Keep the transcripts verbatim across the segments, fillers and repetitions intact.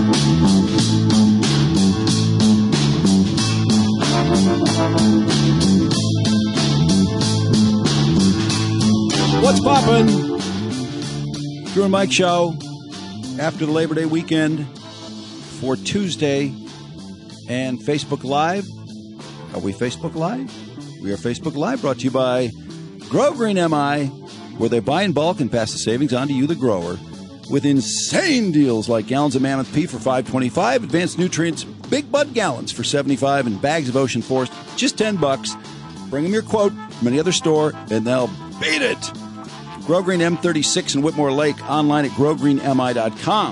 What's poppin'? Drew and Mike show after the Labor Day weekend for Tuesday and Facebook Live. Are we Facebook Live? We are Facebook Live, brought to you by Grow Green M I, where they buy in bulk and pass the savings on to you, the grower, with insane deals like gallons of Mammoth P for five twenty-five, Advanced Nutrients Big Bud gallons for seventy-five, and bags of Ocean Forest just ten bucks. Bring them your quote from any other store, and they'll beat it. Grow Green M thirty-six in Whitmore Lake, online at grow green m i dot com.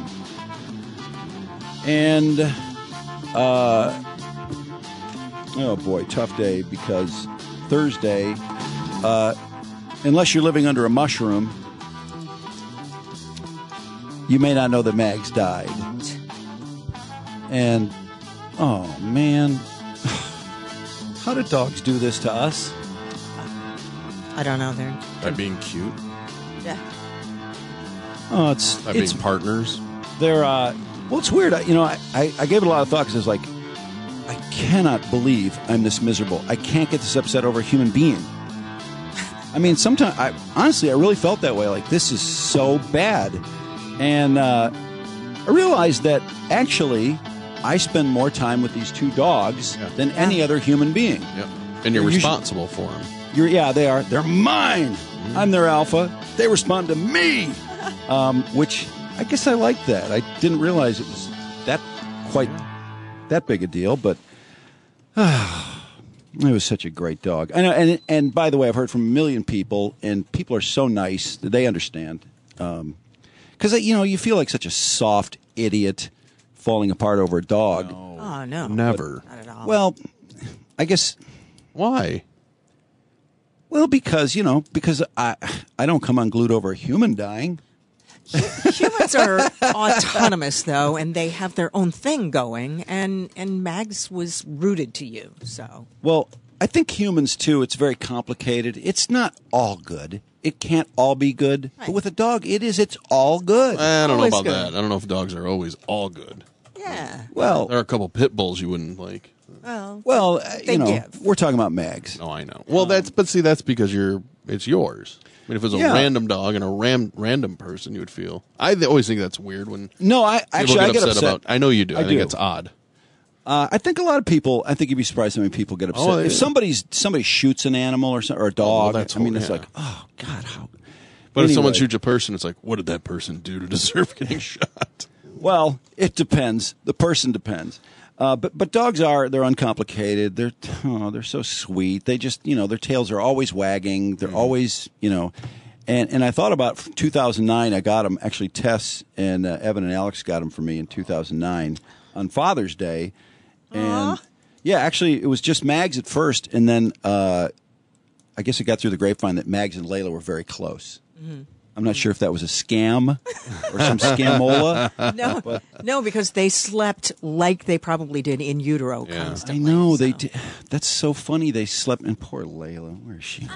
And, uh, oh boy, tough day, because Thursday, uh, unless you're living under a mushroom, you may not know that Mags died. And, oh man, how do dogs do this to us? I don't know. They're By being cute? Yeah. Oh, it's By it's being partners? they're uh, well, it's weird. I, you know, I, I, I gave it a lot of thought because I was like, I cannot believe I'm this miserable. I can't get this upset over a human being. I mean, sometimes I honestly I really felt that way. Like, this is so bad, and uh, I realized that actually I spend more time with these two dogs Yeah. than any other human being. Yep. And you're You're usually- responsible for them. You're, yeah, they are. They're mine. Mm-hmm. I'm their alpha. They respond to me, um, which I guess I like that. I didn't realize it was that quite that big a deal, but uh, it was such a great dog. And, and and by the way, I've heard from a million people, and people are so nice that they understand. Because you know, you feel like such a soft idiot falling apart over a dog. No. Oh, no. Never. Not at all. Well, I guess. Why? Well, because, you know, because I I don't come unglued over a human dying. Humans are autonomous, though, and they have their own thing going, and, and Mags was rooted to you, so. Well, I think humans, too, it's very complicated. It's not all good. It can't all be good. Right. But with a dog, it is. It's all good. I don't Always know about good. that. I don't know if dogs are always all good. Yeah. well, There are a couple pit bulls you wouldn't like. Well, well, uh, They you know, give. we're talking about Mags. Oh, I know. Well, that's but see, that's because you're it's yours. I mean, if it was a Yeah. random dog and a ram, random person, you would feel. I th- always think that's weird when No, I people actually get I get upset, upset. about. I know you do. I, I think do. it's odd. Uh, I think a lot of people. I think you'd be surprised how many people get upset Oh, yeah. if somebody's somebody shoots an animal or some, or a dog. that's I mean, hor- it's yeah. like, oh God, how. But if someone Anyway. shoots a person, it's like, what did that person do to deserve getting shot? Well, it depends. The person depends. Uh, but but dogs are they're uncomplicated. They're oh, they're so sweet. They just you know their tails are always wagging. They're always you know, and and I thought about two thousand nine. I got them actually. Tess and uh, Evan and Alex got them for me in two thousand nine on Father's Day, and yeah, actually it was just Mags at first, and then uh, I guess it got through the grapevine that Mags and Layla were very close. Mm-hmm. I'm not sure if that was a scam or some scamola. no, no, because they slept like they probably did in utero Yeah. constantly. I know so. they did. That's so funny. They slept. And poor Layla, where is she?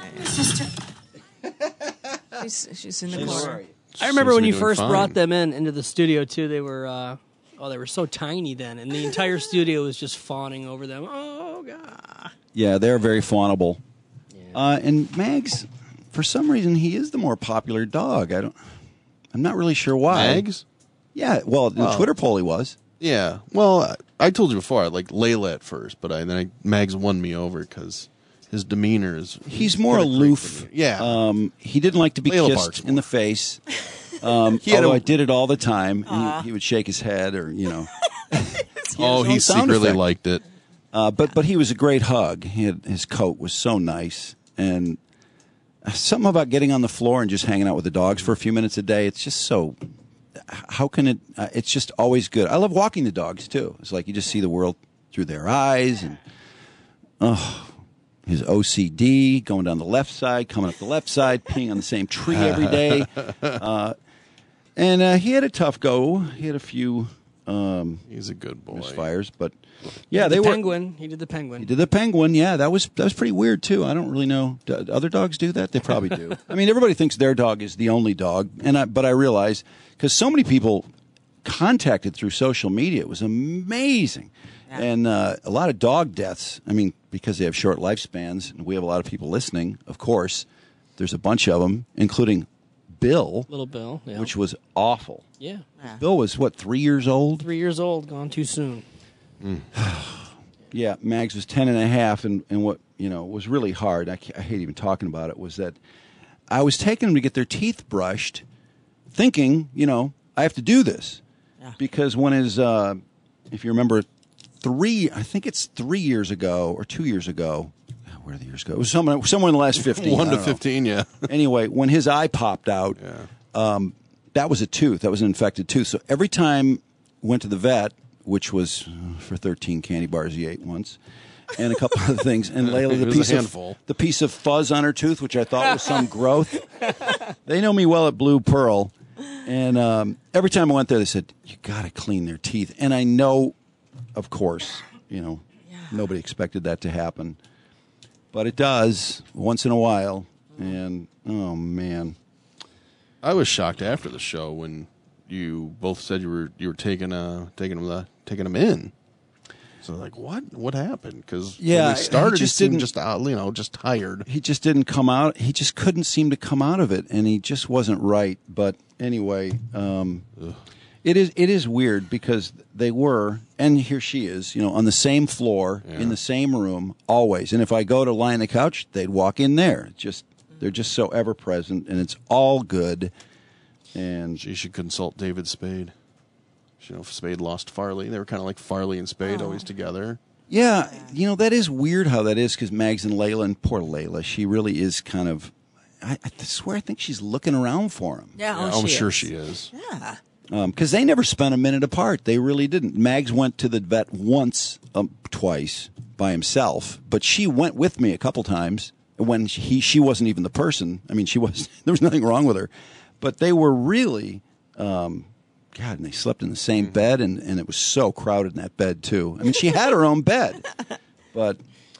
She's, she's in the corner. I remember Seems when to be you doing first fine. brought them in into the studio too. They were uh, oh, they were so tiny then, and the entire studio was just fawning over them. Oh God! Yeah, they're very fawnable. Uh, and Mags, for some reason, he is the more popular dog. I don't. I'm not really sure why. Mags? Yeah. Well, the Well- Twitter poll he was. Yeah. Well, I- I told you before, I like Layla at first, but I, then I, Mags won me over because his demeanor is. He's more kinda aloof. creepy. Yeah. Um, he didn't like to be Layla kissed barks in the face. Um, He had although a- I did it all the time. And he, he would shake his head, or you know. oh, his he own sound secretly effect. liked it. Uh, but but he was a great hug. He had, his coat was so nice, and something about getting on the floor and just hanging out with the dogs for a few minutes a day. It's just so. How can it? Uh, it's just always good. I love walking the dogs too. It's like you just see the world through their eyes, and oh, his O C D going down the left side, coming up the left side, peeing on the same tree every day. Uh, and uh, he had a tough go. He had a few um, He's a good boy. misfires, but yeah, the they were. penguin. He did the penguin. He did the penguin, yeah. That was that was pretty weird too. I don't really know. Do other dogs do that? They probably do. I mean, everybody thinks their dog is the only dog, and I, but I realize because so many people contacted through social media. It was amazing. Yeah. And uh, a lot of dog deaths. I mean, because they have short lifespans, and we have a lot of people listening, of course. There's a bunch of them, including Bill, Little Bill. Yeah. which was awful. yeah. Yeah. Bill was, what, three years old? Three years old, gone too soon. Yeah, Mags was ten and a half, and, and what, you know, was really hard, I, ca- I hate even talking about it, was that I was taking them to get their teeth brushed, thinking, you know, I have to do this. Yeah. Because when his, uh, if you remember, three, I think it's three years ago or two years ago, where did the years go? It was somewhere, somewhere in the last fifteen. One I to don't know. fifteen, yeah. Anyway, when his eye popped out, Yeah. um, that was a tooth. That was an infected tooth. So every time went to the vet, which was uh, for thirteen candy bars he ate once, and a couple other things, and Layla, It the was a piece of handful. the piece of fuzz on her tooth, which I thought was some growth. They know me well at Blue Pearl, and um, every time I went there, they said, "You got to clean their teeth." And I know, of course, you know, nobody expected that to happen, but it does once in a while. And oh man. I was shocked after the show when you both said you were you were taking uh taking them uh, taking them in. So like, what what happened? Because Yeah, when he they started, just he seemed didn't- just uh, you know just tired. He just didn't come out. He just couldn't seem to come out of it, and he just wasn't right. But anyway, um, it is it is weird because they were, and here she is, you know, on the same floor Yeah. in the same room always. And if I go to lie on the couch, they'd walk in there. Just they're just so ever present, and it's all good. And She should consult David Spade. You know, if Spade lost Farley, they were kind of like Farley and Spade, always together. yeah, you know, that is weird how that is because Mags and Layla, and poor Layla, she really is kind of. I, I swear, I think she's looking around for him. Yeah, Yeah, oh, I'm she sure is. she is. Yeah. Because they never spent a minute apart. They really didn't. Mags went to the vet once, um, twice by himself, but she went with me a couple times when he she wasn't even the person. I mean, she was there was nothing wrong with her, but they were really, um, God, and they slept in the same bed, and, and it was so crowded in that bed too. I mean, she had her own bed, but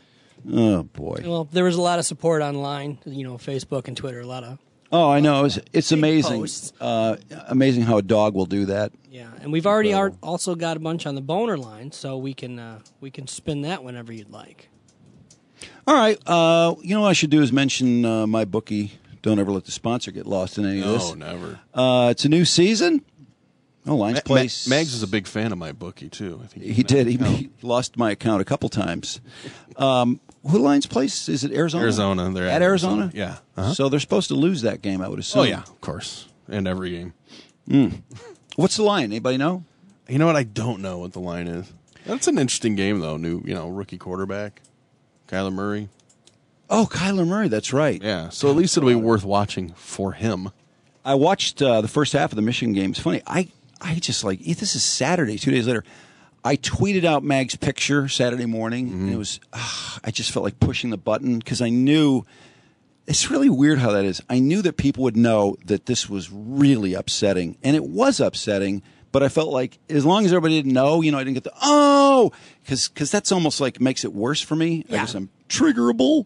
oh boy. Well, there was a lot of support online, you know, Facebook and Twitter. A lot of Oh, I know. It's, it's Big amazing. posts. Uh, amazing how a dog will do that. yeah, and we've already are also got a bunch on the boner line, so we can uh, we can spin that whenever you'd like. All right. Uh, you know what I should do is mention uh, my bookie. Don't ever let the sponsor get lost in any of this. No, never. Uh, it's a new season. Oh, Lions Ma- Place. Ma- Mags is a big fan of my bookie too. I think He did. He, Oh, he lost my account a couple times. Um, who Lions Place? Is it Arizona? Arizona. They're at Arizona. Yeah. Uh-huh. So they're supposed to lose that game, I would assume. Oh yeah, of course. And every game. What's the line? Anybody know? You know what? I don't know what the line is. That's an interesting game though. New, you know, rookie quarterback, Kyler Murray. Oh, Kyler Murray. That's right. Yeah. So at least it'll be worth watching for him. I watched uh, the first half of the Michigan game. It's funny. I, I just like, this is Saturday, two days later. I tweeted out Mag's picture Saturday morning, and it was, uh, I just felt like pushing the button because I knew, it's really weird how that is. I knew that people would know that this was really upsetting, and it was upsetting, but I felt like as long as everybody didn't know, you know, I didn't get the, oh, because that's almost like makes it worse for me. I Yeah. guess I'm triggerable.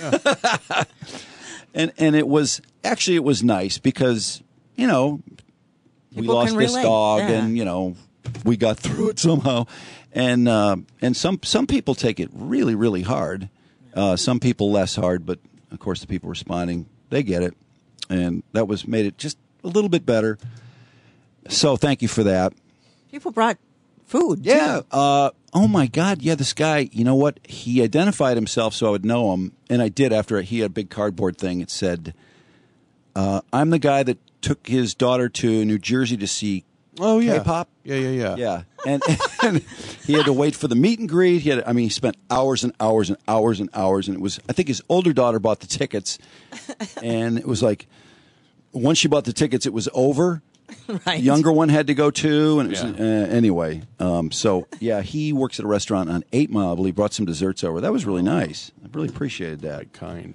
and and it was, actually it was nice because, you know, we People lost can this relate, dog, yeah. and you know, we got through it somehow. And uh, and some some people take it really really hard. Uh, some people less hard, but of course the people responding, they get it, and that was made it just a little bit better. So thank you for that. People brought food. too. Yeah. Uh, oh my God. Yeah. This guy. You know what? He identified himself so I would know him, and I did. After he had a big cardboard thing, it said, uh, "I'm the guy that took his daughter to New Jersey to see Oh yeah. K-pop." Yeah, yeah, yeah. Yeah, and, and he had to wait for the meet and greet. He had, I mean, he spent hours and hours and hours and hours, and it was. I think his older daughter bought the tickets, and it was like, once she bought the tickets, it was over. Right. The younger one had to go too, and it was, Yeah. uh, anyway. Um, so yeah, he works at a restaurant on Eight Mile. I believe brought some desserts over. That was really nice. I really appreciated that. Kind.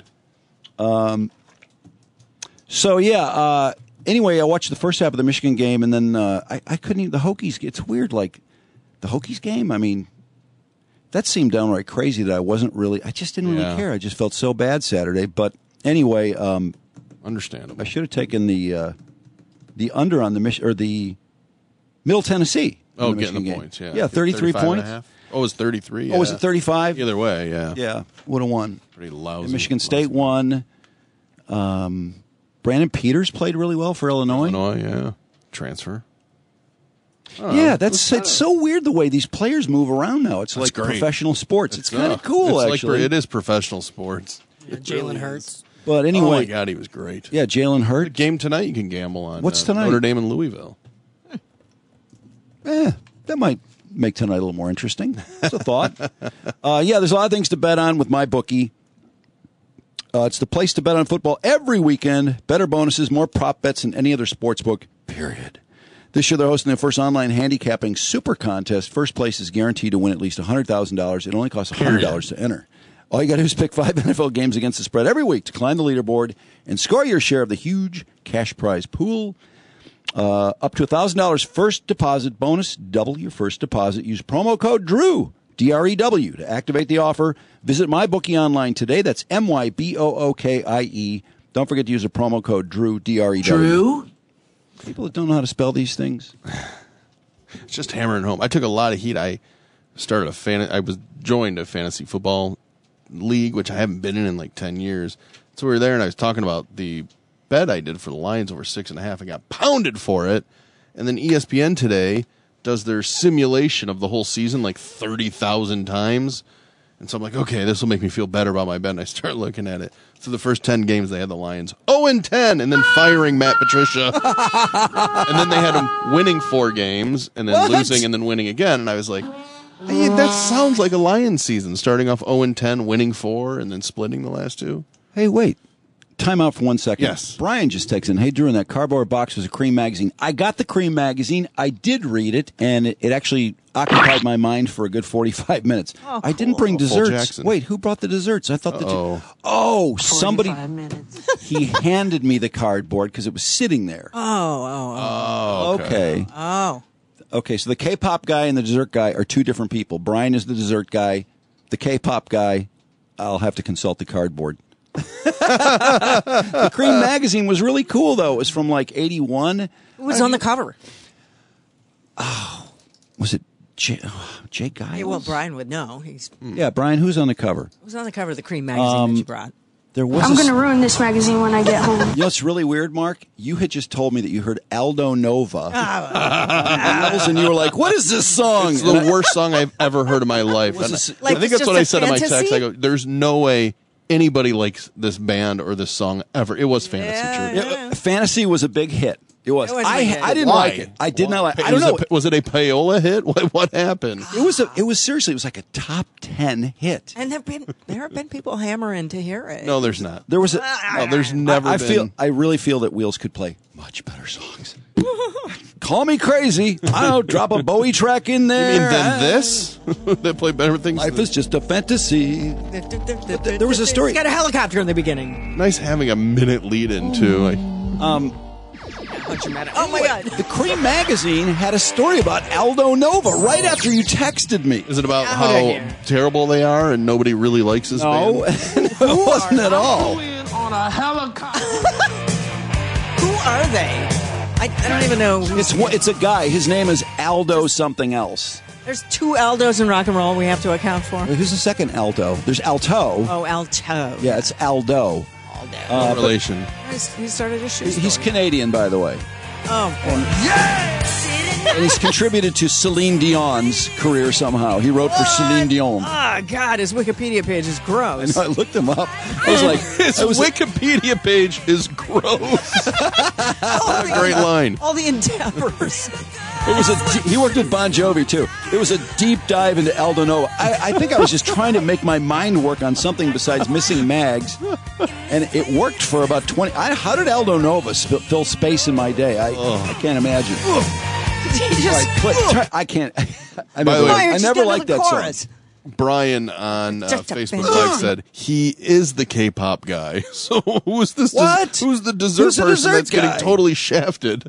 So yeah. Uh, anyway, I watched the first half of the Michigan game, and then uh, I, I couldn't even the Hokies. It's weird, like the Hokies game. I mean, that seemed downright crazy that I wasn't really. I just didn't really Yeah. care. I just felt so bad Saturday. But anyway, um, Understandable. I should have taken the uh, the under on the Mich- or the Middle Tennessee. Oh, in the getting the Michigan points, game. yeah. Yeah, thirty-three thirty-five and a points. half. Oh, it was thirty-three? Oh, was yeah. it thirty-five? Either way, yeah. Yeah, would have won. Pretty lousy. And Michigan State won. Um, Brandon Peters played really well for Illinois. Illinois, yeah. Transfer. Oh, Yeah, that's it's so weird the way these players move around now. It's like great. professional sports. It's, kind uh, of cool, it's actually. Like, it is professional sports. Yeah, Jalen Hurts. But Oh, anyway, my God, he was great. yeah, Jalen The Hurts. game tonight you can gamble on. What's uh, tonight? Notre Dame and Louisville. Eh, that might make tonight a little more interesting. That's a thought. uh, yeah, there's a lot of things to bet on with MyBookie. Uh, it's the place to bet on football every weekend. Better bonuses, more prop bets than any other sports book, period. This year they're hosting their first online handicapping super contest. First place is guaranteed to win at least one hundred thousand dollars. It only costs one hundred dollars to enter. All you got to do is pick five N F L games against the spread every week to climb the leaderboard and score your share of the huge cash prize pool. Uh, up to one thousand dollars first deposit bonus. Double your first deposit. Use promo code DREW, D R E W, to activate the offer. Visit MyBookie online today. That's M Y B O O K I E. Don't forget to use the promo code DREW, D R E W. Drew? People that don't know how to spell these things. It's just hammering home. I took a lot of heat. I started a fan. I was joined a fantasy football league, which I haven't been in in like ten years. So we were there, and I was talking about the bet I did for the Lions over six and a half. I got pounded for it. And then E S P N today does their simulation of the whole season like thirty thousand times. And so I'm like, okay, this will make me feel better about my bet. And I start looking at it. So the first ten games, they had the Lions oh and ten, and then firing Matt Patricia. And then they had them winning four games, and then What? losing, and then winning again. And I was like, hey, that sounds like a Lions season, starting off oh and ten, winning four, and then splitting the last two. Hey, wait. Time out for one second. Yes. Brian just texted in, hey, Drew, in that cardboard box was a Cream magazine. I got the Cream magazine. I did read it, and it, it actually occupied my mind for a good forty-five minutes. Oh, I didn't cool. bring desserts. Jackson. Wait, who brought the desserts? I thought that you... Uh-oh. Oh, somebody... forty-five minutes. He handed me the cardboard because it was sitting there. Oh, oh, Oh, Okay. oh. Oh. Okay, so the K-pop guy and the dessert guy are two different people. Brian is the dessert guy. The K-pop guy, I'll have to consult the cardboard. The Cream magazine was really cool, though. It was from like eighty-one. Who was on the cover? Was it Jay, oh, Jay Giles? Yeah, well, Brian would know. He's Yeah, Brian, who's on the cover? Who was on the cover of the Cream magazine Um, that you brought? There was I'm a- going to ruin this magazine when I get home. You know what's really weird, Mark? You had just told me that you heard Aldo Nova. And you were like, what is this song? It's And I- the worst song I've ever heard in my life. Was And this- I- Like, I think it's that's what just I a said in my fantasy? text. I go, there's no way anybody likes this band or this song ever. It was fantasy, Yeah, true. Yeah, Fantasy was a big hit. It was. It was a I big hit. I didn't Why? like it. I did not like. I don't was know. It, was it a payola hit? What, what happened? It was a. It was seriously. It was like a top ten hit. And there have been there have been people hammering to hear it. No, there's not. There was a. No, there's never I, I been. feel. I really feel that Wheels could play much better songs. Call me crazy. I'll drop a Bowie track in You there. mean than this? They play better things. Life than- is just a fantasy. There was a story- It's got a helicopter in the beginning. nice having a minute lead in too. Like, Oh my god! The Cream magazine had a story about Aldo Nova right after you texted me. is it about Out how of here. terrible they are and nobody really likes this No, band? it wasn't at all. On a helicopter. Who are they? I, I don't even know. It's one- it's a guy. His name is Aldo something else. There's two Aldos in rock and roll we have to account for. Who's the second Aldo? There's Alto. Oh, Alto. Yeah, it's Aldo. Aldo. No relation. He's- he started a shoe He's store. Canadian, by the way. Oh, And he's contributed to Celine Dion's career somehow. He wrote for Celine Dion. oh God! His Wikipedia page is gross. I looked him up. I was like, His I was Wikipedia page is gross. all the, Great line. All the endeavors. It was a. He worked with Bon Jovi too. It was a deep dive into Aldo Nova. I, I think I was just trying to make my mind work on something besides missing mags, and it worked for about twenty. I, how did Aldo Nova sp- fill space in my day? I, I can't imagine. He just, Right, play, try, I can't. I By never, the way- Fire, I just never get to liked the that chorus. song. Brian on uh, Just a Facebook bit- Live said he is the K-pop guy. So who's this? des- What? who's the dessert Who's the person dessert that's guy? getting totally shafted?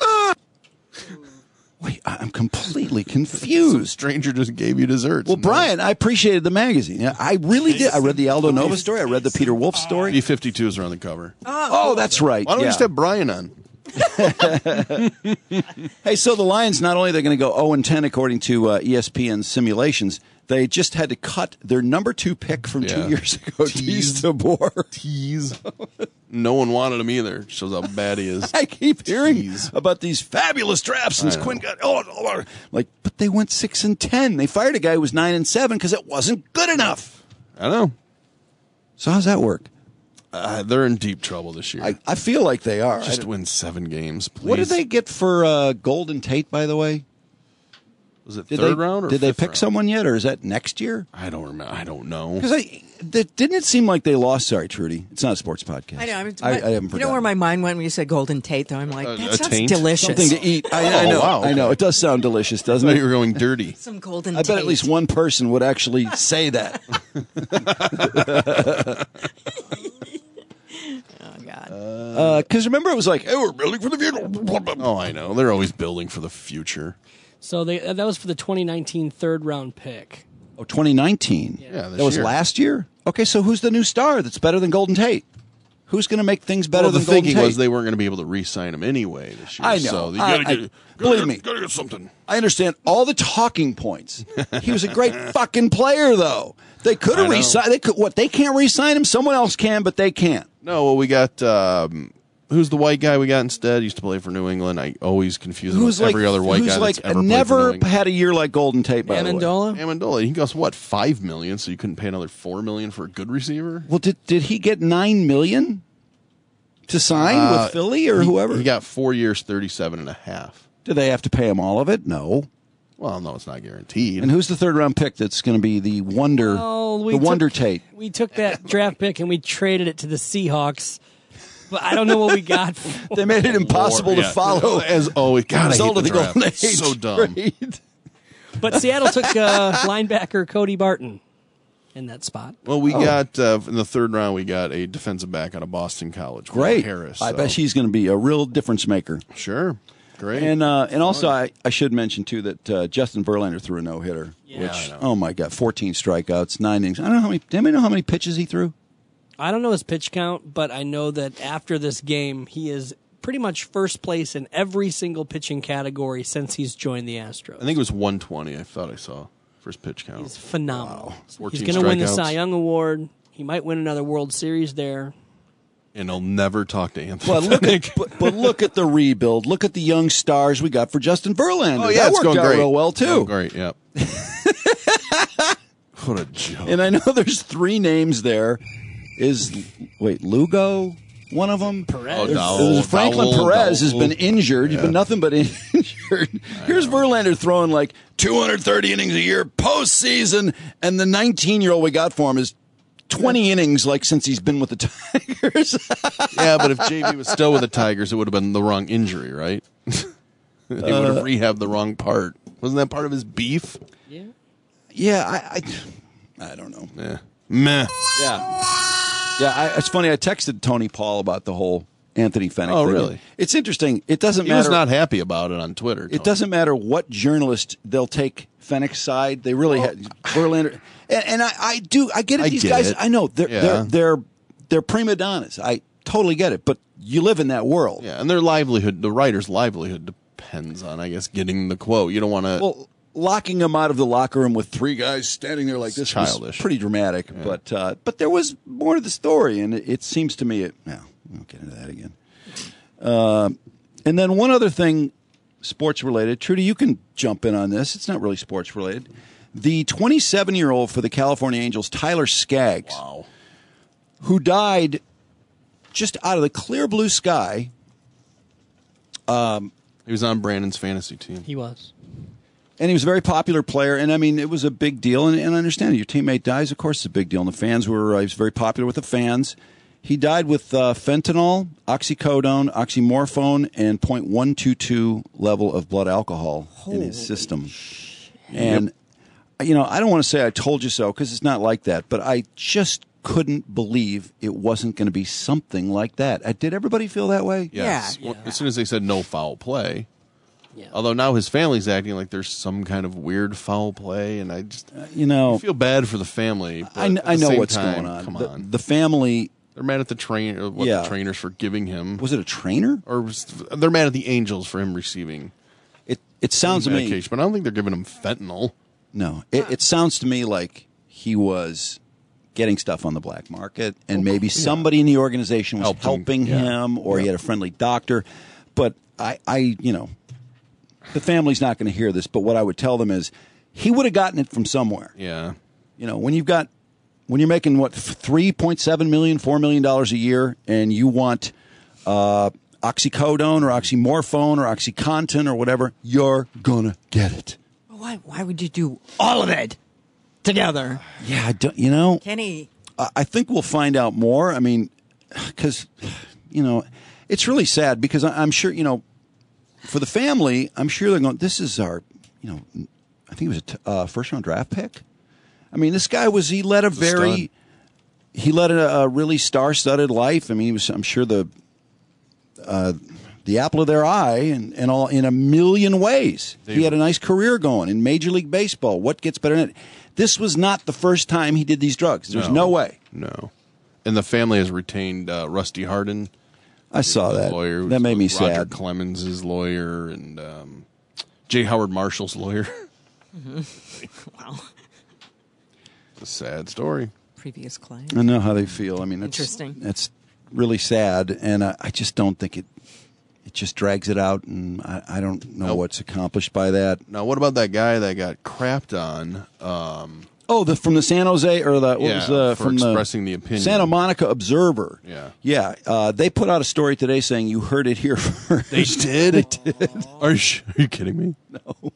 Wait, I- I'm completely Some confused. stranger just gave you desserts. Well, Brian, I appreciated the magazine. Yeah, I really did. I read the Aldo Nova story. I read the Peter Wolf story. B fifty-two is around the cover. Oh, that's right. Why don't we yeah. just have Brian on? Hey, so the Lions, not only are they going to go oh and ten according to uh, E S P N simulations, they just had to cut their number two pick from Yeah. two years ago, Tease Tease. DeBoer. Tease. No one wanted him either. Shows how bad he is. I keep hearing Tease. about these fabulous drafts since I know. Quinn got oh, oh, oh, like, but they went six and ten. They fired a guy who was nine and seven because it wasn't good enough. I know. So how's that work? Uh, they're in deep trouble this year. I, I feel like they are. Just I- win seven games, please. what did they get for uh, Golden Tate, by the way? Was it Did third they, round or did they fifth pick round? someone yet, or is that next year? I don't remember. I don't know. Because I that, didn't it seem like they lost? Sorry, Trudy, it's not a sports podcast. I know. I, mean, I, I but haven't you know forgotten. where my mind went when you said Golden Tate, though? I'm like, Uh, that a sounds taint? delicious. Something to eat. I, I Oh, know. wow, I know. okay. It does sound delicious, I doesn't thought it? you were going dirty. Some Golden I Tate. bet at least one person would actually say that. Oh, God. Because remember, it was like, hey, we're building for the future. Oh, I know. They're always building for the future. So they that was for the twenty nineteen third round pick. Oh, twenty nineteen. Yeah, this that was year. last year? Okay, so who's the new star that's better than Golden Tate? Who's going to make things better Well, the than Golden thinking Tate? was they weren't going to be able to re-sign him anyway this year. I know. So you I- gotta I- get, believe gotta me. get, gotta get something. I understand all the talking points. He was a great fucking player, though. They could I have know. re-signed. They could. What? They can't re-sign him. Someone else can, but they can't. No, well, we got um, who's the white guy we got instead? He used to play for New England. I always confuse him Who's with like every other white who's guy like that's ever played for never New England. had a year like Golden Tate. By the way. Amendola? Amendola, he costs what five million, so you couldn't pay another four million for a good receiver. Well, did did he get nine million to sign Uh, with Philly or he, whoever? He got four years, thirty-seven and a half. Did they have to pay him all of it? No. Well, no, it's not guaranteed. And who's the third round pick that's going to be the wonder, Well, we the took- wonder Tate? We took that draft pick and we traded it to the Seahawks. But I don't know what we got. For They made it impossible to Yeah. follow. As always. God, I result hate of the draft. Golden Age So dumb. trade. But Seattle took uh, linebacker Cody Barton in that spot. Well, we Oh. got uh, in the third round. We got a defensive back out of Boston College, Will Great. Harris. I so- bet she's going to be a real difference maker. sure. Great. And uh, and also, I, I should mention, too, that uh, Justin Verlander threw a no-hitter. Yeah. Which, I know. oh, my God, fourteen strikeouts, nine innings. I don't know how many, do anybody know how many pitches he threw? I don't know his pitch count, but I know that after this game, he is pretty much first place in every single pitching category since he's joined the Astros. I think it was one twenty. I thought I saw first pitch count. He's phenomenal. He's fourteen going to win the strikeouts. Cy Young Award. He might win another World Series there. And I'll never talk to Anthony. Well, look Fennick. at, but, but look at the rebuild. Look at the young stars we got for Justin Verlander. Oh yeah, that it's worked going out great. real well, too. Going great. Yep. What a joke. And I know there's three names there. Is wait Lugo one of them? Perez. Oh, There's- Dowell, there's Franklin Dowell, Perez has Dowell. been injured. He's Yeah. been nothing but injured. Here's Verlander throwing like two hundred thirty innings a year postseason, and the nineteen year old we got for him is twenty innings like since he's been with the Tigers. Yeah, but if J V was still with the Tigers, it would have been the wrong injury, right? They would Uh, have rehabbed the wrong part. Wasn't that part of his beef? Yeah. yeah, I, I I don't know. Yeah. Meh. Yeah. Yeah, I, it's funny. I texted Tony Paul about the whole Anthony Fennick Oh, thing. really? It's interesting. It doesn't He matter. was not happy about it on Twitter. It Tony. doesn't matter what journalist they'll take Fennick's side. They really had Verlander, and, and I, I do. I get it. I These get guys, it. I know they're Yeah. they're they're they're prima donnas. I totally get it. But you live in that world. Yeah, and their livelihood, the writer's livelihood depends on, I guess, getting the quote. You don't want to. Well, locking him out of the locker room with three guys standing there like this was Childish. pretty dramatic. But uh, but there was more to the story, and it, it seems to me. It, well, we won't get into that again. Uh, and then one other thing, sports related. Trudy, you can jump in on this. It's not really sports related. The twenty-seven year old for the California Angels, Tyler Skaggs, wow. who died just out of the clear blue sky. He was on Brandon's fantasy team. He was. And he was a very popular player, and I mean, it was a big deal. And, and I understand it. Your teammate dies, of course, it's a big deal. And the fans were, uh, he was very popular with the fans. He died with uh, fentanyl, oxycodone, oxymorphone, and point one two two level of blood alcohol in his system. And, you know, I don't want to say I told you so because it's not like that, but I just couldn't believe it wasn't going to be something like that. Uh, Did everybody feel that way? Yes. Yeah. Well, as soon as they said no foul play. Yeah. Although now his family's acting like there's some kind of weird foul play, and I just You know, I feel bad for the family. But I, kn- at I the know same what's time, going on. Come The, on. the family They're mad at the train, or what Yeah. the trainers for giving him, Was it a trainer? or was, they're mad at the Angels for him receiving It it sounds to me. medication. But I don't think they're giving him fentanyl. No, it, it sounds to me like he was getting stuff on the black market, and maybe somebody in the organization was Helped him, helping yeah. him, or he Yeah. had a friendly doctor. But I, I, you know, the family's not going to hear this. But what I would tell them is, he would have gotten it from somewhere. Yeah, You know, when you've got when you're making what three point seven million, four million dollars a year, and you want uh, oxycodone or oxymorphone or oxycontin or whatever, you're gonna get it. Why? Why would you do all of it together, Yeah, I don't, you know. Kenny? I I think we'll find out more. I mean, because, you know, it's really sad because I- I'm sure, you know, for the family, I'm sure they're going, this is our, you know, I think it was a t- uh, first round draft pick. I mean, this guy was, he led a very, stud. he led a, a really star studded life. I mean, he was, I'm sure the, uh, the apple of their eye and, and all in a million ways. He had a nice career going in Major League Baseball. What gets better than it? This was not the first time he did these drugs. There's no, way. No. And the family has retained uh, Rusty Hardin. I saw the that. Lawyer. That made me Roger sad. Clemens' lawyer and um, J. Howard Marshall's lawyer. Wow. It's a sad story. Previous claim. I know how they feel. I mean, it's, Interesting. That's really sad, and I, I just don't think it. It just drags it out, and I, I don't know Nope. what's accomplished by that. Now, what about that guy that got crapped on? Um, Oh, the from the San Jose or the what Yeah, was the for from expressing the, the opinion. Santa Monica Observer. Yeah. yeah. Uh, they put out a story today saying you heard it here first. they did? They did. Are you, are you kidding me? No.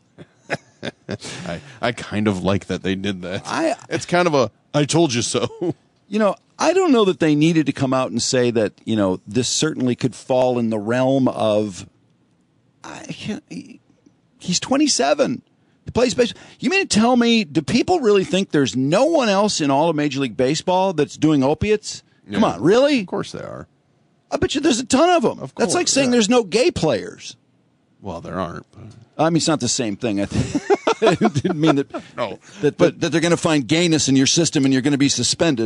I, I kind of like that they did that. I- it's kind of a, I told you so. You know, I don't know that they needed to come out and say that, you know, this certainly could fall in the realm of. I can't, he- he's twenty-seven. He plays baseball. You mean to tell me, do people really think there's no one else in all of Major League Baseball that's doing opiates? Come Yeah. on, really? Of course they are. I bet you there's a ton of them. Of That's like course, saying yeah. there's no gay players. Well, there aren't. But. I mean, it's not the same thing. I think. I didn't mean that. No, that, that, that they're going to find gayness in your system and you're going to be suspended.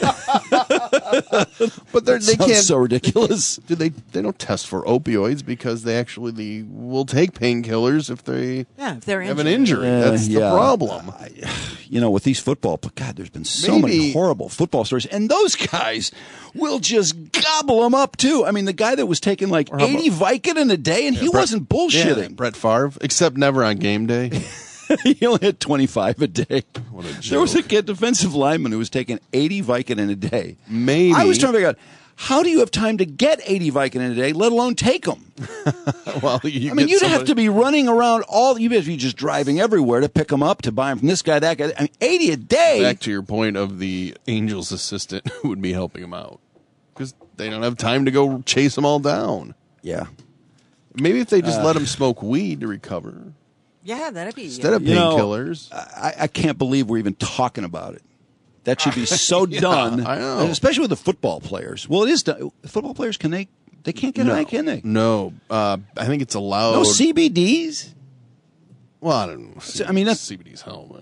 But they're, they Sounds can't. so ridiculous. Do they? They don't test for opioids because they actually they will take painkillers if they Yeah, if they're have an injured. injury. Uh, That's yeah. the problem. I, you know, with these football, but God, there's been so many Maybe- horrible football stories, and those guys will just gobble them up too. I mean, the guy that was taking like how eighty Vicodin in a day, and he Brett- wasn't bullshitting. Brett Favre, except never on game day. He only had twenty-five a day. What a There was a joke. kid, defensive lineman, who was taking eighty Vicodin a day. Maybe. I was trying to figure out, how do you have time to get eighty Vicodin a day, let alone take them? Well, you I mean, get you'd have somebody- to be running around all. You'd have to be just driving everywhere to pick them up, to buy them from this guy, that guy. I mean, eighty a day. Back to your point of the Angels assistant who would be helping him out because they don't have time to go chase them all down. Yeah. Maybe if they just Uh, let him smoke weed to recover Yeah, that'd be. instead of You know, painkillers. I, I can't believe we're even talking about it. That should be so done. I know. Especially with the football players. Well, it is done. Football players, can they? They can't get no, high, can they? No, uh, I think it's allowed. No C B Ds. Well, I don't know. I mean, that's- C B D's help.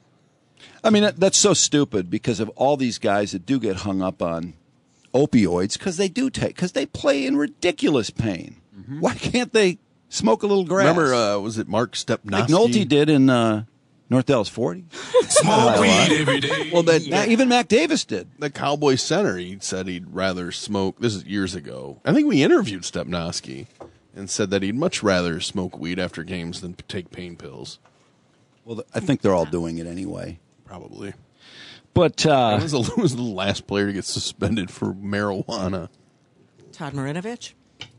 I mean, that, that's so stupid because of all these guys that do get hung up on opioids because they do take because they play in ridiculous pain. Why can't they smoke a little grass? Remember, uh, was it Mark Stepnoski? like Nolte did in uh, North Dallas forty. Smoke weed every day. Well, that Now, even Mac Davis did. the Cowboy center, he said he'd rather smoke. This is years ago. I think we interviewed Stepnoski and said that he'd much rather smoke weed after games than take pain pills. Well, I think they're all doing it anyway. Probably. But uh, Who was the, who was the last player to get suspended for marijuana? Todd Marinovich.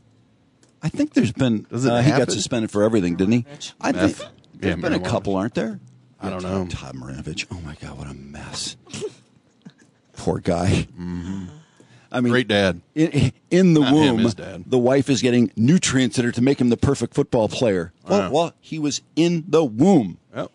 I think there's been. Does it uh, he got happen? suspended for everything, didn't he? I Meth. think there's Yeah, been a marijuana. couple, aren't there? I don't know. Todd Marinovich. Oh my God, what a mess. Poor guy. I mean, Great dad. In, in the Not him, womb, his dad. the wife is getting nutrients that are to make him the perfect football player. Well, Wow. well, he was in the womb. Yep.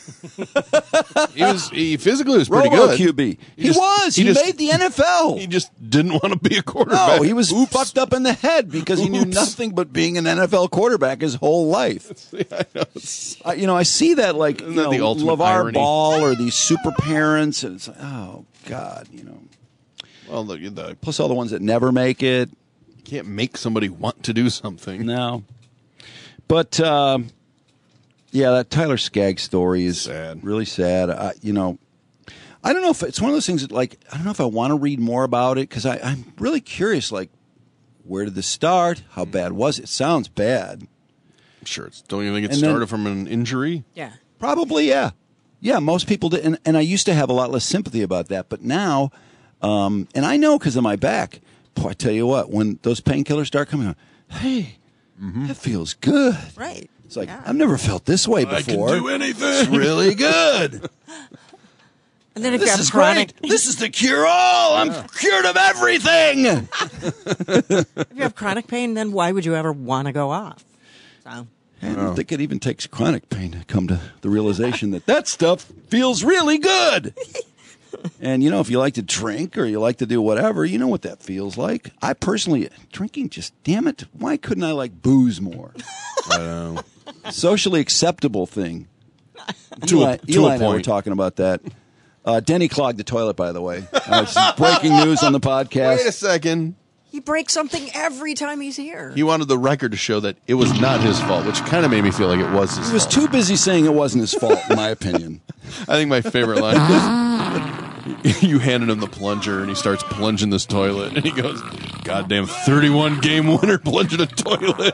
he was he physically was pretty Robo good. Q B. He, just- was. He, just- made the N F L. He just didn't want to be a quarterback. No, he was Oops. fucked up in the head because he knew Oops. nothing but being an N F L quarterback his whole life. I know. I, you know, I see that like you that know, the ultimate LeVar irony? Ball or these super parents, and it's like, oh God, you know. Well, the, the Plus all the ones that never make it. you can't make somebody want to do something. No. But, um, yeah, that Tyler Skaggs story is Sad. really sad. I, you know, I don't know if it's one of those things that, like, I don't know if I want to read more about it because I'm really curious, like, where did this start? How bad was it? It sounds bad. I'm sure it's. Don't you think it And then- started from an injury? Yeah. Probably, yeah. Yeah, most people did. And, and I used to have a lot less sympathy about that. But now, um, and I know because of my back, boy, I tell you what, when those painkillers start coming on, hey, that feels good. Right. It's like, Yeah. I've never felt this way I can before. do anything. It's really good. And then if you This have is chronic, great. This is the cure-all. I'm cured of everything. if you have chronic pain, then why would you ever want to go off? So I don't think it even takes chronic pain to come to the realization that that stuff feels really good. And, you know, if you like to drink or you like to do whatever, you know what that feels like. I personally, drinking just, damn it, why couldn't I like booze more? I don't know. Socially acceptable thing. To a- Eli, to a Eli and I were point. talking about that. Uh, Denny clogged the toilet, by the way. Uh, this is breaking news on the podcast. Wait a second. he breaks something every time he's here. He wanted the record to show that it was not his fault, which kind of made me feel like it was his He was fault. too busy saying it wasn't his fault, in my opinion. I think my favorite line is you handed him the plunger and he starts plunging this toilet and he goes, goddamn thirty-one game winner plunging a toilet.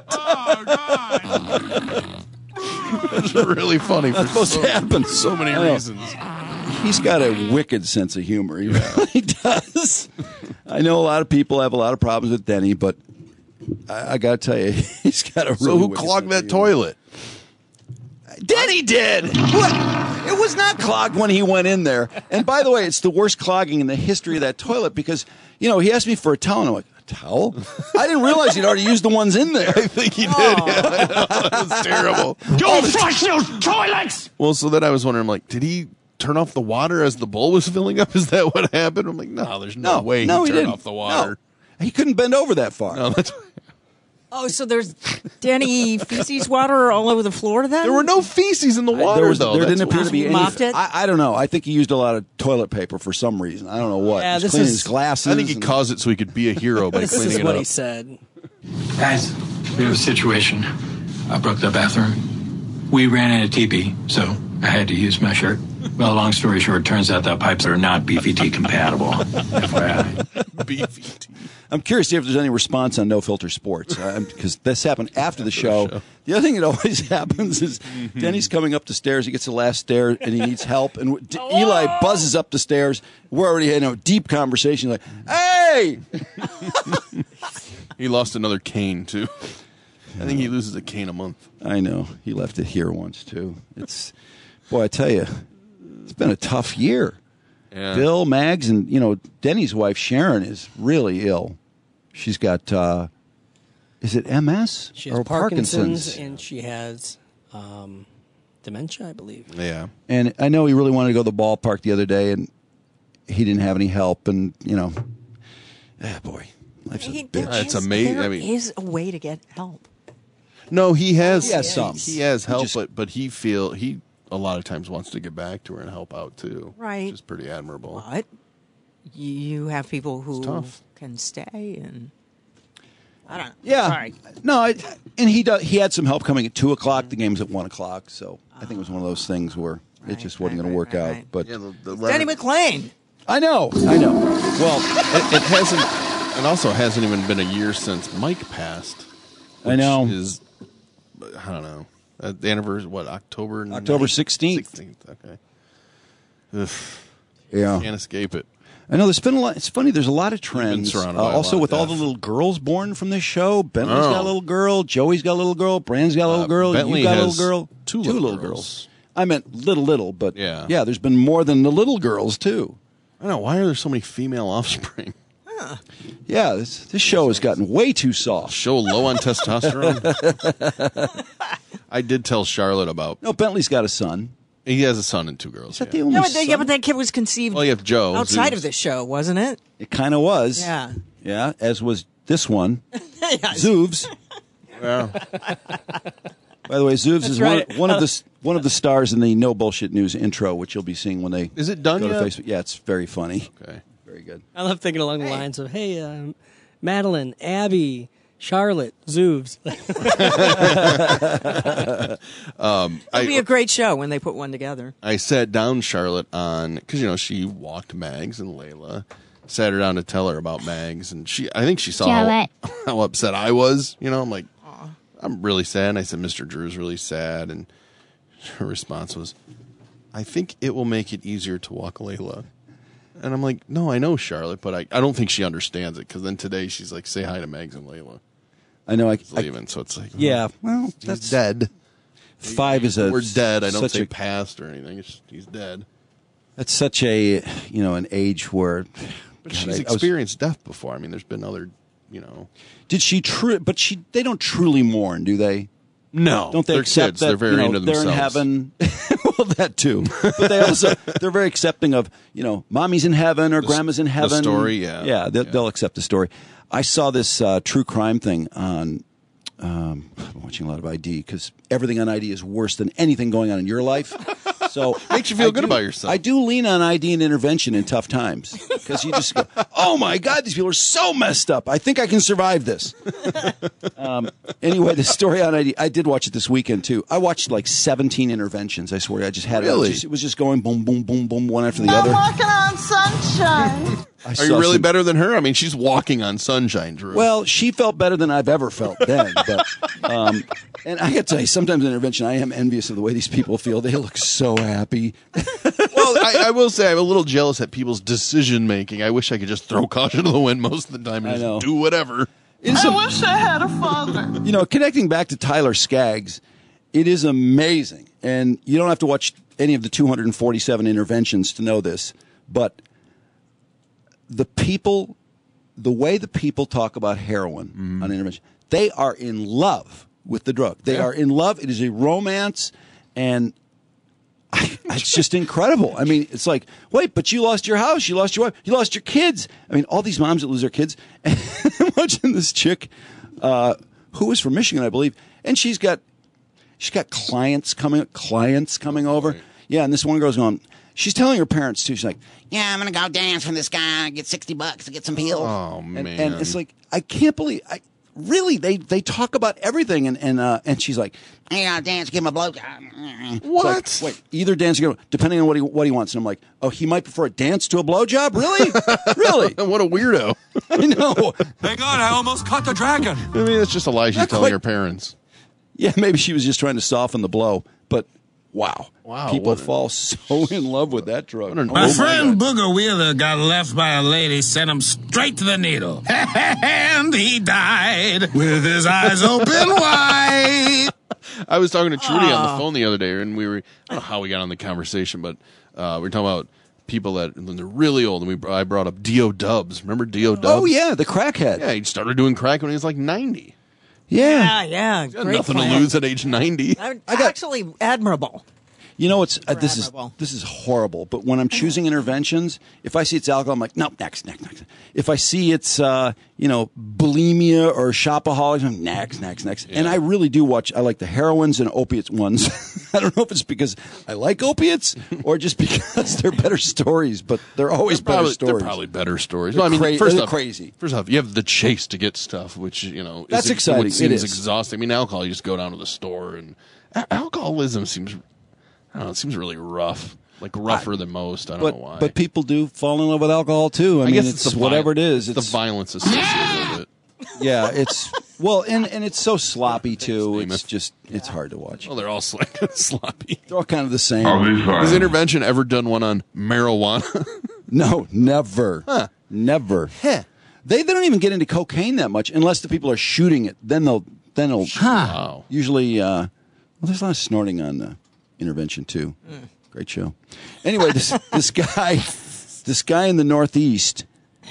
It's really funny for supposed so, to happen. so many I know. reasons. He's got a wicked sense of humor. He really does. I know a lot of people have a lot of problems with Denny, but I, I got to tell you, he's got a really So who wicked clogged sense that of humor. toilet? Denny did. What? It was not clogged when he went in there. And by the way, it's the worst clogging in the history of that toilet because, you know, he asked me for a towel, and I'm like, a towel? I didn't realize he'd already used the ones in there. I think he did. Yeah, I know. That was terrible. Don't flush those toilets! Well, so then I was wondering, like, did he turn off the water as the bowl was filling up? Is that what happened? I'm like, no, there's no, No, way no, he he turned didn't. off the water. No. He couldn't bend over that far. No, that's Oh, so there's Denny feces water all over the floor then? there were no feces in the water, there was, though. there That's didn't appear what- to be He any. mopped it? I, I don't know. I think he used a lot of toilet paper for some reason. I don't know what. Yeah, He's this cleaning is- his glasses. I think he and- caused it so he could be a hero by This cleaning is it what up. he said. Guys, we have a situation. I broke the bathroom. We ran in a teepee, so I had to use my shirt. Well, long story short, turns out that pipes are not B F T compatible. F Y I. B V T. I'm curious to see if there's any response on No Filter Sports because this happened after the show. The other thing that always happens is Denny's coming up the stairs. He gets the last stair and he needs help. And D- Eli buzzes up the stairs. We're already in a deep conversation. Like, hey, He lost another cane, too. I think he loses a cane a month. I know he left it here once too. It's boy, I tell you, it's been a tough year. Yeah. Bill, Mags, and you know Denny's wife Sharon is really ill. She's got uh, is it M S She has or Parkinson's, and she has um, dementia, I believe. Yeah. And I know he really wanted to go to the ballpark the other day, and he didn't have any help. And you know, ah, boy, life's a He- bitch. there It's is- amazing. There I mean- is a way to get help. No, he has. He has some. He has He help, just- but but he feel he a lot of times wants to get back to her and help out too. Right. Which is pretty admirable. But you have people who tough. can stay and I don't know. Yeah, Sorry. no, I, and he does, he had some help coming at two o'clock. The game's at one o'clock, so I think it was one of those things where it Right, just wasn't right, going to work right, out. right. But Yeah, the, the Denny letter- McClain. I know, I know. Well, it, it hasn't. It also hasn't even been a year since Mike passed. I which know. Is I don't know. Uh, the anniversary, what, October? October sixteenth. sixteenth, okay. Ugh, Yeah, can't escape it. I know. There's been a lot. It's funny. There's a lot of trends. surrounded Uh, by a also, lot of with all the death. little girls born from this show, Bentley's Oh. got a little girl, Joey's got a little girl, Brand's got a little Uh, girl, Bentley you got a has little girl, two little girls. I meant little, little, but Yeah. yeah. There's been more than the little girls too. I don't know. Why are there so many female offspring? Yeah, this this show has gotten way too soft. Show low on testosterone. I did tell Charlotte about. No, Bentley's got a son. He has a son and two girls. Is that yeah. the only Yeah, but, son? yeah, but that kid was conceived Well, you have Joe outside Zeus. of this show, wasn't it? It kind of was. Yeah. Yeah, as was this one. Yeah. Zoovs. Yeah. By the way, Zoovs is one, right. one of the s- one of the stars in the No Bullshit News intro, which you'll be seeing when they Is it done go yet? to Facebook. Yeah, it's very funny. Okay. Very good. I love thinking along the lines of, hey, um, Madeline, Abby, Charlotte, Zoobs. um, It'll I, be a great show when they put one together. I sat down Charlotte on, because, you know, she walked Mags and Layla. Sat her down to tell her about Mags, and she, I think she saw how, how upset I was. You know, I'm like, Aww. I'm really sad. And I said, Mister Drew's really sad. And her response was, I think it will make it easier to walk Layla. And I'm like, no, I know, Charlotte, but I, I don't think she understands it, because then today she's like, say hi to Mags and Layla. I know. I, He's leaving, so it's like, yeah, well, well that's he's dead. Five is a we're dead. I don't say a, past or anything. It's just, he's dead. That's such a Mm-hmm. you know an age where. But God, she's I, experienced I was, death before. I mean, there's been other, you know. Did she true? But she, they don't truly mourn, do they? No, don't they they're accept kids. that They're very you know, into they're themselves. in heaven? Well, that too. But they also they're very accepting of you know, mommy's in heaven or The- grandma's in heaven. the story, yeah. yeah, they'll, Yeah. they'll accept the story. I saw this uh, true crime thing on. Um, I'm watching a lot of I D because everything on I D is worse than anything going on in your life. So Makes you feel I good do- about yourself. I do lean on I D and intervention in tough times because you just go, "Oh my God, these people are so messed up. I think I can survive this." um, anyway, the story on I D. I did watch it this weekend too. I watched like seventeen interventions. I swear, I just had it. Really? It was just, it was just going boom, boom, boom, boom, one after the other. Walking on sunshine. I Are saw you really some- better than her? I mean, she's walking on sunshine, Drew. Well, she felt better than I've ever felt then. But, um, and I got to tell you, sometimes in intervention, I am envious of the way these people feel. They look so happy. well, I, I will say I'm a little jealous at people's decision making. I wish I could just throw caution to the wind most of the time and I know. just do whatever. It's I a- wish I had a father. You know, connecting back to Tyler Skaggs, it is amazing. And you don't have to watch any of the two hundred forty-seven interventions to know this. But the people, the way the people talk about heroin Mm-hmm. on intervention, they are in love with the drug. They Yeah. are in love. It is a romance. And I, it's just incredible. I mean, it's like, wait, but you lost your house, you lost your wife, you lost your kids. I mean, all these moms that lose their kids. And I'm watching this chick uh, who is from Michigan, I believe, and she's got she's got clients coming clients coming over. Right. Yeah, and this one girl's going. She's telling her parents too. She's like, Yeah, I'm gonna go dance with this guy and get sixty bucks to get some pills. Oh and, man! and it's like, I can't believe. I really they they talk about everything, and and uh, and she's like, I gotta dance, give him a blowjob. what? It's like, wait, either dance or go, depending on what he what he wants. And I'm like, oh, he might prefer a dance to a blowjob. Really, really? what a weirdo! I know. Thank God I almost caught the dragon. I mean, it's just a lie she's Not telling quite- her parents. Yeah, maybe she was just trying to soften the blow, but wow, Wow, people what a- fall so in love with that drug. What an My Oh, friend God. Booger Wheeler got left by a lady, sent him straight to the needle. And he died with his eyes open wide. I was talking to Trudy on the phone the other day, and we were, I don't know how we got on the conversation, but uh, we were talking about people that, when they're really old, and we I brought up Dio Dubs. Remember Dio Dubs? Oh yeah, the crackhead. Yeah, he started doing crack when he was like ninety. Yeah, Yeah. yeah. He had Great nothing plan. to lose at age ninety. I, I got- actually admirable. You know, it's uh, this is Admirable. this is horrible. But when I'm choosing interventions, if I see it's alcohol, I'm like, nope, next, next, next. If I see it's uh, you know bulimia or shopaholics, I'm next, next, next. And I really do watch. I like the heroines and opiates ones. I don't know if it's because I like opiates or just because they're better stories, but they're always They're probably, better stories. They're probably better stories. They're Well, I mean, cra- first they're off, crazy. First off, you have the chase to get stuff, which you know That's is, exciting. What It seems is. exhausting. I mean, alcohol, you just go down to the store, and a- alcoholism seems, I don't know, it seems really rough, like rougher than most. I don't but know why. but people do fall in love with alcohol too. I, I mean, guess it's, it's, the whatever vi- it is. It's It's the violence associated with it. Yeah, it's well, and and it's so sloppy too. Thanks, It's Namath. just it's hard to watch. Well, they're all sl- sloppy. They're all kind of the same. Has Intervention ever done one on marijuana? No, never, Huh. never. They they don't even get into cocaine that much unless the people are shooting it. Then they'll then they'll Wow. usually. Uh, well, there's a lot of snorting on uh, Intervention too. Great show. Anyway, this this guy, this guy in the Northeast.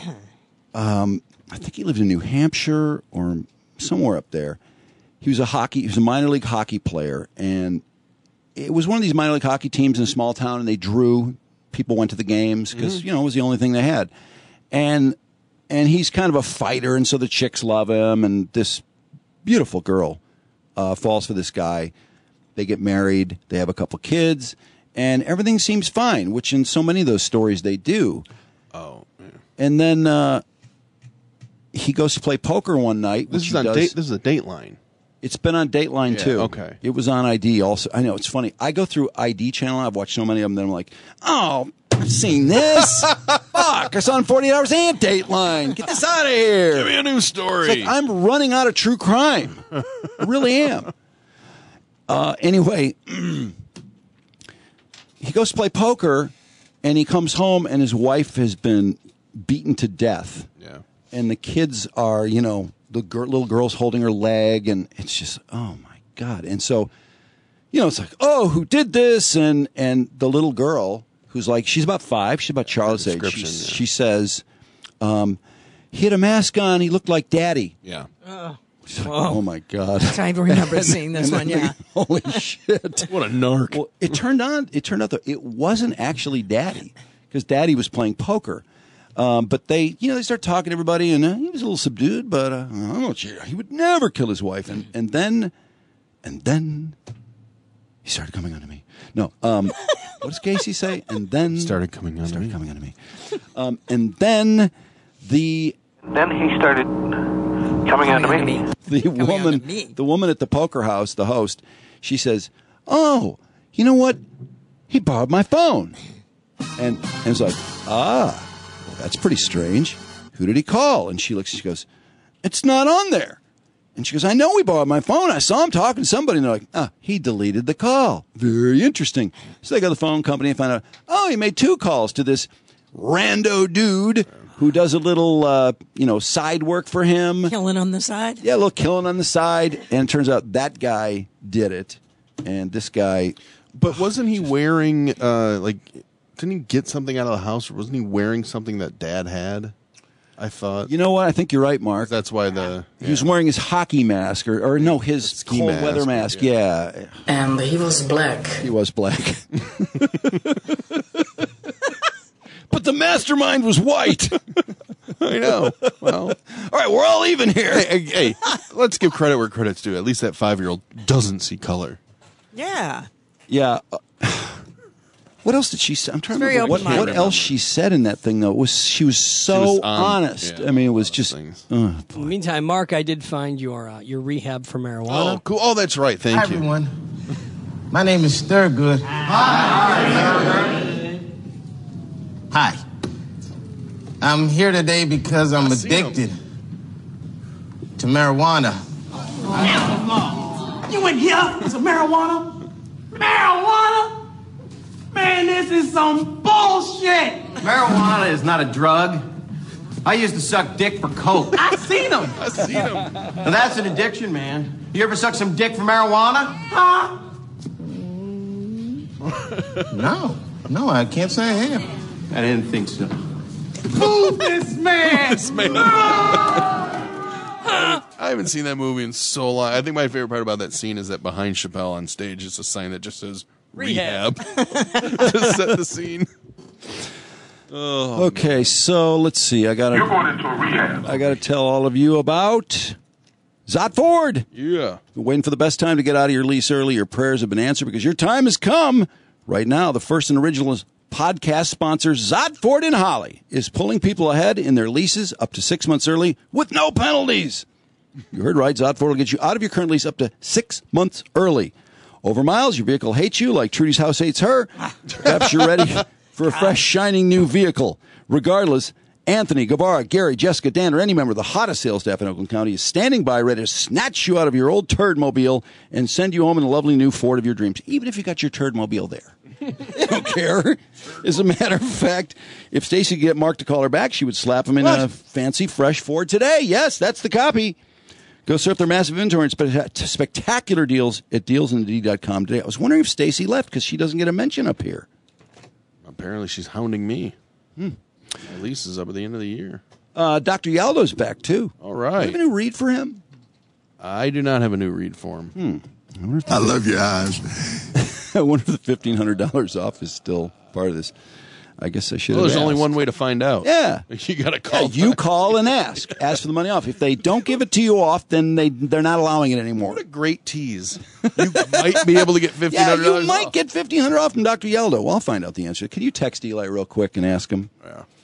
Um, I think he lived in New Hampshire or somewhere up there. He was a hockey. He was a minor league hockey player, and it was one of these minor league hockey teams in a small town, and they drew. People went to the games because you know it was the only thing they had, and and he's kind of a fighter, and so the chicks love him, and this beautiful girl uh, falls for this guy. They get married. They have a couple kids, and everything seems fine. Which in so many of those stories they do. Oh, yeah. and then uh, he goes to play poker one night. This which is he on does. date. This is a Dateline. It's been on Dateline, Yeah, too. okay. It was on I D also. I know, it's funny. I go through I D channel. I've watched so many of them that I'm like, oh, I've seen this. Fuck, I saw it in forty-eight hours and Dateline. Get this out of here. Give me a new story. It's like I'm running out of true crime. I really am. Uh, anyway, he goes to play poker, and he comes home, and his wife has been beaten to death. Yeah. And the kids are, you know, the girl, little girl's holding her leg, and it's just, oh, my God. And so, you know, it's like, oh, who did this? And and the little girl, who's like, she's about five, she's about Charlotte's age. description, She's- yeah. She says, um, he had a mask on, he looked like Daddy. Yeah. She's like, oh, my God. I remember seeing this And one. then Yeah. they- Holy shit. What a narc. Well, it turned on. It turned out that it wasn't actually Daddy, because Daddy was playing poker. Um, but they, you know, they start talking to everybody, and uh, he was a little subdued. But uh, I don't know, gee, he would never kill his wife. And and then, and then, he started coming on to me. No, um, what does Casey say? And then Started coming on to started me. coming on to me. Um, and then the Then he started coming on to Coming me. on to me. the Coming on woman, to me. the woman at the poker house, the host, she says, "Oh, you know what? He borrowed my phone." And, and it's like, ah, well, that's pretty strange. Who did he call? And she looks, she goes, it's not on there. And she goes, I know he borrowed my phone. I saw him talking to somebody. And they're like, ah, he deleted the call. Very interesting. So they go to the phone company and find out, oh, he made two calls to this rando dude who does a little, uh, you know, side work for him. Killing on the side. Yeah, a little killing on the side. And it turns out that guy did it. And this guy, But wasn't he wearing, uh, like, didn't he get something out of the house? Or wasn't he wearing something that Dad had? I thought. you know what? I think you're right, Mark. That's why the. He was wearing his hockey mask, or, or no, his ski cold mask, weather mask. yeah. Yeah. And he was black. He was black. But the mastermind was white. I know. Well, all right, we're all even here. hey, hey, hey, let's give credit where credit's due. At least that five-year-old doesn't see color. Yeah. Yeah. uh, What else did she say? I'm trying to Very remember what, open-minded. what else she said in that thing, though. It was she was so She was on- honest. yeah, I mean, it was just. things. Uh, In the meantime, Mark, I did find your uh, your rehab for marijuana. Oh, cool. Oh, that's right. Thank Hi, you. everyone. My name is Thurgood. Hi. I'm here today because I'm I see him. addicted to marijuana. You in here? It's a marijuana? Marijuana? Man, this is some bullshit. Marijuana is not a drug. I used to suck dick for coke. I seen him. I see him. Now that's an addiction, man. You ever suck some dick for marijuana? Huh? No, no, I can't say I have. I didn't think so. Move this man. This man. I haven't seen that movie in so long. I think my favorite part about that scene is that behind Chappelle on stage is a sign that just says rehab, Rehab. to set the scene. Oh, okay, so let's see. I gotta. You're going into a rehab. I gotta tell all of you about Zott Ford. yeah. You're waiting for the best time to get out of your lease early. Your prayers have been answered because your time has come. Right now, the first and original podcast sponsor, Zott Ford in Holly, is pulling people ahead in their leases up to six months early with no penalties. You heard right. Zott Ford will get you out of your current lease up to six months early. Over miles, your vehicle hates you like Trudy's house hates her. Perhaps you're ready for a fresh, shining new vehicle. Regardless, Anthony, Guevara, Gary, Jessica, Dan, or any member of the hottest sales staff in Oakland County is standing by ready to snatch you out of your old turd mobile and send you home in the lovely new Ford of your dreams, even if you got your turd mobile there. They don't care. As a matter of fact, if Stacy could get Mark to call her back, she would slap him in What? a fancy, fresh Ford today. Yes, that's the copy. Go surf their massive inventory and spect- spectacular deals at deals in the d dot com today. I was wondering if Stacy left because she doesn't get a mention up here. Apparently, she's hounding me. Hmm. My lease is up at the end of the year. Uh, Doctor Yaldo's back, too. All Do right. you have a new read for him? I do not have a new read form. Hmm. I love your eyes. I wonder if the fifteen hundred dollars off is still part of this. I guess I should Well, have there's only asked. one way to find out. Yeah. You got to Yeah, call. you back. call and ask. Ask for the money off. If they don't give it to you off, then they, they're not allowing it anymore. What a great tease. You might be able to get fifteen Yeah, hundred you dollars might off. get fifteen hundred dollars off from Doctor Yeldo. Well, I'll find out the answer. Can you text Eli real quick and ask him? Yeah.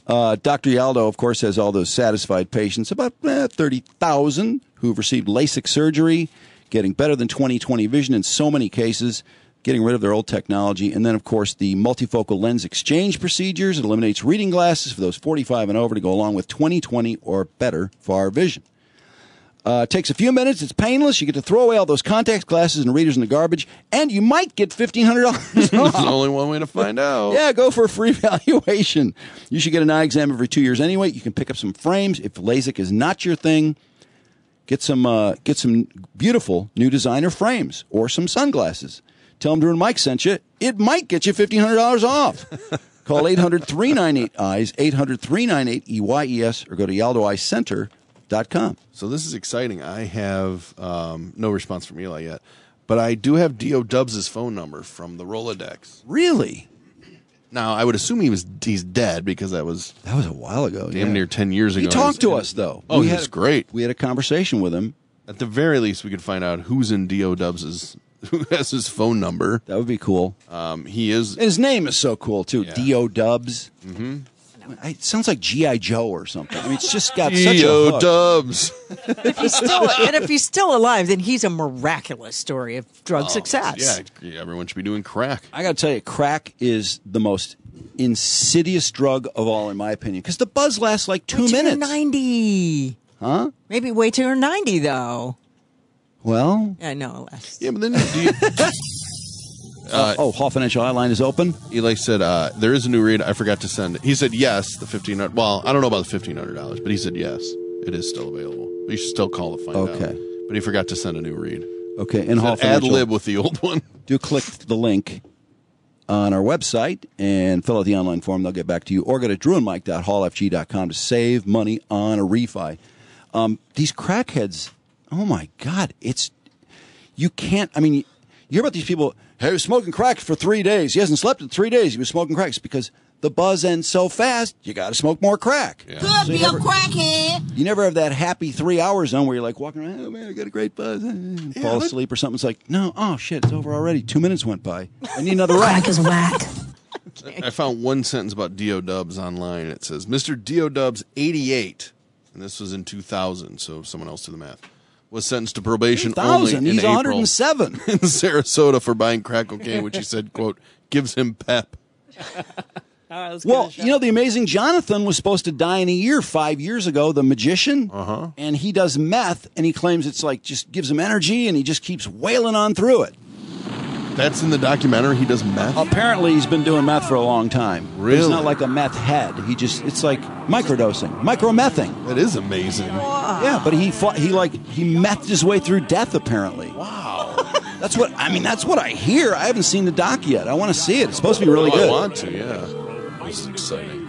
Uh, Doctor Yaldo, of course, has all those satisfied patients, about eh, thirty thousand who've received LASIK surgery, getting better than twenty twenty vision in so many cases, getting rid of their old technology. And then, of course, the multifocal lens exchange procedures. It eliminates reading glasses for those forty-five and over to go along with twenty twenty or better far vision. Uh, it takes a few minutes. It's painless. You get to throw away all those contacts, glasses, and readers in the garbage, and you might get fifteen hundred dollars off. There's only one way to find out. Yeah, go for a free evaluation. You should get an eye exam every two years anyway. You can pick up some frames. If LASIK is not your thing, get some uh, get some beautiful new designer frames or some sunglasses. Tell them Drew and Mike sent you. It might get you fifteen hundred dollars off. Call eight hundred, three nine eight, E Y E S, eight hundred, three nine eight, E Y E S, or go to yaldo eye center dot com. So this is exciting. I have um, no response from Eli yet, but I do have Dio Dubs' phone number from the Rolodex. Really? Now, I would assume he was he's dead because that was that was a while ago. Damn yeah. near ten years ago. He talked to us, though. Oh, we he had was a, great. We had a conversation with him. At the very least, we could find out who's in Dio Dubs' who has his phone number. That would be cool. Um, he is. And his name is so cool, too. Yeah. Dio Dubs. Mm-hmm. It sounds like G I. Joe or something. I mean, it's just got such a Dio hook. Dubs. If he's still, and if he's still alive, then he's a miraculous story of drug Oh, success. Yeah, yeah, everyone should be doing crack. I got to tell you, crack is the most insidious drug of all, in my opinion, because the buzz lasts like two wait till minutes. You're ninety. Huh? Maybe wait till you're ninety, though. Well, I know. Less. Yeah, but then do you, uh, oh, Hall Financial Hotline is open. Eli said uh, there is a new read. I forgot to send. He said yes, the fifteen hundred. Well, I don't know about the fifteen hundred dollars, but he said yes, it is still available. You should still call to find out. Okay, but he forgot to send a new read. Okay, in Hall Ad Financial, lib with the old one. Do click the link on our website and fill out the online form. They'll get back to you, or go to drew and mike dot hall f g dot com to save money on a refi. Um, these crackheads, oh my God, it's you can't. I mean, you hear about these people. Hey, he was smoking crack for three days. He hasn't slept in three days. He was smoking crack. It's because the buzz ends so fast. You got to smoke more crack. Yeah. Could So be you never- a crackhead. You never have that happy three hour zone where you're like walking around. Oh man, I got a great buzz. And fall but- asleep or something. It's like, no, oh shit, it's over already. Two minutes went by. I need another rack. is whack. I found one sentence about Dio Dubs online. It says Mister Dio Dubs, eighty-eight, and this was in two thousand. So someone else do the math. Was sentenced to probation only in He's April one hundred seven. in Sarasota for buying crack cocaine, which he said, "quote gives him pep." Well, you know, the amazing Jonathan was supposed to die in a year five years ago, the magician. Uh-huh. And he does meth, and he claims it's like just gives him energy, and he just keeps wailing on through it. That's in the documentary. He does meth. Apparently, he's been doing meth for a long time. But Really? He's not like a meth head. He just, it's like microdosing, micromething. That is amazing. Yeah, but he fought, he like, he methed his way through death, apparently. Wow. That's what, I mean, that's what I hear. I haven't seen the doc yet. I want to see it. It's supposed to be really Oh, good. I want to. Yeah. This is exciting.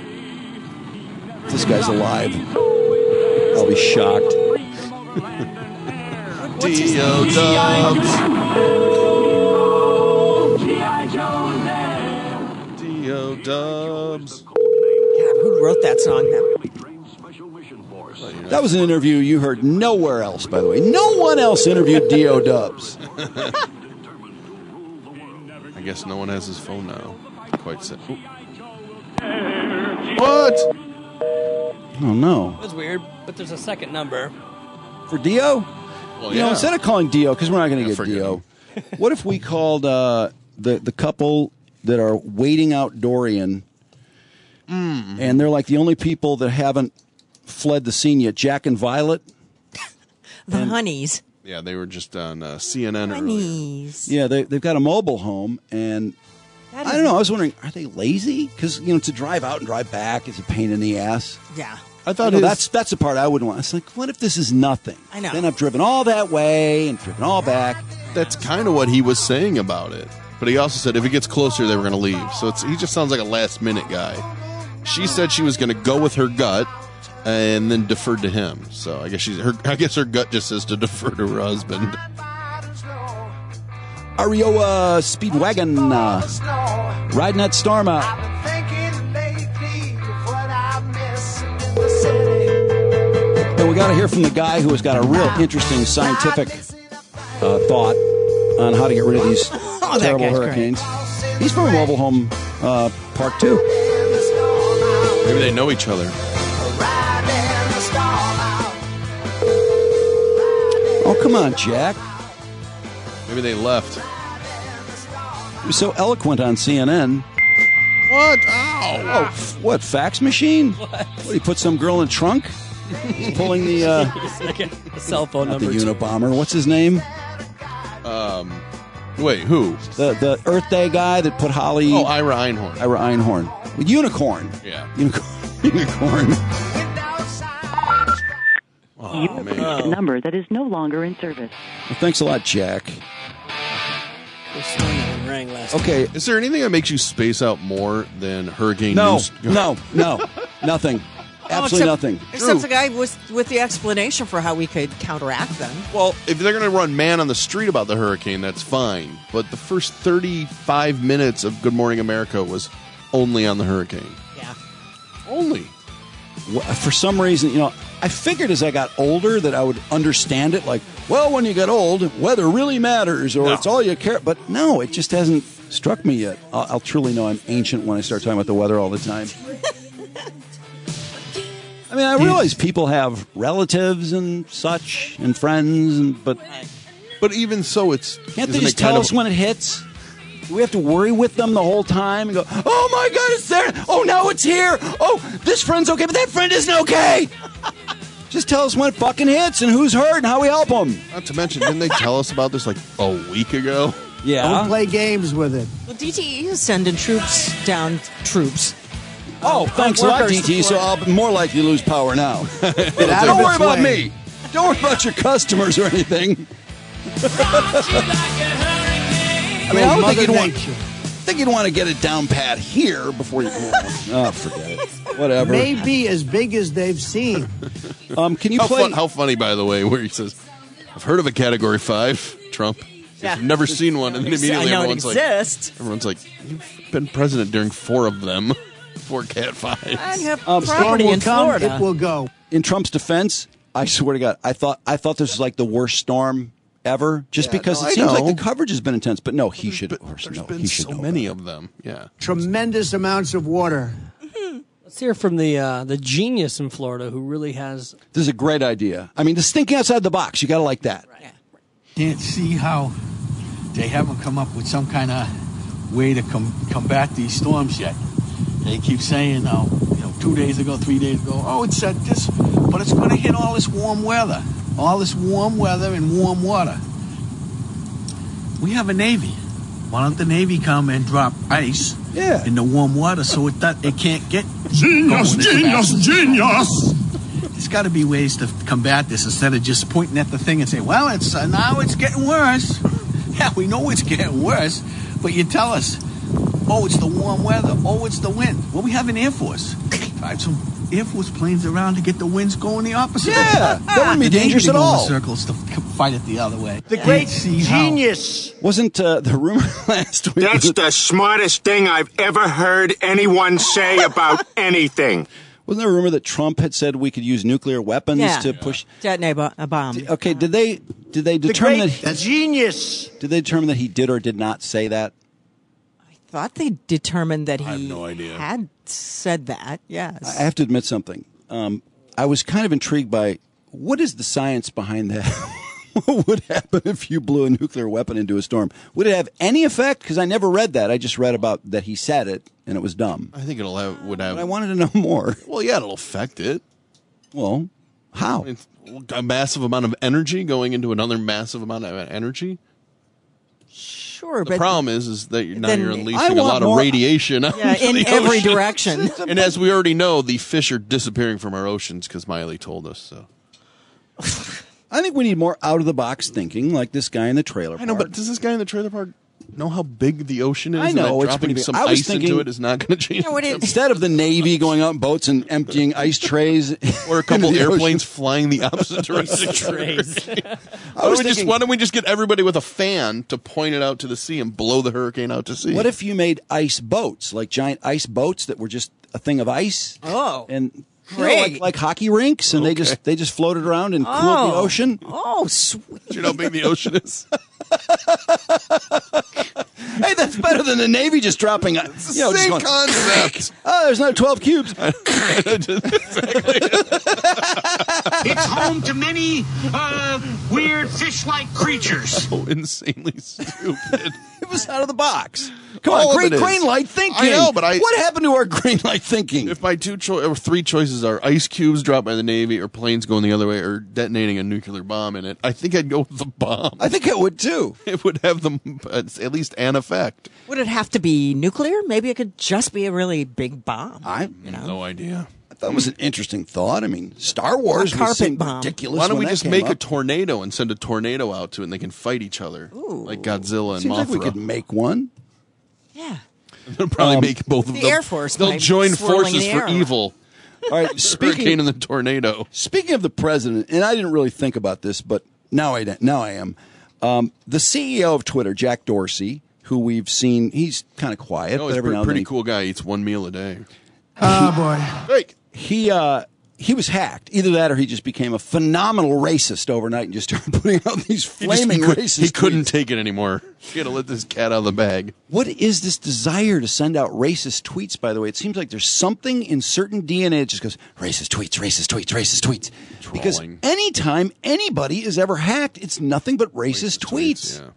If this guy's alive, I'll be shocked. Dio Dubs. Dio Dubs. God, who wrote that song? That was an interview you heard nowhere else, by the way. No one else interviewed Dio Dubs. I guess no one has his phone now. Quite sad. Ooh. What? Oh, no. That's weird, but there's a second number. For Dio? Well, You know, yeah. instead of calling Dio, because we're not going to Yeah, get forget Dio, what if we called uh, the, the couple that are waiting out Dorian, Mm. and they're like the only people that haven't fled the scene yet, Jack and Violet? The Honeys. Yeah, they were just on uh, C N N earlier. Honeys. Yeah, they, they've got a mobile home, and That I is- don't know. I was wondering, are they lazy? Because, you know, to drive out and drive back is a pain in the ass. Yeah. I thought You know, his- that's that's the part I wouldn't want. It's like, what if this is nothing? I know. Then I've driven all that way and driven all back. That's kind of what he was saying about it. But he also said if it gets closer, they were going to leave. So it's, he just sounds like a last minute guy. She said she was going to go with her gut and then deferred to him. So I guess she's her. I guess her gut just says to defer to her husband. Arioa Speedwagon uh, riding that storm out. And we got to hear from the guy who has got a real interesting scientific uh, thought on how to get rid of these that terrible guy's great. hurricanes. He's from a mobile home uh, park too. Maybe they know each other. Oh, come on, Jack. Maybe they left. He was so eloquent on C N N. What? Ow. Oh, f- what, fax machine? What? What, he put some girl in the trunk? He's pulling the, uh... It's like a, a cell phone not number. the Unabomber. What's his name? Um, wait, who? The the Earth Day guy that put Holly... Oh, Ira Einhorn. Ira Einhorn. With Unicorn. Yeah. Unicorn. Unicorn. Oh, You have reached a number that is no longer in service. Well, thanks a lot, Jack. Rang last Okay. Is there anything that makes you space out more than Hurricane No, News? no, no. Nothing. Absolutely Oh, nothing. except, Except the guy was with the explanation for how we could counteract them. Well, if they're going to run man on the street about the hurricane, that's fine. But the first thirty-five minutes of Good Morning America was only on the hurricane. Yeah. Only. Well, for some reason, you know, I figured as I got older that I would understand it. Like, well, when you get old, weather really matters, or No. it's all you care. But no, it just hasn't struck me yet. I'll, I'll truly know I'm ancient when I start talking about the weather all the time. I mean, I realize people have relatives and such and friends, and but But even so, it's can't they isn't just it kind tell of- us when it hits? Do we have to worry with them the whole time and go, oh my God, it's there. Oh, now it's here. Oh, this friend's okay, but that friend isn't okay. Just tell us when it fucking hits and who's hurt and how we help them. Not to mention, didn't they tell us about this like a week ago? Yeah. Don't play games with it. Well, D T E is sending troops down, troops. Oh, thanks a lot, D T, so I'll be more likely to lose power now. out Don't of worry its about way. me. Don't worry about your customers or anything. I mean, I don't think you'd want, think you'd want to get it down pat here before you... Oh, forget it. Whatever. Maybe as big as they've seen. Um, can you how, play... fun, how funny, by the way, where he says, I've heard of a Category five, Trump. Yeah. I've never seen one. And then immediately I know it everyone's like, exists. everyone's like, you've been president during four of them. Four Cat fives. And you have Um, property will in come, Florida. it will go. In Trump's defense, I swear to God, I thought I thought this was like the worst storm ever, just Yeah, because no, it I seems know. like the coverage has been intense. But no, he should. Of course, There's no, been he should so know many better. of them. Yeah. Tremendous amounts of water. Let's hear from the uh, the genius in Florida who really has. This is a great idea. I mean, just thinking outside the box. You got to like that. Can't see how they haven't come up with some kind of way to com- combat these storms yet. They keep saying, uh, you know, two days ago, three days ago, oh, it's at this, but it's going to hit all this warm weather, all this warm weather and warm water. We have a Navy. Why don't the Navy come and drop ice yeah. in the warm water so it that it can't get Genius, going into genius, that? genius. There's got to be ways to combat this instead of just pointing at the thing and say, well, it's uh, now it's getting worse. Yeah, we know it's getting worse, but you tell us, oh, it's the warm weather. Oh, it's the wind. Well, we have an Air Force. Drive some Air Force planes around to get the winds going the opposite. Yeah, that wouldn't be The Navy dangerous to at go in all. circles to fight it the other way. The Can't great see how- genius. Wasn't uh, the rumor last week? That's the smartest thing I've ever heard anyone say about anything. Wasn't there a rumor that Trump had said we could use nuclear weapons Yeah. to push? Detonate bo- a bomb. Okay, did they did they The determine great that? He, genius. did they determine that he did or did not say that? Thought they determined that he I have no idea. had said that. Yes. I have to admit something. Um, I was kind of intrigued by what is the science behind that. What would happen if you blew a nuclear weapon into a storm? Would it have any effect? Because I never read that. I just read about that he said it, and it was dumb. I think it'll have, would have. But I wanted to know more. Well, yeah, it'll affect it. Well, how? It's a massive amount of energy going into another massive amount of energy. Sure, The but problem is, is that you're, now then you're I unleashing a want lot more- of radiation out yeah, into in the every ocean. direction. And as we already know, the fish are disappearing from our oceans because Miley told us so. I think we need more out of the box thinking, like this guy in the trailer park. I know, but does this guy in the trailer park know how big the ocean is? I and know, that it's dropping pretty big. some I was ice thinking- into it is not going to change. You know what it- Instead of the Navy going out in boats and emptying ice trays, Or a couple into the ocean. airplanes flying the opposite direction. Trays. Why, I don't was we just, thinking, why don't we just get everybody with a fan to point it out to the sea and blow the hurricane out to sea? what if you made ice boats, like giant ice boats that were just a thing of ice? Oh. and you know, Great. like, like hockey rinks, and they Okay. just they just floated around and cooled the Oh. ocean. Oh, sweet. Do you know how big the ocean is? Hey, that's better than the Navy just dropping. A, It's the you know, just same going, concept. Oh, there's not twelve cubes. It's home to many uh, weird fish-like creatures. So insanely stupid. It was out of the box. Come All on, of green, it is. green light thinking. I know, but I- What happened to our green light thinking? If my two cho- or three choices are ice cubes dropped by the Navy, or planes going the other way, or detonating a nuclear bomb in it, I think I'd go with the bomb. I think it would too. It would have them at least an effect. Would it have to be nuclear? Maybe it could just be a really big bomb. I you know? No idea. I thought it was an interesting thought. I mean, Star Wars A carpet was seemed bomb. ridiculous. Why don't when we that just came make a up. tornado and send a tornado out to it, and they can fight each other like Godzilla and Seems Mothra? like we could make one. Yeah. They'll probably Um, make both of The them. Air Force They'll might be join swirling forces the for air evil. All right, Hurricane speaking and the tornado. speaking of the president, and I didn't really think about this, but now I now I am. Um, the C E O of Twitter, Jack Dorsey, who we've seen, he's kind of quiet, Oh, but he's a every pretty, now and then pretty he- cool guy. Eats one meal a day. Oh, boy. Fake. he uh he was hacked. Either that or he just became a phenomenal racist overnight and just started putting out these He just- flaming he could- racist He couldn't tweets. take it anymore. He had to let this cat out of the bag. What is this desire to send out racist tweets, by the way? It seems like there's something in certain D N A that just goes, racist tweets, racist tweets, racist tweets. Because Trolling. anytime anybody is ever hacked, it's nothing but racist, tweets. Yeah.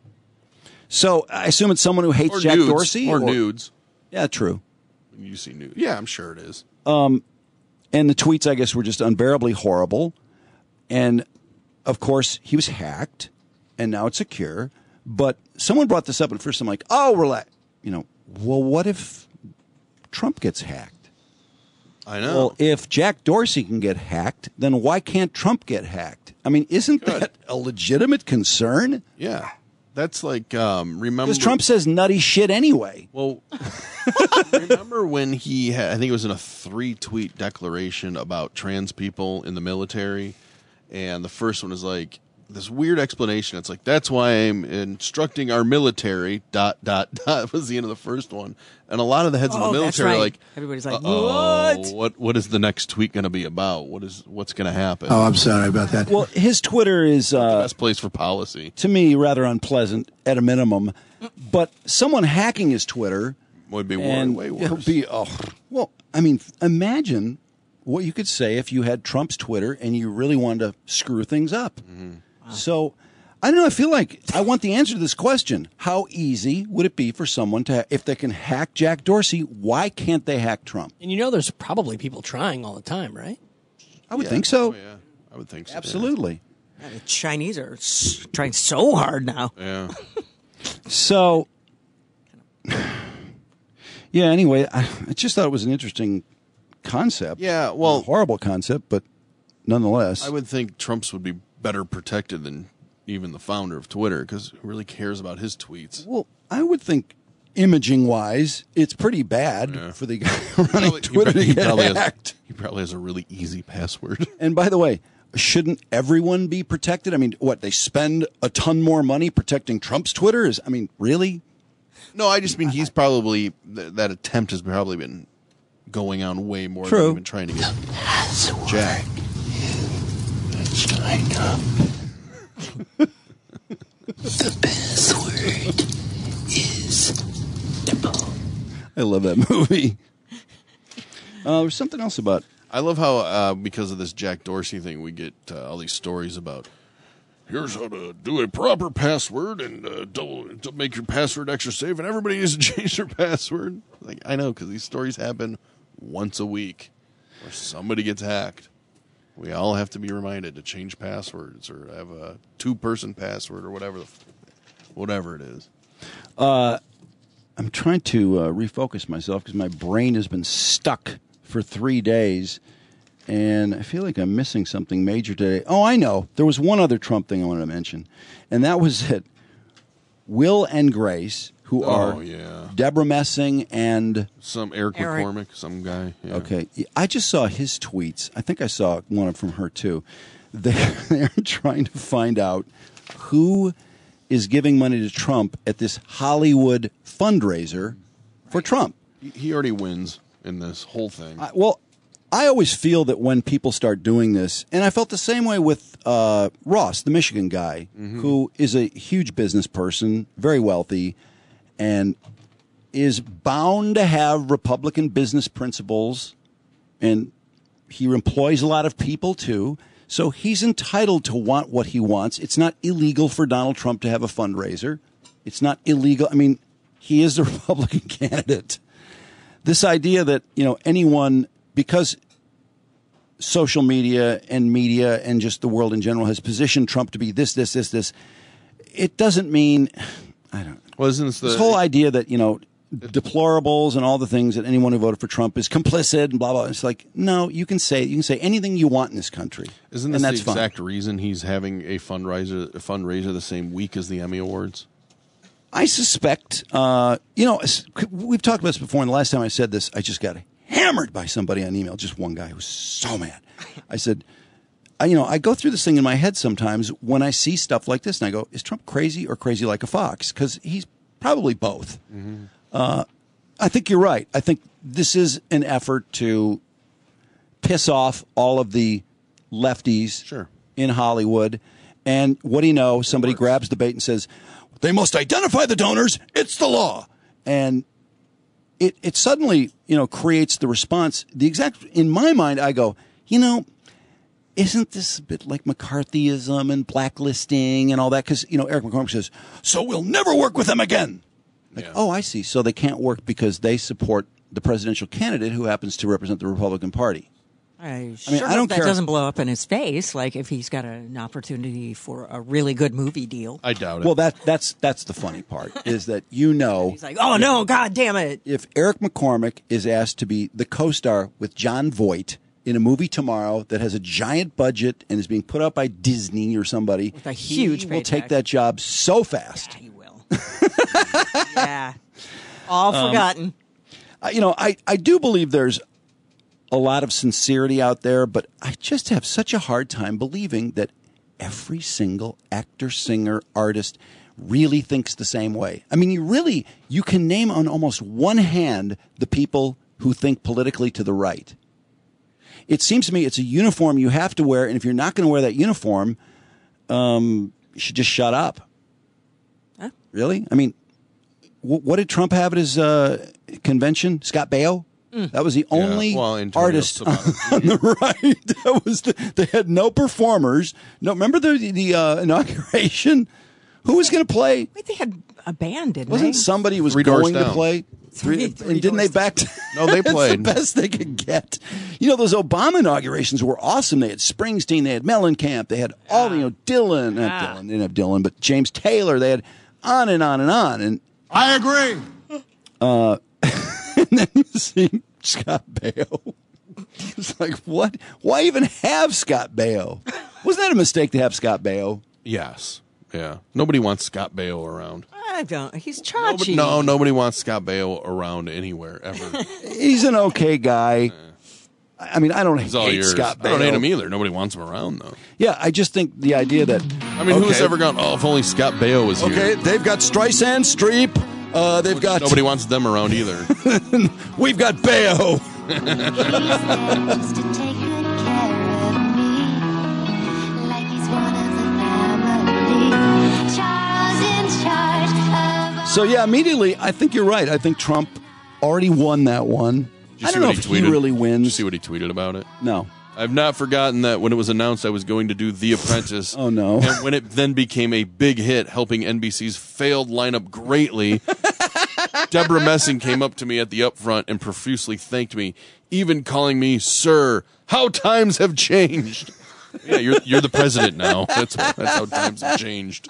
So I assume it's someone who hates Or Jack nudes. Dorsey? Or, nudes. Yeah, true. You see nudes. Yeah, I'm sure it is. Um, and the tweets, I guess, were just unbearably horrible. And, of course, he was hacked, and now it's secure. But someone brought this up, and first I'm like, oh, relax. You know, well, what if Trump gets hacked? I know. Well, if Jack Dorsey can get hacked, then why can't Trump get hacked? I mean, isn't Good. that a legitimate concern? Yeah. That's like, um, remember. Because Trump says nutty shit anyway. Well, remember when he had, I think it was in a three tweet declaration about trans people in the military. And the first one is like this weird explanation. It's like, that's why I'm instructing our military, dot, dot, dot, was the end of the first one. And a lot of the heads of Oh, the that's military are right. like, Everybody's like, "Uh-oh, what? what? What is the next tweet going to be about? What is what's going to happen? Oh, I'm sorry about that. Well, his Twitter is, uh, Best place for policy. to me, rather unpleasant at a minimum. But someone hacking his Twitter Would be and way it'll worse. be, oh, well, I mean, imagine what you could say if you had Trump's Twitter and you really wanted to screw things up. Mm-hmm. So, I don't know. I feel like I want the answer to this question. How easy would it be for someone to, if they can hack Jack Dorsey, why can't they hack Trump? And you know there's probably people trying all the time, right? I would Yeah. think so. Oh, yeah, I would think so. Absolutely. Yeah, the Chinese are s- trying so hard now. Yeah. So, yeah, anyway, I, I just thought it was an interesting concept. Yeah, well- A horrible concept, but nonetheless. I would think Trump's would be better protected than even the founder of Twitter, because who really cares about his tweets? Well, I would think imaging wise, it's pretty bad Yeah. for the guy running He Twitter probably- to he get probably has- hacked. he probably has a really easy password. And by the way, shouldn't everyone be protected? I mean, what, they spend a ton more money protecting Trump's Twitter? Is I mean, really? No, I just mean he's probably th- that attempt has probably been going on way more True. than even trying to get Jack. The password is I love that movie. Uh, there's something else about. I love how uh, because of this Jack Dorsey thing, we get uh, all these stories about here's how to do a proper password and uh, double, to make your password extra safe, and everybody needs to change their password. Like I know because these stories happen once a week where somebody gets hacked. We all have to be reminded to change passwords or have a two-person password or whatever, the, whatever it is. Uh, I'm trying to uh, refocus myself because my brain has been stuck for three days, and I feel like I'm missing something major today. Oh, I know. There was one other Trump thing I wanted to mention, and that was that Will and Grace, who Oh, are yeah. Deborah Messing and Some Eric, Eric. McCormick, some guy. Yeah. Okay, I just saw his tweets. I think I saw one from her too. They, they're trying to find out who is giving money to Trump at this Hollywood fundraiser for Trump. He, he already wins in this whole thing. I, well, I always feel that when people start doing this, and I felt the same way with uh, Ross, the Michigan guy, Mm-hmm. who is a huge business person, very wealthy, and is bound to have Republican business principles, and he employs a lot of people too. So he's entitled to want what he wants. It's not illegal for Donald Trump to have a fundraiser. It's not illegal. I mean, he is the Republican candidate. This idea that, you know, anyone, because social media and media and just the world in general has positioned Trump to be this, this, this, this, it doesn't mean, I don't know. Well, isn't this, the, this whole idea that, you know, deplorables and all the things that anyone who voted for Trump is complicit and blah blah. It's like, no, you can say you can say anything you want in this country. Isn't this the exact fine. reason he's having a fundraiser a fundraiser the same week as the Emmy Awards? I suspect. Uh, you know, we've talked about this before, and the last time I said this, I just got hammered by somebody on email. Just one guy who was so mad. I said, I, you know, I go through this thing in my head sometimes when I see stuff like this, and I go, is Trump crazy or crazy like a fox? Because he's probably both. Mm-hmm. Uh, I think you're right. I think this is an effort to piss off all of the lefties sure. in Hollywood. And what do you know? Somebody grabs the bait and says, they must identify the donors. It's the law. And it, it suddenly, you know, creates the response. The exact, in my mind, I go, you know, isn't this a bit like McCarthyism and blacklisting and all that? Because, you know, Eric McCormick says, so we'll never work with them again. Like, yeah. Oh, I see. So they can't work because they support the presidential candidate who happens to represent the Republican Party. I, sure I mean, I don't that care. Doesn't blow up in his face, like if he's got an opportunity for a really good movie deal. I doubt it. Well, that that's that's the funny part is that you know he's like, oh no, God damn it! If Eric McCormick is asked to be the co-star with John Voight in a movie tomorrow that has a giant budget and is being put out by Disney or somebody, with a huge, he will take that job so fast. Yeah, he will. Yeah, all forgotten. Um, I, you know, I, I do believe there's a lot of sincerity out there, but I just have such a hard time believing that every single actor, singer, artist really thinks the same way. I mean, you really, you can name on almost one hand the people who think politically to the right. It seems to me it's a uniform you have to wear, and if you're not going to wear that uniform, um, you should just shut up. Huh? Really? I mean, w- what did Trump have at his uh, convention? Scott Baio? Mm. That was the only yeah, well, artist on, on the right. That was the, they had no performers. No, remember the the uh, inauguration? Who was going to play? Wait, they had a band, didn't Wasn't they? somebody who was Three going doors to down. play? Three, Three and didn't they back? To, no, they played. That's the best they could get. You know, those Obama inaugurations were awesome. They had Springsteen, they had Mellencamp, they had all the, you know, Dylan, not Ah. Dylan, they didn't have Dylan, but James Taylor. They had on and on and on. And I agree. Uh, and then you see Scott Baio. It's like, what? Why even have Scott Baio? Wasn't that a mistake to have Scott Baio? Yes. Yeah. Nobody wants Scott Baio around. I don't. He's Nobody, chachi. no, nobody wants Scott Baio around anywhere, ever. He's an okay guy. I mean, I don't He's all hate yours. Scott Baio. I don't hate him either. Nobody wants him around, though. Yeah, I just think the idea that... I mean, okay, who's ever gone, oh, if only Scott Baio was here. Okay, they've got Streisand, Streep. Uh, they've got... Nobody wants them around either. We've got Baio. So, yeah, immediately, I think you're right. I think Trump already won that one. Did you I see don't know what if he he tweeted? really wins. Did you see what he tweeted about it? No. I've not forgotten that when it was announced I was going to do The Apprentice. Oh, no. And when it then became a big hit, helping N B C's failed lineup greatly, Deborah Messing came up to me at the upfront and profusely thanked me, even calling me, sir, how times have changed. Yeah, you're you're the president now. That's, that's how times have changed.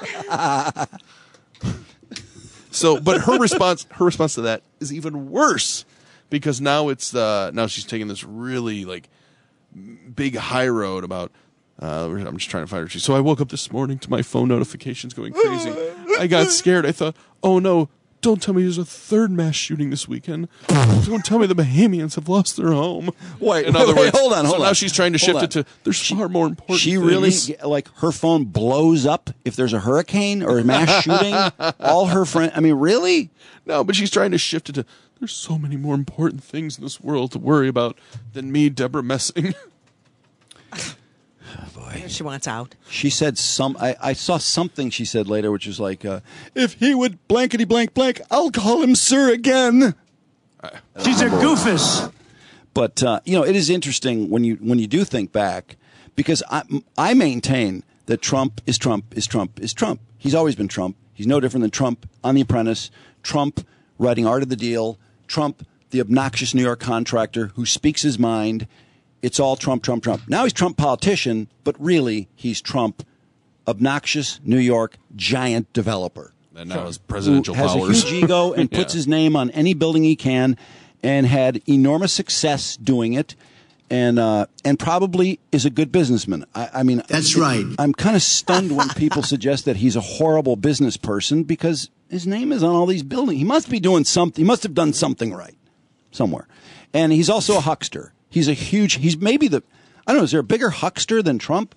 So, but her response, her response to that is even worse, because now it's uh, now she's taking this really like big high road about. Uh, I'm just trying to find her. So I woke up this morning to my phone notifications going crazy. I got scared. I thought, oh no, don't tell me there's a third mass shooting this weekend. Don't tell me the Bahamians have lost their home. Wait, in wait, other wait, words, hold on, hold so on. now she's trying to Hold shift on. it to there's far more important. She really, things. like, her phone blows up if there's a hurricane or a mass shooting. All her friends, I mean, really? No, but she's trying to shift it to there's so many more important things in this world to worry about than me, Deborah Messing. Boy. She wants out. She said some. I, I saw something she said later, which was like, uh, "If he would blankety blank blank, I'll call him sir again." She's a goofus. But uh, you know, it is interesting when you when you do think back, because I I maintain that Trump is Trump is Trump is Trump. He's always been Trump. He's no different than Trump on The Apprentice. Trump writing Art of the Deal. Trump, the obnoxious New York contractor who speaks his mind. It's all Trump, Trump, Trump. Now he's Trump politician, but really he's Trump, obnoxious New York giant developer. And now his presidential who has powers. a huge ego and puts Yeah. his name on any building he can, and had enormous success doing it, and uh, and probably is a good businessman. I, I mean, That's it- right. I'm kind of stunned when people suggest that he's a horrible business person because his name is on all these buildings. He must be doing something. He must have done something right somewhere, and he's also a huckster. He's a huge. He's maybe the. I don't know. Is there a bigger huckster than Trump?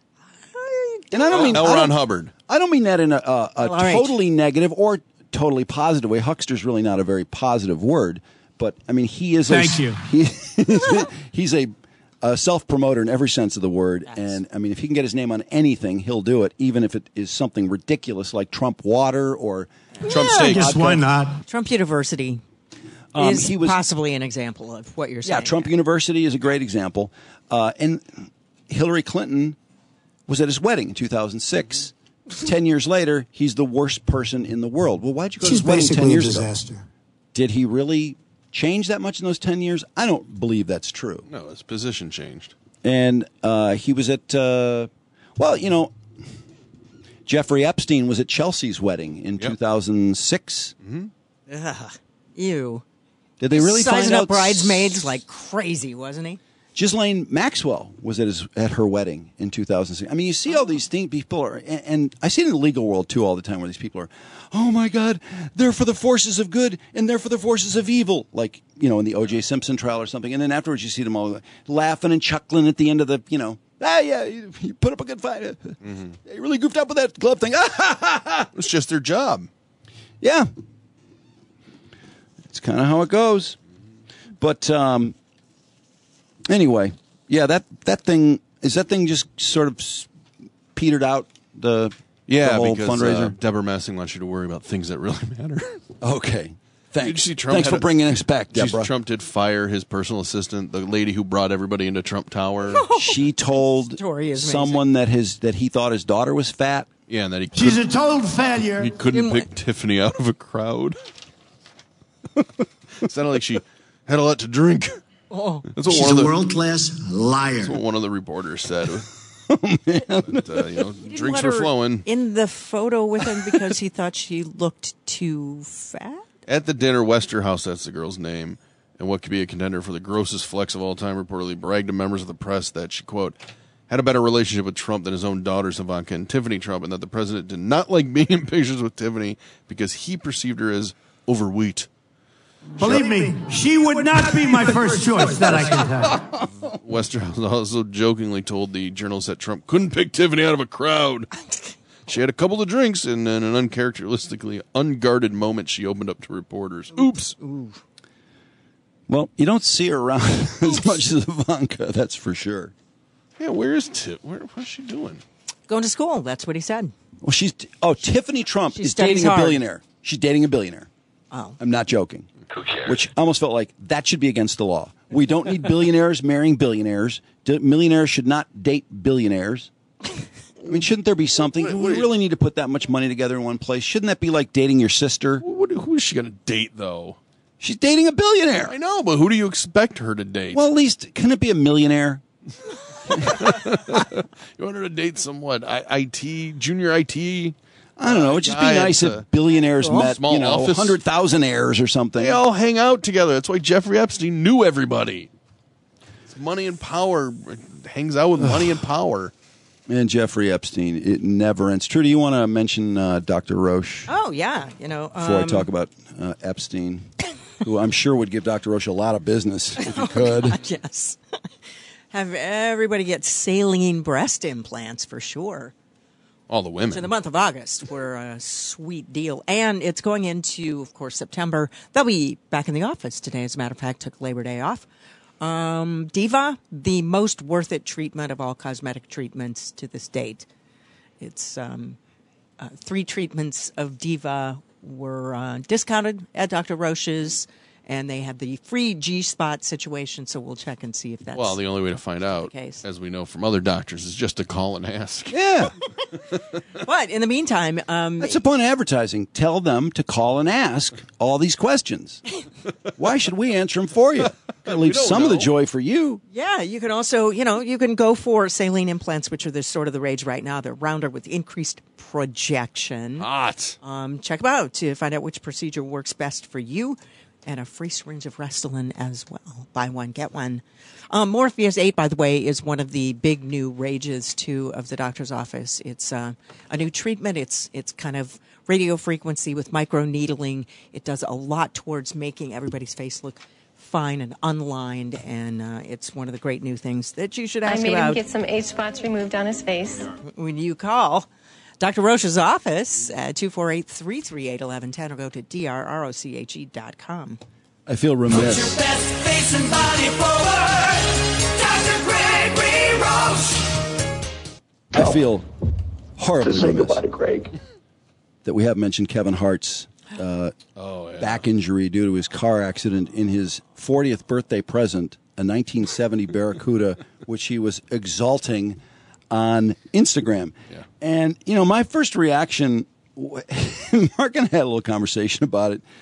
And I don't mean L. I Ron don't- Hubbard. I don't mean that in a, a, a All right. totally negative or totally positive way. Huckster's really not a very positive word, but I mean he is. Thank a, you. He, he's a, a self-promoter in every sense of the word, and I mean if he can get his name on anything, he'll do it, even if it is something ridiculous like Trump water or Trump Yeah. steak. Just why not? Trump University Um, is he was- possibly an example of what you're saying. Yeah, Trump University is a great example. Uh, and Hillary Clinton was at his wedding in two thousand six. Ten years later, he's the worst person in the world. Well, why'd you go She's to his wedding ten basically a years ago? disaster. Did he really change that much in those ten years? I don't believe that's true. No, his position changed. And uh, he was at, uh, well, you know, Jeffrey Epstein was at Chelsea's wedding in Yep. two thousand six. Ugh. Ew. Did they really Sizing find up out bridesmaids like crazy, wasn't he? Ghislaine Maxwell was at his at her wedding in two thousand six. I mean, you see all these things. People are, and, and I see it in the legal world too all the time, where these people are, oh my God, they're for the forces of good and they're for the forces of evil, like you know in the O J Simpson trial or something. And then afterwards, you see them all laughing and chuckling at the end of the, you know, ah yeah, you, you put up a good fight. Mm-hmm. You really goofed up with that glove thing. It's just their job. Yeah, it's kind of how it goes. But um, anyway, yeah, that that thing is that thing just sort of s- petered out the Yeah, the whole because fundraiser. uh, Deborah Messing wants you to worry about things that really matter. Okay, thanks. Did you see Trump Thanks had for a- bringing us back, Did you see Deborah. Trump did fire his personal assistant, the lady who brought everybody into Trump Tower. She told Story is amazing. someone that his that he thought his daughter was fat. Yeah, and that he She's a couldn't, total failure. he couldn't Didn't pick Tiffany out of a crowd. It sounded like she had a lot to drink. Oh. That's what She's one a of the world-class liar. that's what one of the reporters said. But, uh, you know, Didn't drinks let were her flowing. in the photo with him because he thought she looked too fat. At the dinner, Westerhouse, that's the girl's name, and what could be a contender for the grossest flex of all time, reportedly bragged to members of the press that she, quote, had a better relationship with Trump than his own daughters, Ivanka and Tiffany Trump, and that the president did not like being in pictures with Tiffany because he perceived her as overweight. Believe me, she would not be my first choice, that I can tell you. Westerhouse also jokingly told the journalist that Trump couldn't pick Tiffany out of a crowd. She had a couple of drinks, and in an uncharacteristically unguarded moment, she opened up to reporters. Oops. Well, you don't see her around as much as Ivanka, that's for sure. Yeah, where is Tiff? Where, what's she doing? Going to school. That's what he said. Well, she's oh Tiffany Trump She is studies dating a hard. billionaire. She's dating a billionaire. Oh. I'm not joking. Which I almost felt like that should be against the law. We don't need billionaires marrying billionaires. D- millionaires should not date billionaires. I mean, shouldn't there be something? Do we really need to put that much money together in one place? Shouldn't that be like dating your sister? What, who is she going to date, though? She's dating a billionaire. I know, but who do you expect her to date? Well, at least, can it be a millionaire? You want her to date some, what, I- IT, junior I T? I don't know. It'd just be guy at nice the if billionaires met, small you know, office. one hundred thousand heirs or something. They all hang out together. That's why Jeffrey Epstein knew everybody. It's money and power. It hangs out with money and power. And Jeffrey Epstein, it never ends. True, do you want to mention uh, Doctor Roche Oh yeah, you know. before I um, talk about uh, Epstein, who I'm sure would give Doctor Roche a lot of business if he could. God, yes. Have everybody get saline breast implants for sure. All the women. So the month of August were a sweet deal. And it's going into, of course, September. They'll be back in the office today. As a matter of fact, took Labor Day off. Um, Diva, the most worth it treatment of all cosmetic treatments to this date. It's um, uh, three treatments of Diva were uh, discounted at Doctor Roche's, and they have the free G-spot situation, so we'll check and see if that's Well, the only way to find out, case. as we know from other doctors, is just to call and ask. Yeah. But in the meantime... Um, That's the point of advertising. Tell them to call and ask all these questions. Why should we answer them for you? Gotta leave don't some of the know. joy for you. Yeah, you can also, you know, you can go for saline implants, which are the sort of the rage right now. They're rounder with increased projection. Hot. Um, check them out to find out which procedure works best for you. And a free syringe of Restylane as well. Buy one, get one. Um, Morpheus eight, by the way, is one of the big new rages, too, of the doctor's office. It's uh, a new treatment. It's it's kind of radio frequency with microneedling. It does a lot towards making everybody's face look fine and unlined, and uh, it's one of the great new things that you should ask I made about him get some age spots removed on his face. when you call Doctor Roche's office at two four eight, three three eight, one one one zero or go to D R R O C H E dot com. I feel remiss. Best face and body forward, Doctor Gregory Roche. I feel horribly Say remiss goodbye to Greg. that we have mentioned Kevin Hart's uh, Oh, yeah. back injury due to his car accident in his fortieth birthday present, a nineteen seventy Barracuda, which he was exalting on Instagram. Yeah. And, you know, my first reaction, Mark and I had a little conversation about it.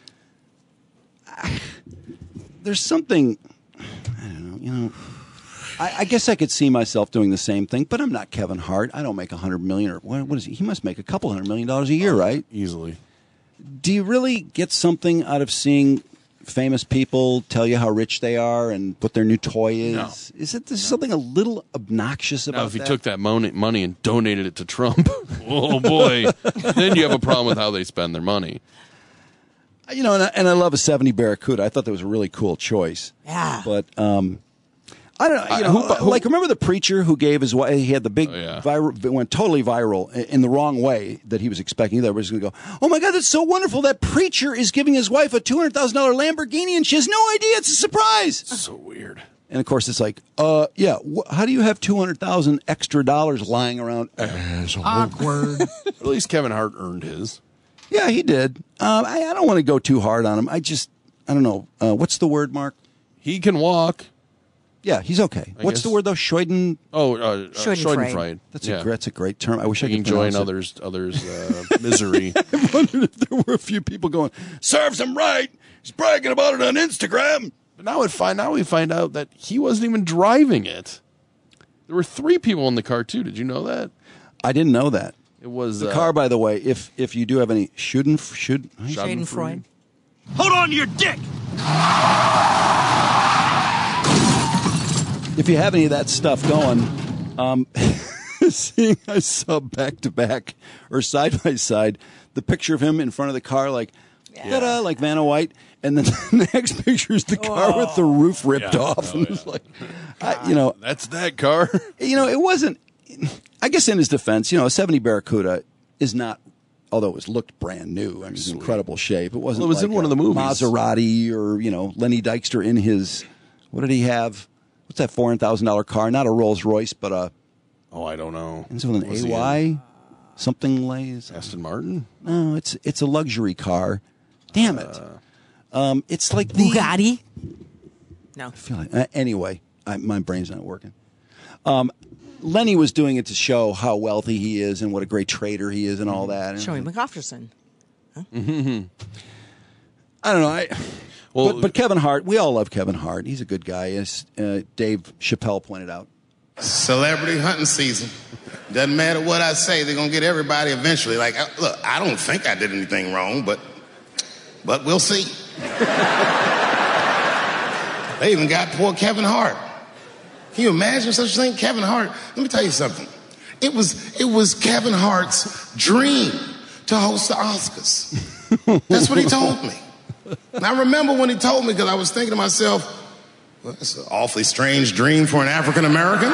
There's something, I don't know, you know, I, I guess I could see myself doing the same thing, but I'm not Kevin Hart. I don't make a hundred million or what, what is he? He must make a couple hundred million dollars a year, right? Easily. Do you really get something out of seeing famous people tell you how rich they are and what their new toy is? No. Is it there's something a little obnoxious about Now, if he that? took that money, money and donated it to Trump, oh boy, then you have a problem with how they spend their money. You know, and I, and I love a seventy Barracuda. I thought that was a really cool choice. Yeah. But um, I don't know. You I- know, who- who- like remember the preacher who gave his wife? He had the big Oh, yeah. viral, it went totally viral i- in the wrong way that he was expecting. That was going to go, oh my God, that's so wonderful! That preacher is giving his wife a two hundred thousand dollar Lamborghini, and she has no idea. It's a surprise. So weird. And of course, it's like, uh, yeah. Wh- how do you have two hundred thousand extra dollars lying around? Awkward. At least Kevin Hart earned his. Yeah, he did. Um, I, I don't want to go too hard on him. I just, I don't know. Uh, what's the word, Mark? He can walk. Yeah, he's okay. I What's guess- the word though? Scheuden. Oh, uh, uh, Schadenfreude. Schadenfreude. That's yeah. a that's a great term. I wish I Taking could joy in pronounce it. others, others' uh, misery. I wondered if there were a few people going, serves him right. He's bragging about it on Instagram. But now, it find, now we find out that he wasn't even driving it. There were three people in the car, too. Did you know that? I didn't know that. It was... The uh, car, by the way, if if you do have any Schuden, should Schadenfreude. Hold on to your dick. if you have any of that stuff going, um, seeing I saw back to back or side by side the picture of him in front of the car, like ta-da, like Vanna White, and then the next picture is the car with the roof ripped Yeah. off, Oh, and yeah. it's like, I, you know, That's that car. you know, it wasn't. I guess in his defense, you know, a seventy Barracuda is not. Although it was looked brand new, I mean, it was in incredible shape. It wasn't. Well, it was like in one a of the movies. Maserati, or you know, Lenny Dykstra in his. What did he have? What's that four hundred thousand dollar car? Not a Rolls Royce, but a. Oh, I don't know. It's with an Was A he Y, something lays. Aston Martin? No, it's it's a luxury car. Damn it! Um, it's like the Bugatti. No. I feel like, uh, anyway, I, my brain's not working. Um, Lenny was doing it to show how wealthy he is and what a great trader he is and all that. And Joey McGofferson. I don't know. I, Well- but, but Kevin Hart, we all love Kevin Hart. He's a good guy, as uh, Dave Chappelle pointed out. Celebrity hunting season. Doesn't matter what I say, they're gonna get everybody eventually. Like, I- look, I don't think I did anything wrong, but but we'll see. They even got poor Kevin Hart. Can you imagine such a thing? Kevin Hart, let me tell you something. It was it was Kevin Hart's dream to host the Oscars. That's what he told me. And I remember when he told me, because I was thinking to myself, well, that's an awfully strange dream for an African American.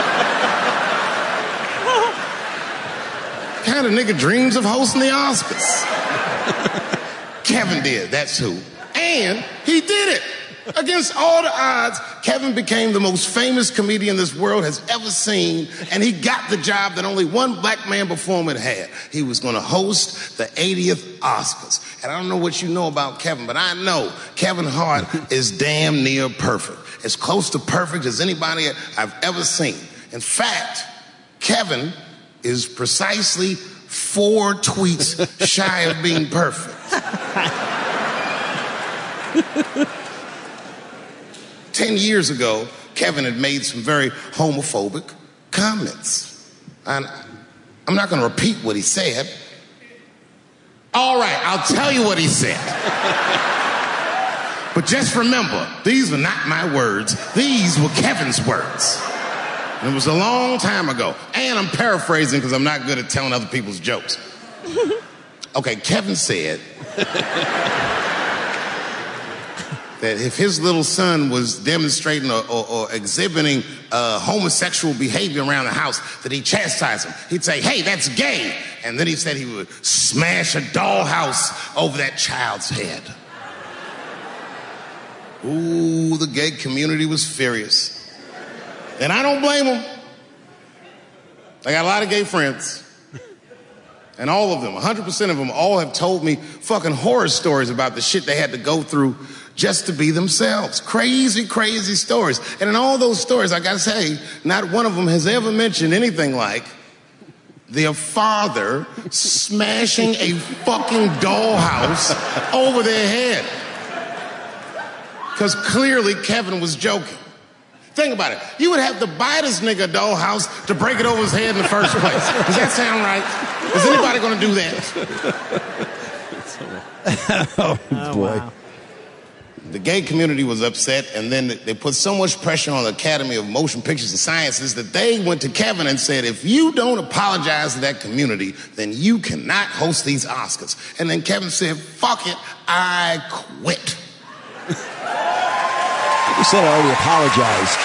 Kind of nigga dreams of hosting the Oscars. Kevin did, that's who. And he did it. Against all the odds, Kevin became the most famous comedian this world has ever seen, and he got the job that only one black man before him had had. He was going to host the eightieth Oscars. And I don't know what you know about Kevin, but I know Kevin Hart is damn near perfect. As close to perfect as anybody I've ever seen. In fact, Kevin is precisely four tweets shy of being perfect. Ten years ago, Kevin had made some very homophobic comments. And I'm not going to repeat what he said. All right, I'll tell you what he said. But just remember, these were not my words. These were Kevin's words. And it was a long time ago. And I'm paraphrasing because I'm not good at telling other people's jokes. Okay, Kevin said that if his little son was demonstrating or, or, or exhibiting uh, homosexual behavior around the house, that he'd chastise him. He'd say, hey, that's gay. And then he said he would smash a dollhouse over that child's head. Ooh, the gay community was furious. And I don't blame them. I got a lot of gay friends. And all of them, one hundred percent of them, all have told me fucking horror stories about the shit they had to go through just to be themselves. Crazy, crazy stories. And in all those stories, I gotta say, not one of them has ever mentioned anything like their father smashing a fucking dollhouse over their head. Because clearly Kevin was joking. Think about it. You would have to buy this nigga a dollhouse to break it over his head in the first place. Does that sound right? Is anybody going to do that? oh, Oh, boy. wow. The gay community was upset, and then they put so much pressure on the Academy of Motion Pictures and Sciences that they went to Kevin and said, if you don't apologize to that community, then you cannot host these Oscars. And then Kevin said, fuck it, I quit. He said I already apologized.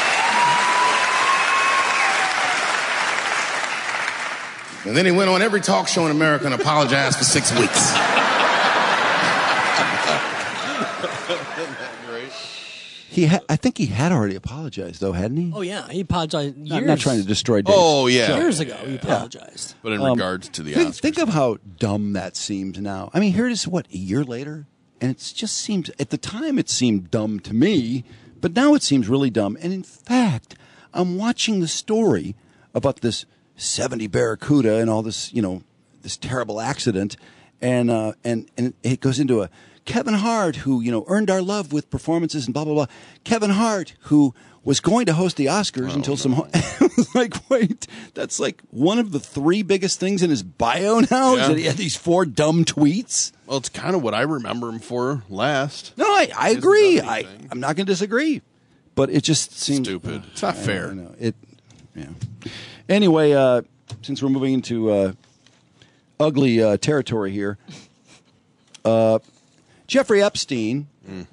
And then he went on every talk show in America and apologized for six weeks. He, ha- I think he had already apologized, though, hadn't he? Oh yeah, he apologized years. Not, not trying to destroy Dave. Oh, yeah. years ago. He apologized. But in Um, regards to the think, Oscars. think of how dumb that seems now. I mean, here it is, what, a year later? And it just seems, at the time it seemed dumb to me, but now it seems really dumb. And in fact, I'm watching the story about this seventy Barracuda and all this, you know, this terrible accident. And, uh, and, and it goes into a Kevin Hart, who, you know, earned our love with performances and blah, blah, blah. Kevin Hart, who was going to host the Oscars Oh, until no. some... Ho- I was like, wait, that's like one of the three biggest things in his bio now? Yeah. Is that he had these four dumb tweets? Well, it's kind of what I remember him for last. No, I, I Isn't agree. that I, anything? I'm not going to disagree. But it just seems... Stupid. It's not I- fair. I know. It, yeah. Anyway, uh, since we're moving into uh, ugly uh, territory here, uh, Jeffrey Epstein... Mm.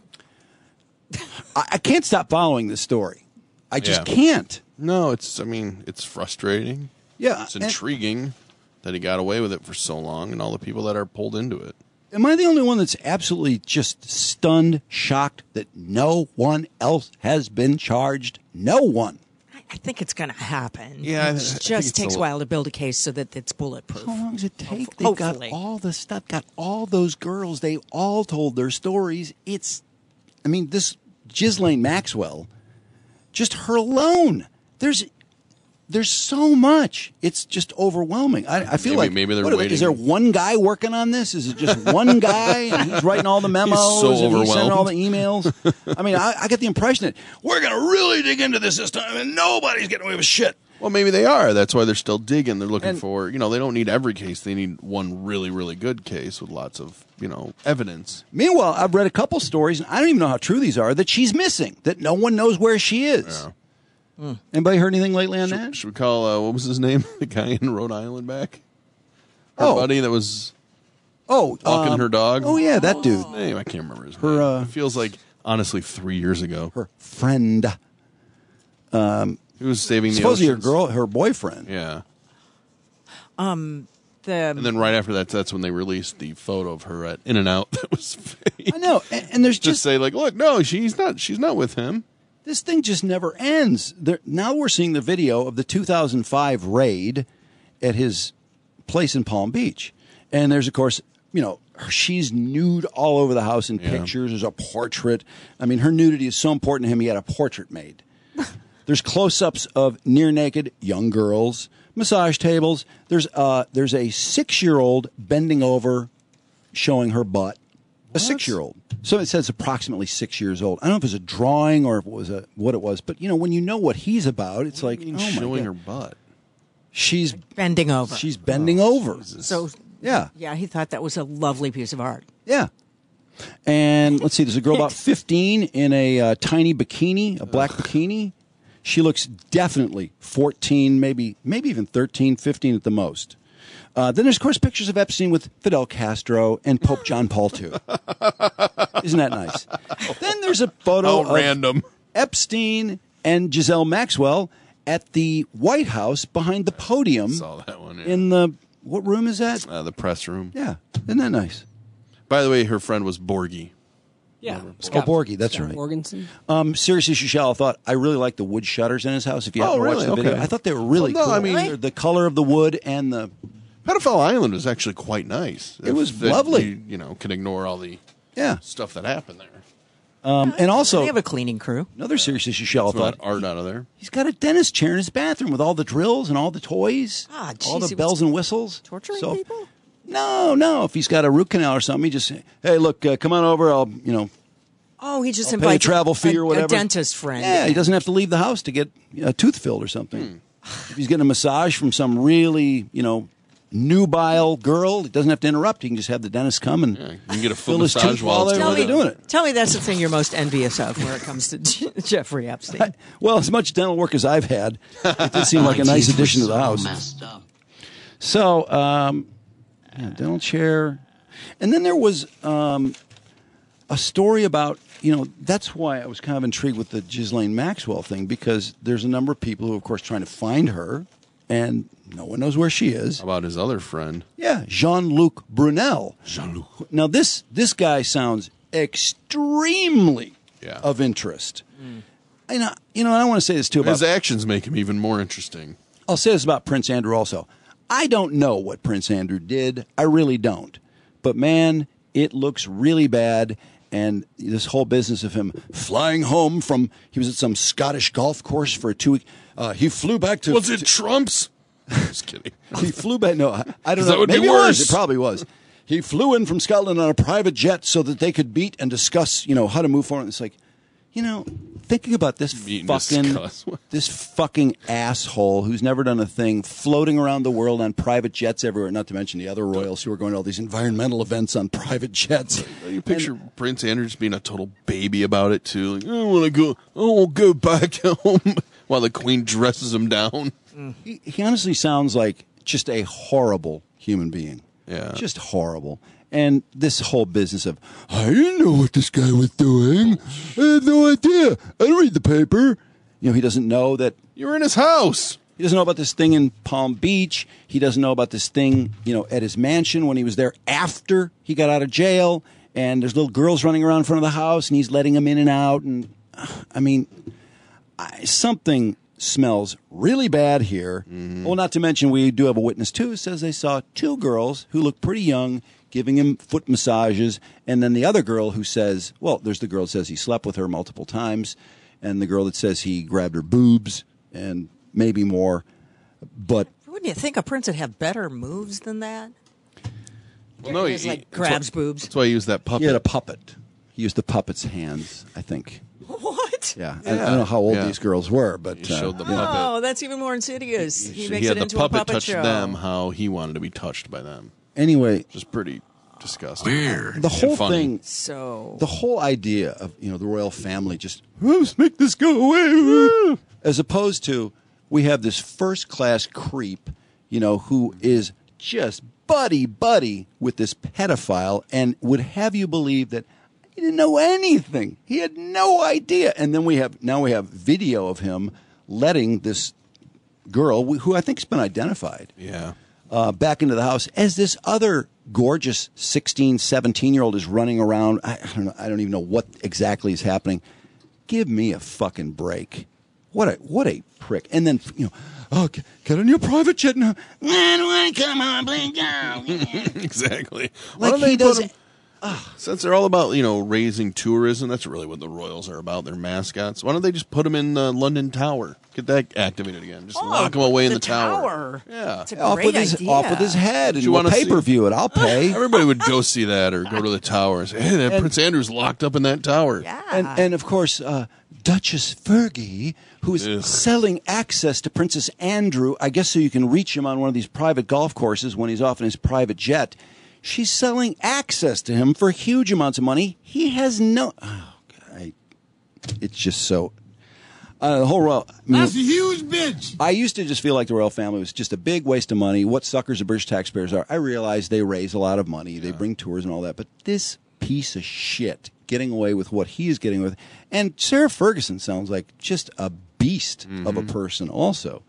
I, I can't stop following this story. I just Yeah. can't. No, it's, I mean, it's frustrating. Yeah. It's and- intriguing that he got away with it for so long and all the people that are pulled into it. Am I the only one that's absolutely just stunned, shocked that no one else has been charged? No one. I think it's going to happen. Yeah, I- I it think just it's takes a- a while to build a case so that it's bulletproof. How long does it take? Hope- They've got hopefully. all the stuff, got all those girls. They all told their stories. It's, I mean, this Ghislaine Maxwell, just her alone. There's, there's so much. It's just overwhelming. I, I feel Maybe- like maybe they're what, waiting. Is there one guy working on this? Is it just one guy and he's writing all the memos so and he's sending all the overwhelmed. emails? I mean, I, I get the impression that we're going to really dig into this this time, and nobody's getting away with shit. Well, maybe they are. That's why they're still digging. They're looking And- for, you know, they don't need every case. They need one really, really good case with lots of, you know, evidence. Meanwhile, I've read a couple stories, and I don't even know how true these are, that she's missing, that no one knows where she is. Yeah. Anybody heard anything lately on Should, that? should we call, uh, what was his name? The guy in Rhode Island back? Her Oh. buddy that was Oh, walking um, her dog. Oh, yeah, that dude. What's his name? I can't remember his Her, name. uh, it feels like, honestly, three years ago. Her friend. Um, He was saving the supposedly her oceans. girl, her boyfriend. Yeah. Um, the And then right after that, that's when they released the photo of her at In-N-Out that was fake. I know, and, and there's just, just say like, look, no, she's not. She's not with him. This thing just never ends. There, now we're seeing the video of the two thousand five raid at his place in Palm Beach, and there's of course, you know, she's nude all over the house in Yeah. pictures. There's a portrait. I mean, her nudity is so important to him. He had a portrait made. There's close-ups of near-naked young girls, massage tables. There's uh, there's a six-year-old bending over, showing her butt. A six-year-old. So it says approximately six years old. I don't know if it was a drawing or if it was a what it was, but you know, when you know what he's about, it's like, oh my showing God. her butt. She's bending over. She's bending over. So Yeah. yeah, he thought that was a lovely piece of art. Yeah. And let's see, there's a girl about fifteen in a uh, tiny bikini, a black bikini. She looks definitely fourteen, maybe maybe even thirteen, fifteen at the most. Uh, then there's, of course, pictures of Epstein with Fidel Castro and Pope John Paul the Second. Isn't that nice? Then there's a photo How of random. Epstein and Giselle Maxwell at the White House behind the podium. Saw that one, yeah. In the, what room is that? Uh, the press room. Yeah. Isn't that nice? By the way, her friend was Borgie. Yeah. Scott Borgie, that's Scott right. Morganson. Um, seriously, Shishal, thought I really liked the wood shutters in his house. If you Oh, haven't really? watched the video, Okay. I thought they were really Well, no, cool. I mean- They're the color of the wood and the Pedophile Island was actually quite nice. It was If- if lovely. You, you know, can ignore all the yeah stuff that happened there. Um, and also, They have a cleaning crew. another serious issue, Shishal, Some of thought that art out of there. he's got a dentist chair in his bathroom with all the drills and all the toys, Ah, geez, all the he bells was and whistles. torturing So- people? No, no. If he's got a root canal or something, he just say, hey, look, uh, come on over. I'll, you know, Oh, he just I'll pay a invites travel fee a, or whatever. a dentist friend. Yeah, he doesn't have to leave the house to get a tooth filled or something. If he's getting a massage from some really, you know, nubile girl, he doesn't have to interrupt. He can just have the dentist come and Yeah, you can get a full fill his massage tooth while while it's they're, Tell while me, they're doing it. tell me that's the thing you're most envious of when it comes to Jeffrey Epstein. Well, as much dental work as I've had, it did seem like a nice addition to the house. So, um, yeah, dental chair. And then there was um, a story about, you know, that's why I was kind of intrigued with the Ghislaine Maxwell thing, because there's a number of people who, of course, trying to find her, and no one knows where she is. How about his other friend? Yeah, Jean-Luc Brunel. Jean-Luc. Now, this this guy sounds extremely Yeah. of interest. And I, you know, I want to say this too about His actions make him even more interesting. I'll say this about Prince Andrew also. I don't know what Prince Andrew did. I really don't. But man, it looks really bad. And this whole business of him flying home from, he was at some Scottish golf course for a two week. Uh, he flew back to. Was it Trump's? Just kidding. He flew back. No, I, I don't 'Cause know. that would be Maybe it was. worse. It probably was. He flew in from Scotland on a private jet so that they could meet and discuss, you know, how to move forward. It's like, you know, thinking about this Meet and fucking discuss. this fucking asshole who's never done a thing, floating around the world on private jets everywhere. Not to mention the other royals who are going to all these environmental events on private jets. You picture Prince Andrew just being a total baby about it too. Like, I don't want to go. I won't go back home while the Queen dresses him down. He, he honestly sounds like just a horrible human being. Yeah, just horrible. And this whole business of, I didn't know what this guy was doing. I had no idea. I didn't read the paper. You know, he doesn't know that. You were in his house. He doesn't know about this thing in Palm Beach. He doesn't know about this thing, you know, at his mansion when he was there after he got out of jail. And there's little girls running around in front of the house, and he's letting them in and out. And, I mean, I, something smells really bad here. Mm-hmm. Well, not to mention we do have a witness, too, who says they saw two girls who look pretty young giving him foot massages, and then the other girl who says, well, there's the girl that says he slept with her multiple times, and the girl that says he grabbed her boobs, and maybe more. But wouldn't you think a prince would have better moves than that? Well, no, he, he, just, like he- grabs that's why, boobs. That's why he used that puppet. he had a puppet. He used the puppet's hands, I think. What? Yeah, I, I don't know how old Yeah. these girls were, but He showed the uh, yeah. puppet. Oh, that's even more insidious. He, So makes he had it the into puppet, a puppet touch show. them how he wanted to be touched by them. Anyway, Just pretty disgusting. the whole And funny. thing, So the whole idea of, you know, the royal family just, let's make this go away, as opposed to we have this first class creep, you know, who is just buddy buddy with this pedophile and would have you believe that he didn't know anything. He had no idea. And then we have now we have video of him letting this girl, who I think has been identified, Yeah. uh, back into the house as this other gorgeous sixteen, seventeen-year-old is running around. I, I don't know. I don't even know what exactly is happening. Give me a fucking break. What a what a prick. And then, you know, oh, get, get on your private jet now. I don't want to come on, please go. Exactly. Like Why don't he they put doesn't. him- Since they're all about, you know, raising tourism, that's really what the Royals are about. They're mascots. Why don't they just put them in the London Tower? Get that activated again. Just Oh, lock them away in the the tower. tower. Yeah. It's a Off great with his idea. off with his head, and You we'll wanna see- pay per view it. I'll pay. Everybody would go see that or go to the tower and say, hey, that And- Prince Andrew's locked up in that tower. Yeah. And and of course, uh, Duchess Fergie, who is Ugh. selling access to Princess Andrew, I guess so you can reach him on one of these private golf courses when he's off in his private jet. She's selling access to him for huge amounts of money. He has no. Oh, God, I, it's just so. Uh, the whole royal. I mean, That's a huge bitch. I used to just feel like the royal family was just a big waste of money. What suckers the British taxpayers are. I realize they raise a lot of money. They bring tours and all that. But this piece of shit getting away with what he is getting with. And Sarah Ferguson sounds like just a beast of a person also.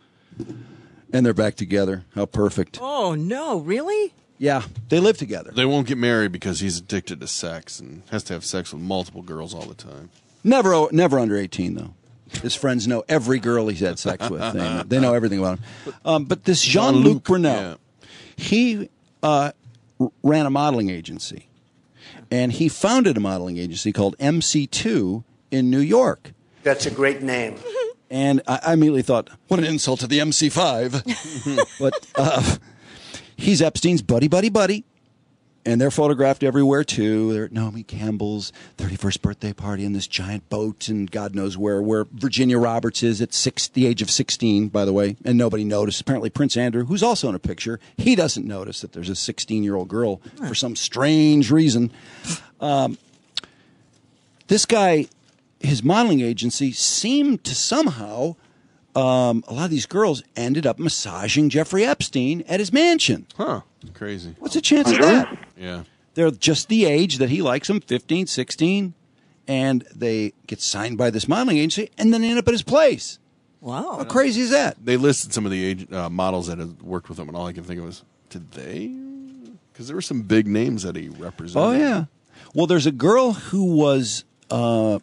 And they're back together. How perfect. Oh, no, really? Yeah, they live together. They won't get married because he's addicted to sex and has to have sex with multiple girls all the time. Never o- never under eighteen, though. His friends know every girl he's had sex with. They know, they know everything about him. Um, but this Jean-Luc Jean-Luc, Brunel, he uh, r- ran a modeling agency. And he founded a modeling agency called M C two in New York. That's a great name. And I, I immediately thought, what an insult to the M C five. But uh, he's Epstein's buddy, buddy, buddy. And they're photographed everywhere, too. They're at Naomi Campbell's thirty-first birthday party in this giant boat, and God knows where, where Virginia Roberts is at six, the age of sixteen, by the way, and nobody noticed. Apparently, Prince Andrew, who's also in a picture, he doesn't notice that there's a sixteen-year-old girl for some strange reason. Um, this guy, his modeling agency seemed to somehow, um, a lot of these girls ended up massaging Jeffrey Epstein at his mansion. Huh. Crazy. What's the chance of that? Yeah. They're just the age that he likes them, fifteen, sixteen, and they get signed by this modeling agency, and then they end up at his place. Wow. How crazy is that? They listed some of the age, uh, models that had worked with him, and all I can think of was, did they? Because there were some big names that he represented. Oh, yeah. Well, there's a girl who was, uh,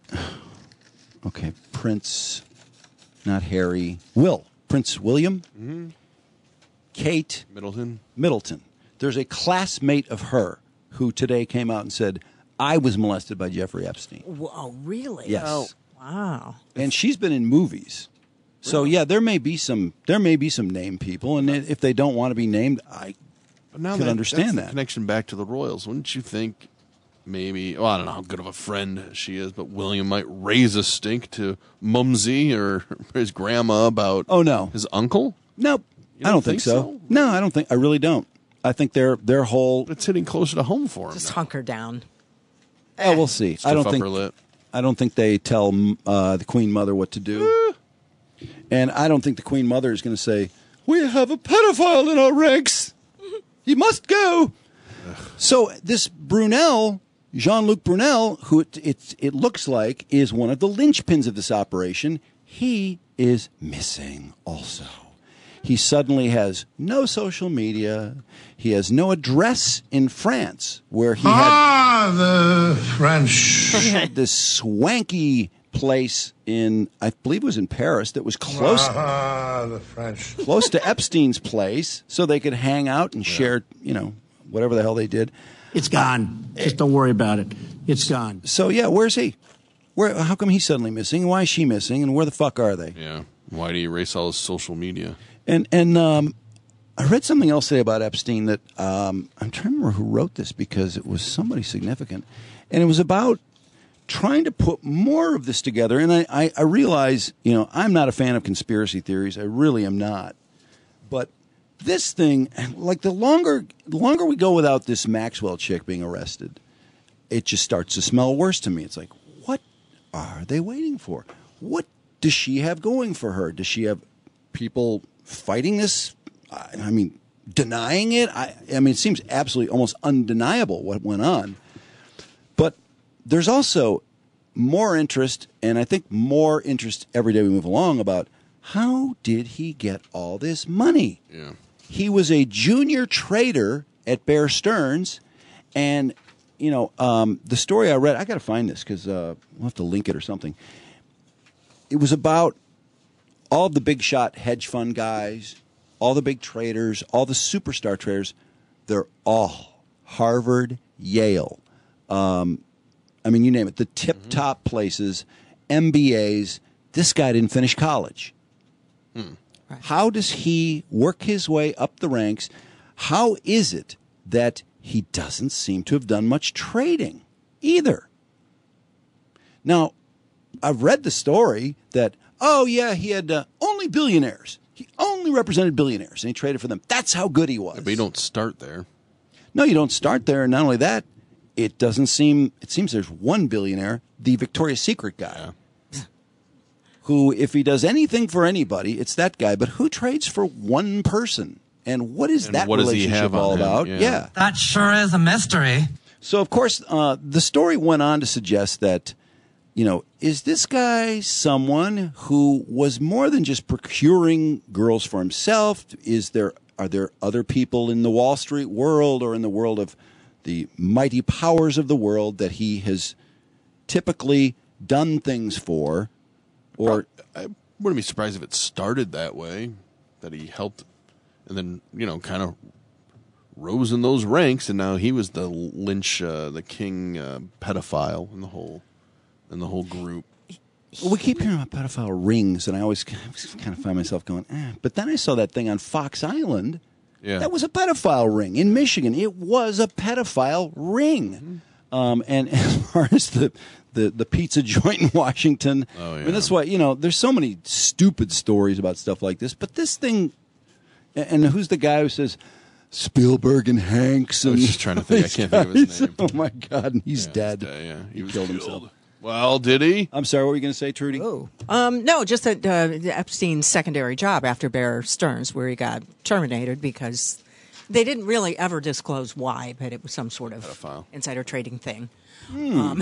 okay, Prince, not Harry, Will, Prince William, Mm-hmm. Kate Middleton. Middleton. There's a classmate of her who today came out and said, I was molested by Jeffrey Epstein. Oh, really? Yes. Oh, wow. And she's been in movies. So yeah, there may be some there may be some named people, and if they don't want to be named, I But now can that, understand that's that. the connection back to the Royals. Wouldn't you think maybe, well, I don't know how good of a friend she is, but William might raise a stink to Mumsy or his grandma about Oh, no. his uncle? Nope. You I don't don't think, think so. so? No, I don't think I really don't. I think their their whole It's hitting closer to home for him. Just now. hunker down. oh, we'll see. I Stiff don't upper think lip. I don't think they tell uh, the Queen Mother what to do. And I don't think the Queen Mother is going to say, we have a pedophile in our ranks. He must go. So this Brunel, Jean-Luc Brunel, who it, it, it looks like is one of the linchpins of this operation, he is missing also. He suddenly has no social media. He has no address in France where he had, Ah, the French. he had this swanky place in, I believe it was in Paris, that was close Ah, the French. close to Epstein's place, so they could hang out and share, you know, whatever the hell they did. It's gone. Just don't worry about it. It's gone. So yeah, where's he? Where? How come he's suddenly missing? Why is she missing? And where the fuck are they? Yeah. Why do you erase all his social media? And and um, I read something else today about Epstein that um, I'm trying to remember who wrote this because it was somebody significant, and it was about trying to put more of this together. And I, I, I realize, you know, I'm not a fan of conspiracy theories. I really am not. But this thing, like the longer the longer we go without this Maxwell chick being arrested, it just starts to smell worse to me. It's like, what are they waiting for? What does she have going for her? Does she have people fighting this? I, I mean, denying it? I, I mean, it seems absolutely almost undeniable what went on. But there's also more interest, and I think more interest every day we move along about how did he get all this money? Yeah. He was a junior trader at Bear Stearns. And, you know, um, the story I read, I got to find this because uh, we'll have to link it or something. It was about all the big shot hedge fund guys, all the big traders, all the superstar traders. They're all Harvard, Yale. Um, I mean, you name it. The tip-top mm-hmm. places, M B As. This guy didn't finish college. Hmm. Right. How does he work his way up the ranks? How is it that he doesn't seem to have done much trading either? Now, I've read the story that, oh, yeah, he had uh, only billionaires. He only represented billionaires, and he traded for them. That's how good he was. Yeah, but you don't start there. No, you don't start there. And not only that, it doesn't seem, it seems there's one billionaire, the Victoria's Secret guy, yeah. who, if he does anything for anybody, it's that guy. But who trades for one person? And what is and that what relationship does he have all on him? about? Yeah. yeah. That sure is a mystery. So, of course, uh, the story went on to suggest that, you know, is this guy someone who was more than just procuring girls for himself? Is there are there other people in the Wall Street world or in the world of the mighty powers of the world that he has typically done things for? Or I wouldn't be surprised if it started that way, that he helped and then, you know, kind of rose in those ranks, and now he was the Lynch, uh, the king uh, pedophile in the whole in the whole group. Well, we keep hearing about pedophile rings, and I always kind of find myself going, eh. But then I saw that thing on Fox Island. Yeah. That was a pedophile ring in Michigan. It was a pedophile ring. Mm-hmm. Um, and as far as the, the, the pizza joint in Washington, oh, yeah. I mean, that's why, you know, there's so many stupid stories about stuff like this. But this thing, and who's the guy who says Spielberg and Hanks? And I was just trying to think. I can't think of his name. Oh, my God. And he's yeah, dead. He's dead. Yeah, he, he was killed killed. himself. Well, did he? I'm sorry, what were you going to say, Trudy? Oh. Um, no, just that uh, Epstein's secondary job after Bear Stearns, where he got terminated because they didn't really ever disclose why, but it was some sort of pedophile. Insider trading thing. Hmm. Um,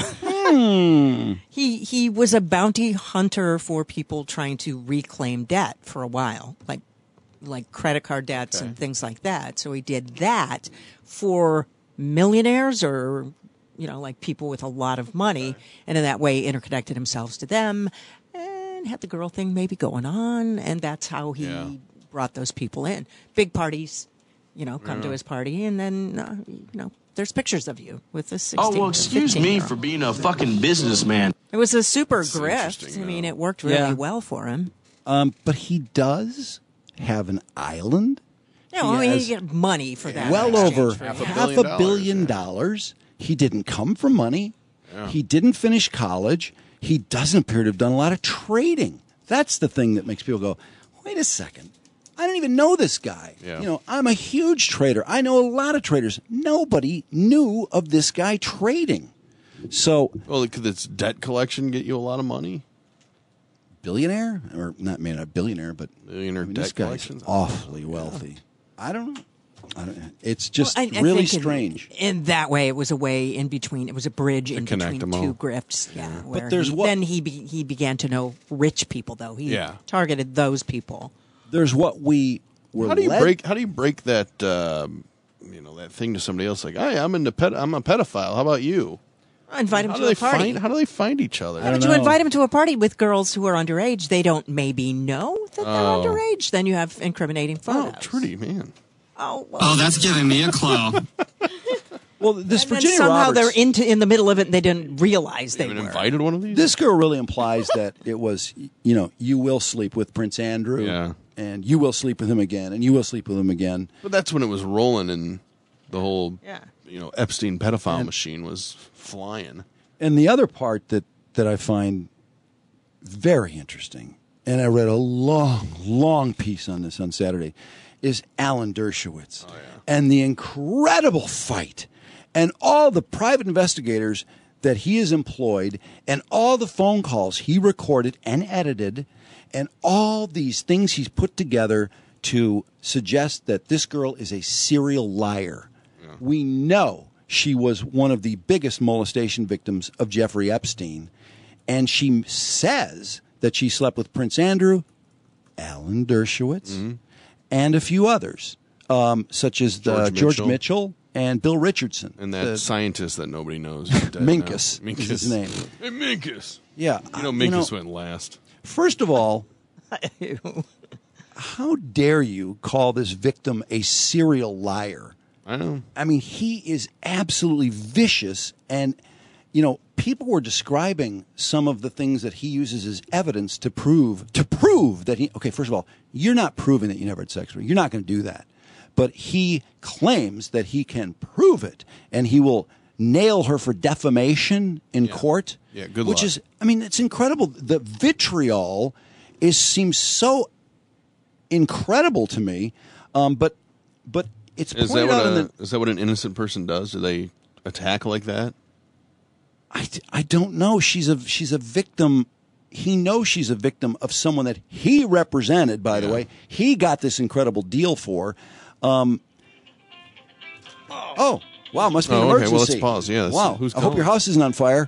hmm. he he was a bounty hunter for people trying to reclaim debt for a while, like like credit card debts okay. and things like that. So he did that for millionaires or, you know, like people with a lot of money, right. and in that way interconnected himself to them and had the girl thing maybe going on, and that's how he yeah. brought those people in. Big parties, you know, come yeah. to his party, and then, uh, you know, there's pictures of you with this sixteen. Oh, well, excuse me for being a fucking businessman. It was a super grift. I mean, it worked really yeah. well for him. Um, but he does have an island. Yeah, well, he, he get money for that. Well over half a half billion a billion dollars. dollars. He didn't come from money. Yeah. He didn't finish college. He doesn't appear to have done a lot of trading. That's the thing that makes people go, wait a second. I didn't even know this guy. Yeah. You know, I'm a huge trader. I know a lot of traders. Nobody knew of this guy trading. So, well, could this debt collection get you a lot of money? Billionaire, or not, maybe not billionaire, but billionaire I mean, debt this guy's collections? awfully wealthy. Yeah. I don't know. I don't, it's just well, I, I really think strange. In, in that way, it was a way in between. It was a bridge in between them two all. grifts. Yeah, where but there's he, what, then he be, he began to know rich people. Though he yeah. targeted those people. There's what we were. How do you led? break? How do you break that? Um, you know, that thing to somebody else. Like, hey, I'm into ped- I'm a pedophile. How about you? I invite him how to do they a party. Find, how do they find each other? Why don't you invite him to a party with girls who are underage? They don't maybe know that they're Oh. underage. Then you have incriminating photos. Oh, Trudy, man. Oh, well. Oh, that's giving me a clue. Well, this and then Virginia somehow Roberts, they're into in the middle of it, and they didn't realize they Even were. invited one of these? This girl really implies that it was, you know, you will sleep with Prince Andrew, Yeah. and you will sleep with him again, and you will sleep with him again. But that's when it was rolling, and the whole, Yeah. you know, Epstein pedophile And- machine was flying. And the other part that, that I find very interesting, and I read a long, long piece on this on Saturday, is Alan Dershowitz Oh, yeah. and the incredible fight and all the private investigators that he has employed and all the phone calls he recorded and edited and all these things he's put together to suggest that this girl is a serial liar. Yeah. We know she was one of the biggest molestation victims of Jeffrey Epstein, and she says that she slept with Prince Andrew, Alan Dershowitz, Mm-hmm. and a few others. um, such as the George George Mitchell. Mitchell and Bill Richardson. And that the, scientist that nobody knows. is dead Minkus now. is his name. Hey, Minkus. Yeah. You know, uh, Minkus know, went last. First of all, how dare you call this victim a serial liar? I know. I mean, he is absolutely vicious. And, you know, people were describing some of the things that he uses as evidence to prove, to prove that he, okay, first of all, you're not proving that you never had sex with her. You're not going to do that. But he claims that he can prove it, and he will nail her for defamation in Yeah. court. Yeah, good Which luck. is, I mean, it's incredible. The vitriol is seems so incredible to me, um, but but it's Is pointed that, out what in a, the. is that what an innocent person does? Do they attack like that? I, I don't know. She's a she's a victim. He knows she's a victim of someone that he represented. By the way, he got this incredible deal for. Um, oh wow! Must be an Oh, okay. emergency. Well, let's pause. Yeah, let's- Wow. who's I hope calling? your house isn't on fire.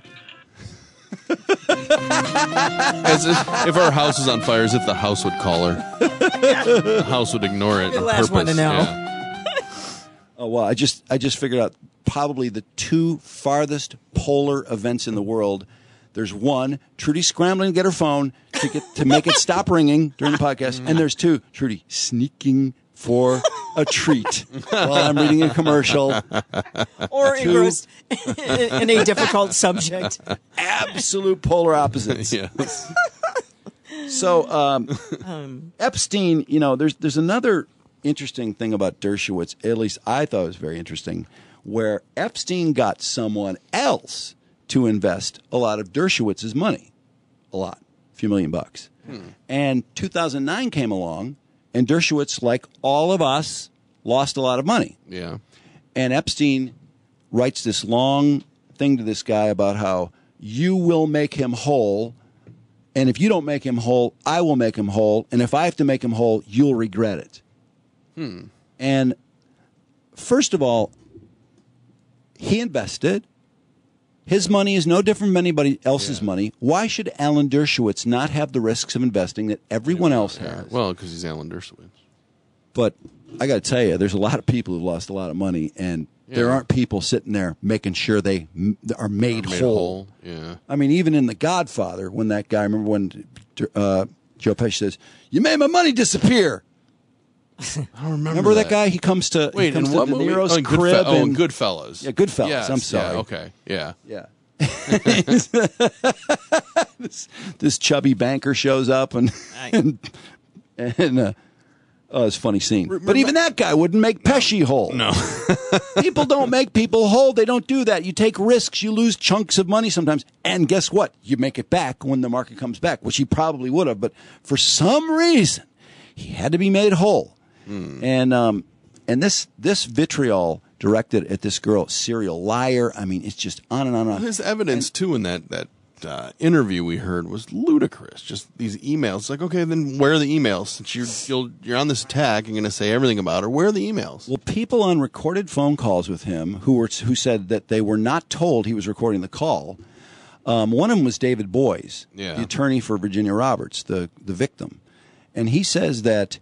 As if, if our house is on fire, as if the house would call her. The house would ignore it. You're the on last one to purpose. know. Yeah. Oh well, I just I just figured out probably the two farthest polar events in the world. There's one, Trudy scrambling to get her phone to get to make it stop ringing during the podcast, and there's two, Trudy sneaking for a treat while I'm reading a commercial. Or Two- engrossed in a difficult subject. Absolute polar opposites. Yes. So um, Um, Epstein, you know, there's there's another interesting thing about Dershowitz. At least I thought it was very interesting, where Epstein got someone else to invest a lot of Dershowitz's money, a lot, a few million bucks. Hmm. And two thousand nine came along, and Dershowitz, like all of us, lost a lot of money. Yeah. And Epstein writes this long thing to this guy about how you will make him whole, and if you don't make him whole, I will make him whole, and if I have to make him whole, you'll regret it. Hmm. And first of all, he invested. His money is no different from anybody else's money. Why should Alan Dershowitz not have the risks of investing that everyone else has? Well, because he's Alan Dershowitz. But I got to tell you, there's a lot of people who've lost a lot of money, and there Yeah. aren't people sitting there making sure they m- are made, Made whole. whole, yeah. I mean, even in The Godfather, when that guy, remember when uh, Joe Pesci says, "You made my money disappear." I don't remember, Remember that. guy? He comes to Wait, he comes in to what De movie? Niro's Oh, in Goodfe- crib. oh, in and- Goodfellas. Yeah, Goodfellas. Yes, I'm sorry. Yeah, okay. Yeah. Yeah. this, this chubby banker shows up and and, and uh, oh, it's a funny scene. But even that guy wouldn't make Pesci whole. No. People don't make people whole. They don't do that. You take risks. You lose chunks of money sometimes. And guess what? You make it back when the market comes back, which he probably would have. But for some reason, he had to be made whole. Hmm. And um, and this this vitriol directed at this girl, serial liar. I mean, it's just on and on and on. His evidence, too, in that, that uh, interview we heard was ludicrous. Just these emails. Like, okay, then where are the emails? Since you're, you'll, you're on this attack, you're going to say everything about her. Where are the emails? Well, people on recorded phone calls with him who were who said that they were not told he was recording the call. Um, one of them was David Boies, Yeah. the attorney for Virginia Roberts, the the victim, and he says that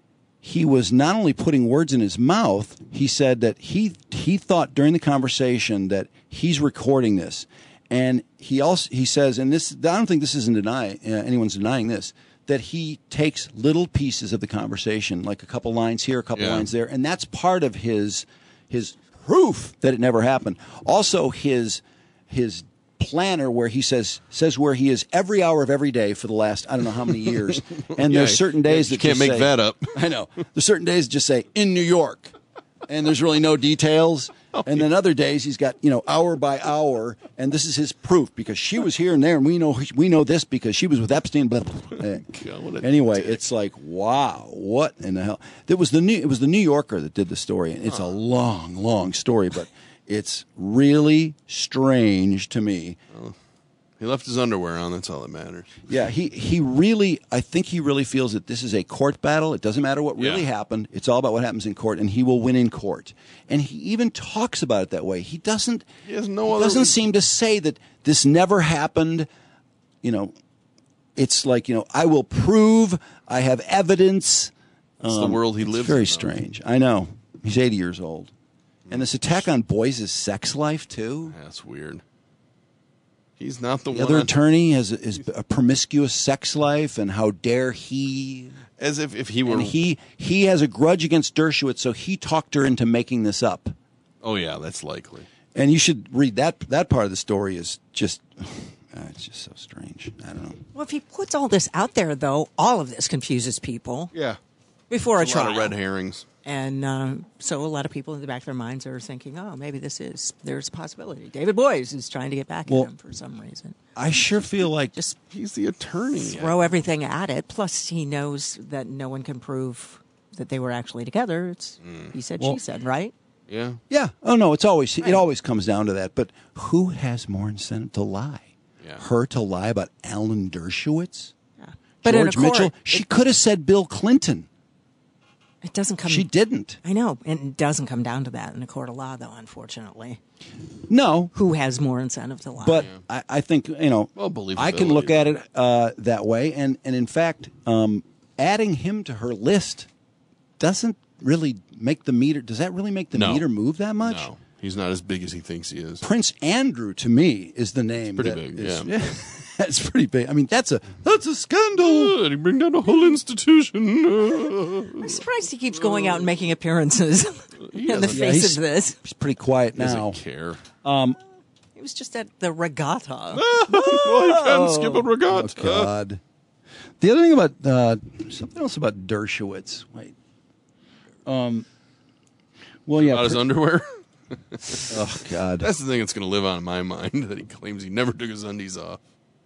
he was not only putting words in his mouth. He said that he he thought during the conversation that he's recording this, and he also he says, and this I don't think this isn't deny uh, anyone's denying this, that he takes little pieces of the conversation, like a couple lines here, a couple Yeah. lines there, and that's part of his his proof that it never happened. Also, his his planner where he says says where he is every hour of every day for the last I don't know how many years, and Yeah, there's certain days you that can't just make say- that up. I know there's certain days that just say in New York, and there's really no details. And then other days he's got, you know, hour by hour, and this is his proof because she was here and there, and we know we know this because she was with Epstein. Blah, blah, blah. what a Anyway, it's like wow, what in the hell? It was the new it was the New Yorker that did the story, and it's a long, long story, but it's really strange to me. He left his underwear on. That's all that matters. Yeah, he, he really, I think he really feels that this is a court battle. It doesn't matter what really Yeah. happened. It's all about what happens in court, and he will win in court. And he even talks about it that way. He doesn't, He has no he other doesn't reason. seem to say that this never happened. You know, it's like, you know, I will prove, I have evidence. It's the world he it's lives very in. strange. I know. He's eighty years old. And this attack on boys' sex life, too? That's weird. He's not the, The one. other attorney has a, is a promiscuous sex life, and how dare he? As if, if he were... And he, he has a grudge against Dershowitz, so he talked her into making this up. Oh, yeah, that's likely. And you should read that. That part of the story is just... Uh, it's just so strange. I don't know. Well, if he puts all this out there, though, all of this confuses people. Yeah. Before There's a trial. A lot of red herrings. And uh, so a lot of people in the back of their minds are thinking, oh, maybe this is, there's a possibility. David Boies is trying to get back Well, at him for some reason. I sure feel like just he's the attorney. Throw everything at it. Plus, he knows that no one can prove that they were actually together. It's Mm. he said, Well- she said, right? Yeah. Yeah. Oh, no, it's always, it always comes down to that. But who has more incentive to lie? Yeah. Her to lie about Alan Dershowitz? Yeah. But in a George Mitchell? court, She it- could have said Bill Clinton. It doesn't come. She didn't. I know, and it doesn't come down to that in a court of law, though. Unfortunately, No. who has more incentive to lie? But I, I think, you know, Well, I can look believability. at it uh, that way. And, and in fact, um, adding him to her list doesn't really make the meter. Does that really make the No. meter move that much? No. He's not as big as he thinks he is. Prince Andrew, to me, is the name. Pretty that big, is- yeah. That's pretty big. I mean, that's a that's a scandal. He bring down a whole institution. I'm surprised he keeps going out and making appearances in the Yeah, face he's- of this. He's pretty quiet He doesn't now. care. Um, He was just at the regatta. I can't skip a regatta. Oh, God. The other thing about uh, something else about Dershowitz. Wait. Um. Well, yeah. About his pr- underwear. Oh God. That's the thing that's going to live on in my mind, that he claims he never took his undies off.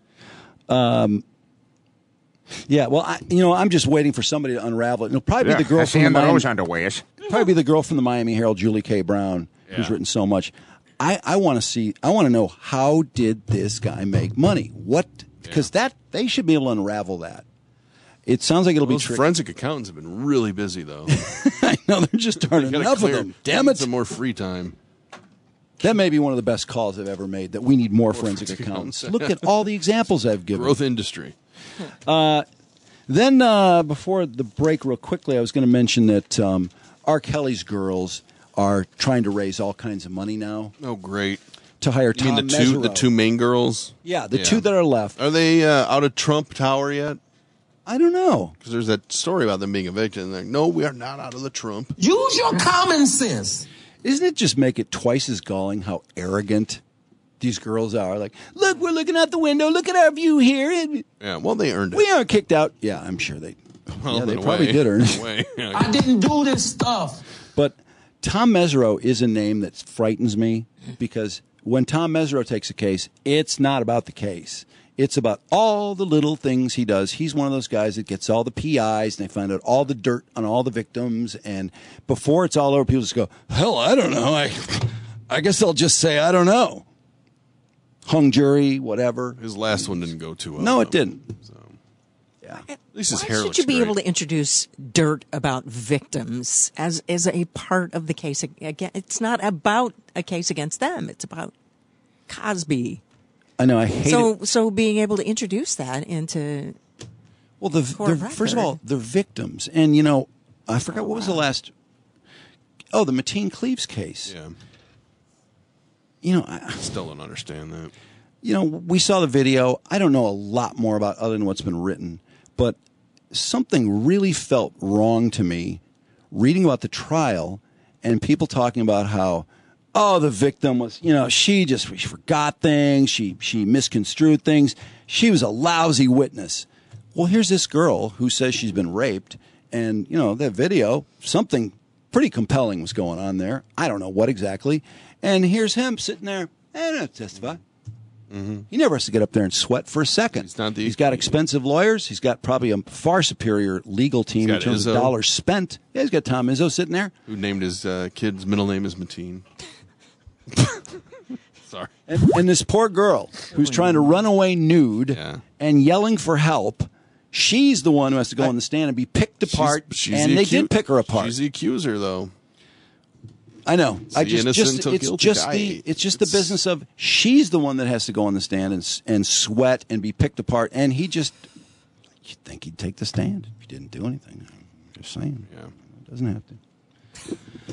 Um. Yeah. Well, I, you know, I'm just waiting for somebody to unravel it. It'll probably be the girl I from see the under Miami, those underwears. probably be the girl from the Miami Herald, Julie K. Brown, who's Yeah. written so much. I, I want to see. I want to know, how did this guy make money? What? Because that they should be able to unravel that. It sounds like it'll Those be tricky. forensic accountants have been really busy, though. I know there just aren't Gotta enough of clear- them. Damn it! Some more free time. That may be one of the best calls I've ever made, that we need more forensic forensic accountants. accountants. Look at all the examples I've given. Growth industry. Uh, then, uh, before the break, real quickly, I was going to mention that um, R. Kelly's girls are trying to raise all kinds of money now Oh, great. to hire You mean Tom the two, the Mesereau. two main girls? Yeah, the two that are left. Are they uh, out of Trump Tower yet? I don't know. Because there's that story about them being evicted, and they're like, no, we are not out of the Trump. Use your common sense. Isn't it just make it twice as galling how arrogant these girls are? Like, look, we're looking out the window. Look at our view here. Yeah, well, they earned it. We aren't kicked out. Yeah, I'm sure they. Well, yeah, they in a probably way. did earn In it. a way, yeah. I didn't do this stuff. But Tom Mesereau is a name that frightens me, because when Tom Mesereau takes a case, it's not about the case. It's about all the little things he does. He's one of those guys that gets all the P Is, and they find out all the dirt on all the victims. And before it's all over, people just go, hell, I don't know. I, I guess I'll just say I don't know. Hung jury, whatever. His last one didn't go too well. No, it though. didn't. At least his Why hair should looks you be great. able to introduce dirt about victims as as a part of the case? Again, it's not about a case against them. It's about Cosby. I know, I hate so it. so being able to introduce that into Well, the, court the record. first of all, they're victims. And, you know, I forgot, what was the last... Oh, the Mateen Cleaves case. Yeah. You know, I, Still don't understand that. you know, we saw the video. I don't know a lot more about other than what's been written, but something really felt wrong to me reading about the trial and people talking about how, oh, the victim was, you know, she just she forgot things, she she misconstrued things, she was a lousy witness. Well, here's this girl who says she's been raped, and, you know, that video, something pretty compelling was going on there. I don't know what exactly. And here's him sitting there, I don't testify. Mm-hmm. He never has to get up there and sweat for a second. He's not the- He's got expensive lawyers. He's got probably a far superior legal team He's in got terms Izzo. of dollars spent. Yeah, he's got Tom Izzo sitting there. Who named his uh, kid's middle name is Mateen. Sorry. And, and this poor girl who's trying to run away nude Yeah. and yelling for help, she's the one who has to go on the stand and be picked apart. She's- she's and the they accu- did pick her apart. She's the accuser, though. I know. I the just, innocent just until it's guilty just guy. the it's just the business of she's the one that has to go on the stand and s- and sweat and be picked apart, and he just, you'd think he'd take the stand if he didn't do anything. Just saying. Yeah. It doesn't have to.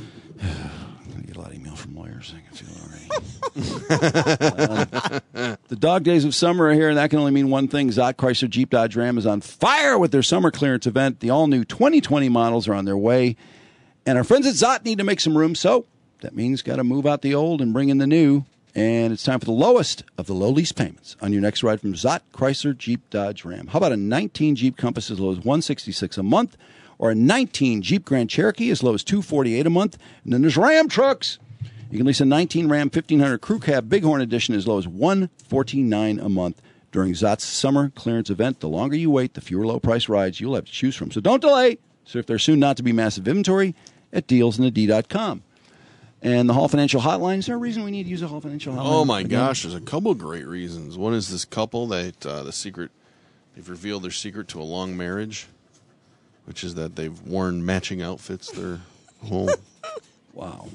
I'm going to get a lot of email from lawyers. I can feel it already. uh, the dog days of summer are here, and that can only mean one thing. Zott Chrysler Jeep Dodge Ram is on fire with their summer clearance event. The all-new twenty twenty models are on their way. And our friends at Zott need to make some room, so that means got to move out the old and bring in the new. And it's time for the lowest of the low lease payments on your next ride from Zott Chrysler Jeep Dodge Ram. How about a nineteen Jeep Compass as low as one hundred sixty-six dollars a month, or a nineteen Jeep Grand Cherokee as low as two hundred forty-eight dollars a month? And then there's Ram trucks. You can lease a nineteen Ram fifteen hundred Crew Cab Bighorn Edition as low as one hundred forty-nine dollars a month during Zott's summer clearance event. The longer you wait, the fewer low-price rides you'll have to choose from. So don't delay. So if there's soon not to be massive inventory at deals in the d dot com. And the Hall Financial Hotline, is there a reason we need to use a Hall Financial Hotline? Oh, my again? gosh. There's a couple great reasons. One is this couple that uh, the secret, they've revealed their secret to a long marriage, which is that they've worn matching outfits their whole. Wow.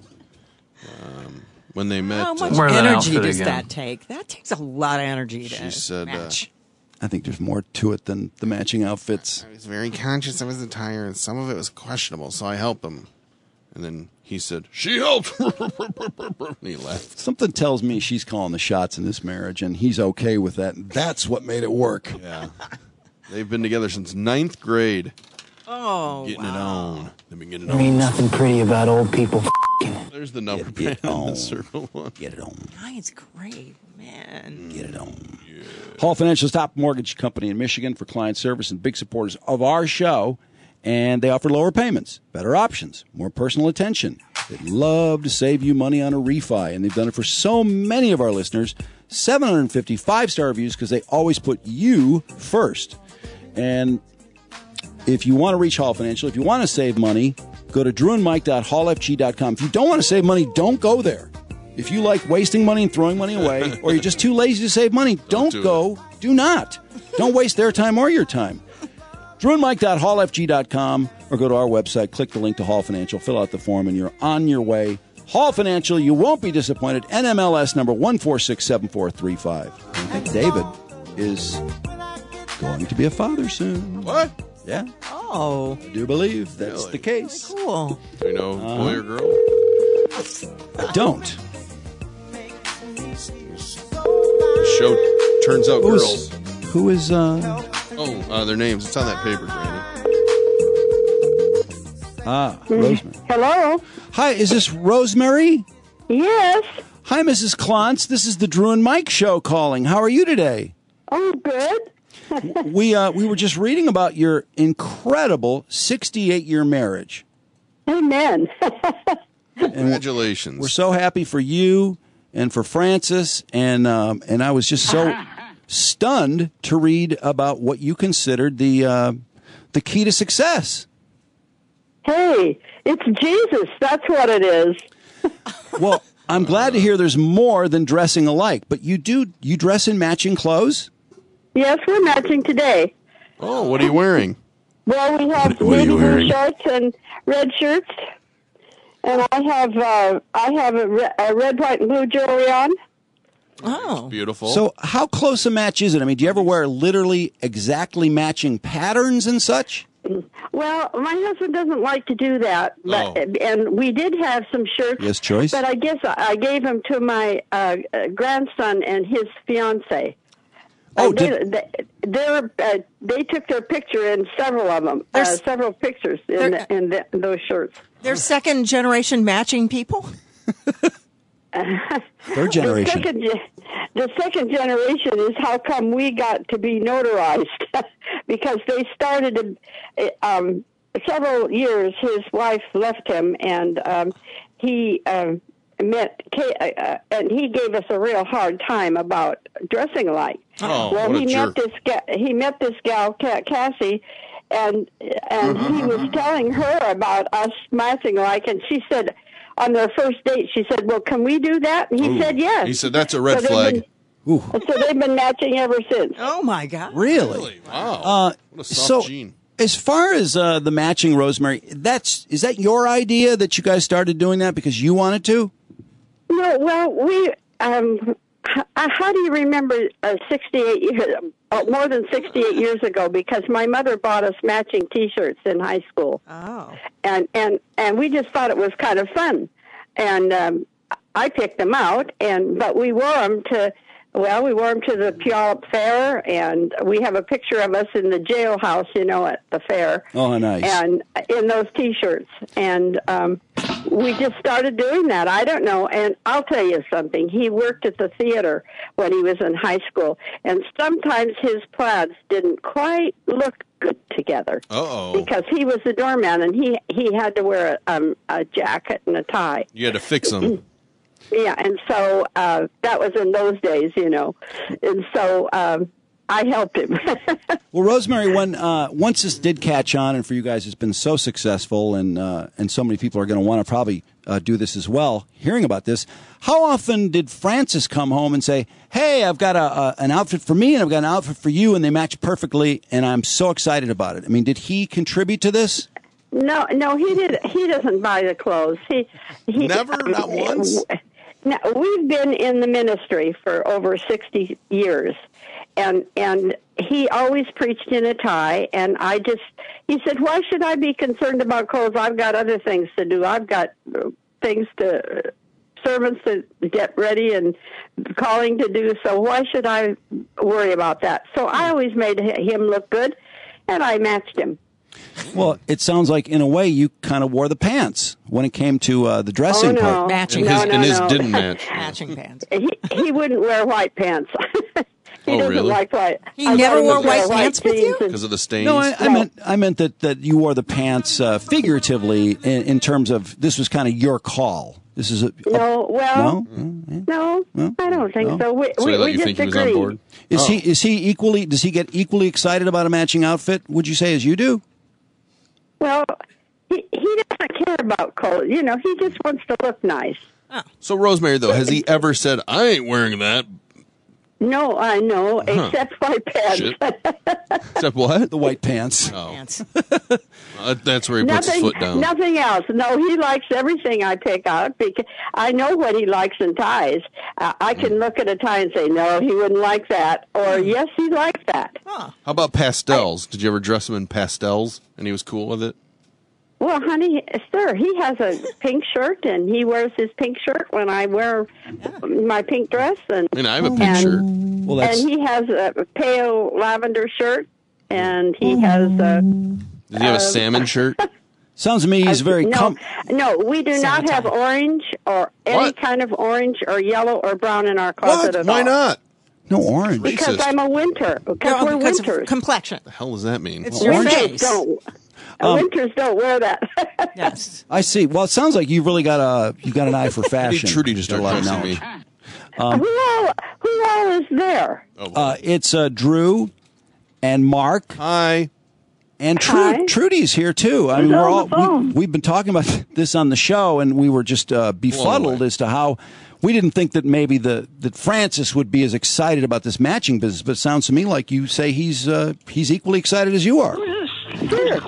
Um, when they met. How much uh, energy does that take? That takes a lot of energy to She said, match. I think there's more to it than the matching outfits. I was very conscious I was tired, and some of it was questionable, so I helped him. And then he said, she helped. And he laughed. Something tells me she's calling the shots in this marriage, and he's okay with that. And that's what made it work. Yeah. They've been together since ninth grade. Oh, Getting wow. it on. They've been getting it There on. ain't nothing pretty about old people f***ing. There's the number. Get, get pad in on. the circle one. Get it on. That's great, man. Get it on. Yeah. Hall Financial's top mortgage company in Michigan for client service and big supporters of our show. And they offer lower payments, better options, more personal attention. They'd love to save you money on a refi, and they've done it for so many of our listeners. seven hundred fifty five-star reviews because they always put you first. And if you want to reach Hall Financial, if you want to save money, go to drew and mike dot hall f g dot com. If you don't want to save money, don't go there. If you like wasting money and throwing money away, or you're just too lazy to save money, don't, don't do go. It. Do not. Don't waste their time or your time. drew and mike dot hall f g dot com, or go to our website, click the link to Hall Financial, fill out the form, and you're on your way. Hall Financial, you won't be disappointed. N M L S number one four six seven four three five. I think David is going to be a father soon. What? Yeah. Oh. I do believe that's Really? the case. Cool. Do you know Uh-huh. boy or girl? I don't. The show turns out Who girls. is, who is uh Oh, uh, their names. It's on that paper, Granny. Ah, Rosemary. Hello? Hi, is this Rosemary? Yes. Hi, Missus Klontz. This is the Drew and Mike Show calling. How are you today? Oh, good. we uh we were just reading about your incredible sixty-eight year marriage. Amen. Congratulations. We're so happy for you and for Francis, and um, and I was just so stunned to read about what you considered the uh, the key to success. Hey, it's Jesus. That's what it is. Well, I'm glad to hear there's more than dressing alike, but you do you dress in matching clothes? Yes, we're matching today. Oh, what are you wearing? Well, we have What- what are you navy blue wearing? shorts and red shirts, and I have uh, I have a, re- a red, white, and blue jewelry on. Oh, beautiful. So how close a match is it? I mean, do you ever wear literally exactly matching patterns and such? Well, my husband doesn't like to do that, but and we did have some shirts. Yes, choice. But I guess I I gave them to my uh, uh, grandson and his fiance. Oh, uh, they, they, they're, uh, they took their picture in several of them, uh, There's- several pictures in, the, in, the, in those shirts. They're second generation matching people? Third generation. The second, ge- the second generation is how come we got to be notarized because they started uh, um, several years. His wife left him, and um, he um, met Kay, uh, uh, and he gave us a real hard time about dressing alike. Oh, well, what a he jerk. met this ga- he met this gal Ca- Cassie, and and he was telling her about us matching alike, and she said. On their first date, she said, well, can we do that? And he Ooh. said yes. He said, that's a red So they've flag. been- So they've been matching ever since. Oh, my God. Really? Wow. Uh, What a soft so, gene. as far as uh, the matching, Rosemary, that's is that your idea that you guys started doing that because you wanted to? No, well, we um, How, how do you remember uh, sixty-eight years, uh, more than sixty-eight years ago? Because my mother bought us matching T-shirts in high school. Oh. And, and, and we just thought it was kind of fun. And um, I picked them out, and but we wore them to, well, we wore them to the Puyallup Fair, and we have a picture of us in the jailhouse, you know, at the fair. Oh, nice. And in those T-shirts. And um, we just started doing that. I don't know. And I'll tell you something. He worked at the theater when he was in high school, and sometimes his plaids didn't quite look good together. Uh-oh. Because he was the doorman, and he, he had to wear a, um, a jacket and a tie. You had to fix them. Yeah, and so uh, that was in those days, you know. And so um, I helped him. Well, Rosemary, when uh, once this did catch on, and for you guys, it's been so successful, and uh, and so many people are going to want to probably uh, do this as well. Hearing about this, how often did Francis come home and say, "Hey, I've got a, a an outfit for me, and I've got an outfit for you, and they match perfectly, and I'm so excited about it"? I mean, did he contribute to this? No, no, he did. He doesn't buy the clothes. He, he never, um, not once. Now, we've been in the ministry for over sixty years, and and he always preached in a tie, and I just, he said, why should I be concerned about clothes? I've got other things to do. I've got things to, servants to get ready and calling to do, so why should I worry about that? So I always made him look good, and I matched him. Well, it sounds like, in a way, you kind of wore the pants when it came to uh, the dressing oh, no. part. Matching. And his, no, no, and his no. didn't match. Matching pants. He, he wouldn't wear white pants. He Oh, doesn't really? like white. He I never let him wore wear white pants with jeans you? and- Because of the stains? No, I, I No. meant I meant that, that you wore the pants uh, figuratively in, in terms of this was kind of your call. This is a, a No, well, no. no, No? I don't think No? so. We, So we, he let we you just think he was on agreed. board? Is Oh. he is he equally? Does he get equally excited about a matching outfit? Would you say as you do? Well, he, he doesn't care about clothes. You know, he just wants to look nice. So, Rosemary, though, has he ever said, I ain't wearing that? No, I know, Huh. except white pants. Shit. Except what? The white pants. Oh. Pants. Uh, that's where he puts his nothing, foot down. nothing else. No, he likes everything I pick out because I know what he likes in ties. Uh, I can look at a tie and say, no, he wouldn't like that, or yes, he likes that. Huh. How about pastels? Did you ever dress him in pastels and he was cool with it? Well, honey, sir, he has a pink shirt, and he wears his pink shirt when I wear my pink dress. And I mean, I have a pink and, shirt. Well, that's and he has a pale lavender shirt, and he has a... Does he have a uh, salmon shirt? sounds to me he's very no, com- no, we do not have orange or any What? kind of orange or yellow or brown in our closet What? at Why all. not? no orange. Because Racist. I'm a winter. Because No, we're because winters. of complexion. The hell does that mean? It's Well, your orange- face. Don't. Um, winters don't wear that. Yes. I see. Well, it sounds like you've really got a you've got an eye for I need fashion. Trudy to Got start a lot of dressing me. knowledge. who, all, who all is there? Oh, Uh, it's uh, Drew and Mark Hi. and Hi. Tru- Trudy's here too. I mean, Who's we're on all the phone? we, we've been talking about this on the show, and we were just uh, befuddled away. as to how we didn't think that maybe the that Francis would be as excited about this matching business. But it sounds to me like you say he's uh, he's equally excited as you are. Sure.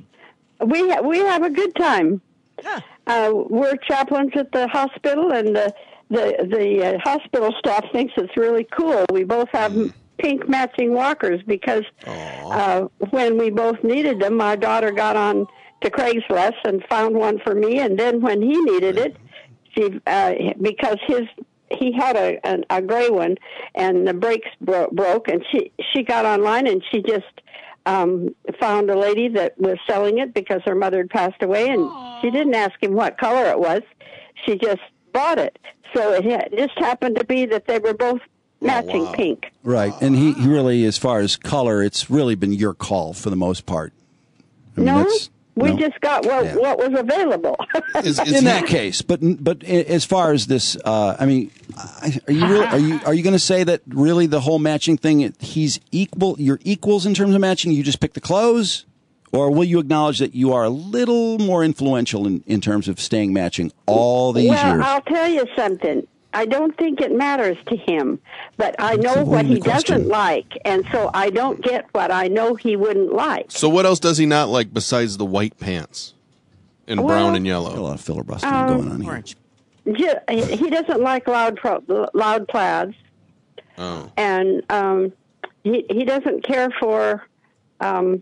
We ha- we have a good time. Uh, we're chaplains at the hospital, and the the the uh, hospital staff thinks it's really cool. We both have pink matching walkers because uh, when we both needed them, my daughter got on to Craigslist and found one for me, and then when he needed it, she uh, because his he had a a, a gray one, and the brakes bro- broke, and she she got online and she just. Um, found a lady that was selling it because her mother had passed away, and she didn't ask him what color it was. She just bought it. So it ha- just happened to be that they were both matching wow. pink. Right, and he, he really, as far as color, it's really been your call for the most part. I mean, No, that's- we no? just got what Yeah. what was available. Is, is in he- that case, but but as far as this, uh, I mean, I- are you really, are you are you going to say that really the whole matching thing? He's equal. You're equals in terms of matching. You just pick the clothes, or will you acknowledge that you are a little more influential in, in terms of staying matching all these well, years? I'll tell you something. I don't think it matters to him, but I know avoiding what he the question. doesn't like, and so I don't get what I know he wouldn't like. So what else does he not like besides the white pants and Well, brown and a yellow? lot of filibustering Um, going on here. Orange. Ju- He doesn't like loud pro- loud plaids. Oh. And um, he he doesn't care for um,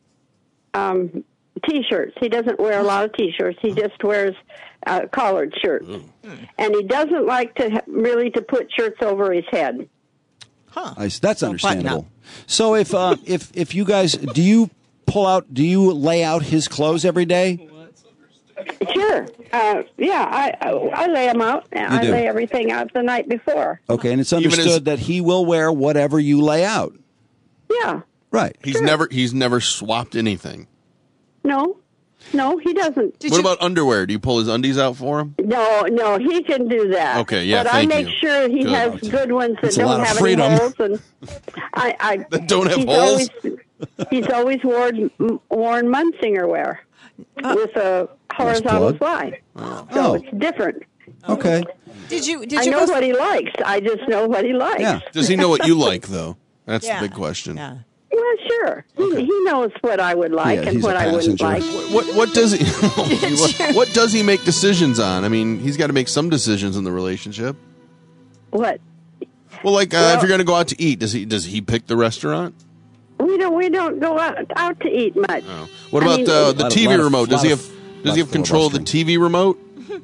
um, T-shirts. He doesn't wear a lot of T-shirts. He just wears uh, collared shirts. Mm. And he doesn't like to ha- really to put shirts over his head. Huh. I, that's understandable. So if uh, if if you guys do you pull out do you lay out his clothes every day? Sure. Uh, yeah, I, I I lay them out. I do. lay everything out the night before. Okay, and it's Even understood his- that he will wear whatever you lay out. Yeah. Right. He's Sure. never he's never swapped anything. No. No, he doesn't. what about underwear? Do you pull his undies out for him? No, no, he can do that. Okay, yeah, But thank I make you. sure he Good. has good ones that That's a lot don't of have freedom. any holes. And I, I That don't have he's holes? Always, he's always worn worn Munsinger wear with a horizontal plug. slide, so Oh. it's different. Okay. Did you? Did I you know go what he likes. I just know what he likes. Yeah. Does he know what you like though? That's Yeah. the big question. Yeah. Well, sure. He, he knows what I would like Yeah, and he's a what I wouldn't passenger. like. What what does he what, what does he make decisions on? I mean, he's got to make some decisions in the relationship. What? Well, like uh, Well- if you're going to go out to eat, does he does he pick the restaurant? We don't. We don't go out, out to eat much. Oh. What I about mean, uh, the Lot of- T V lot of- remote? Does lot he of- have lot does he of have control of the filibustering. T V remote?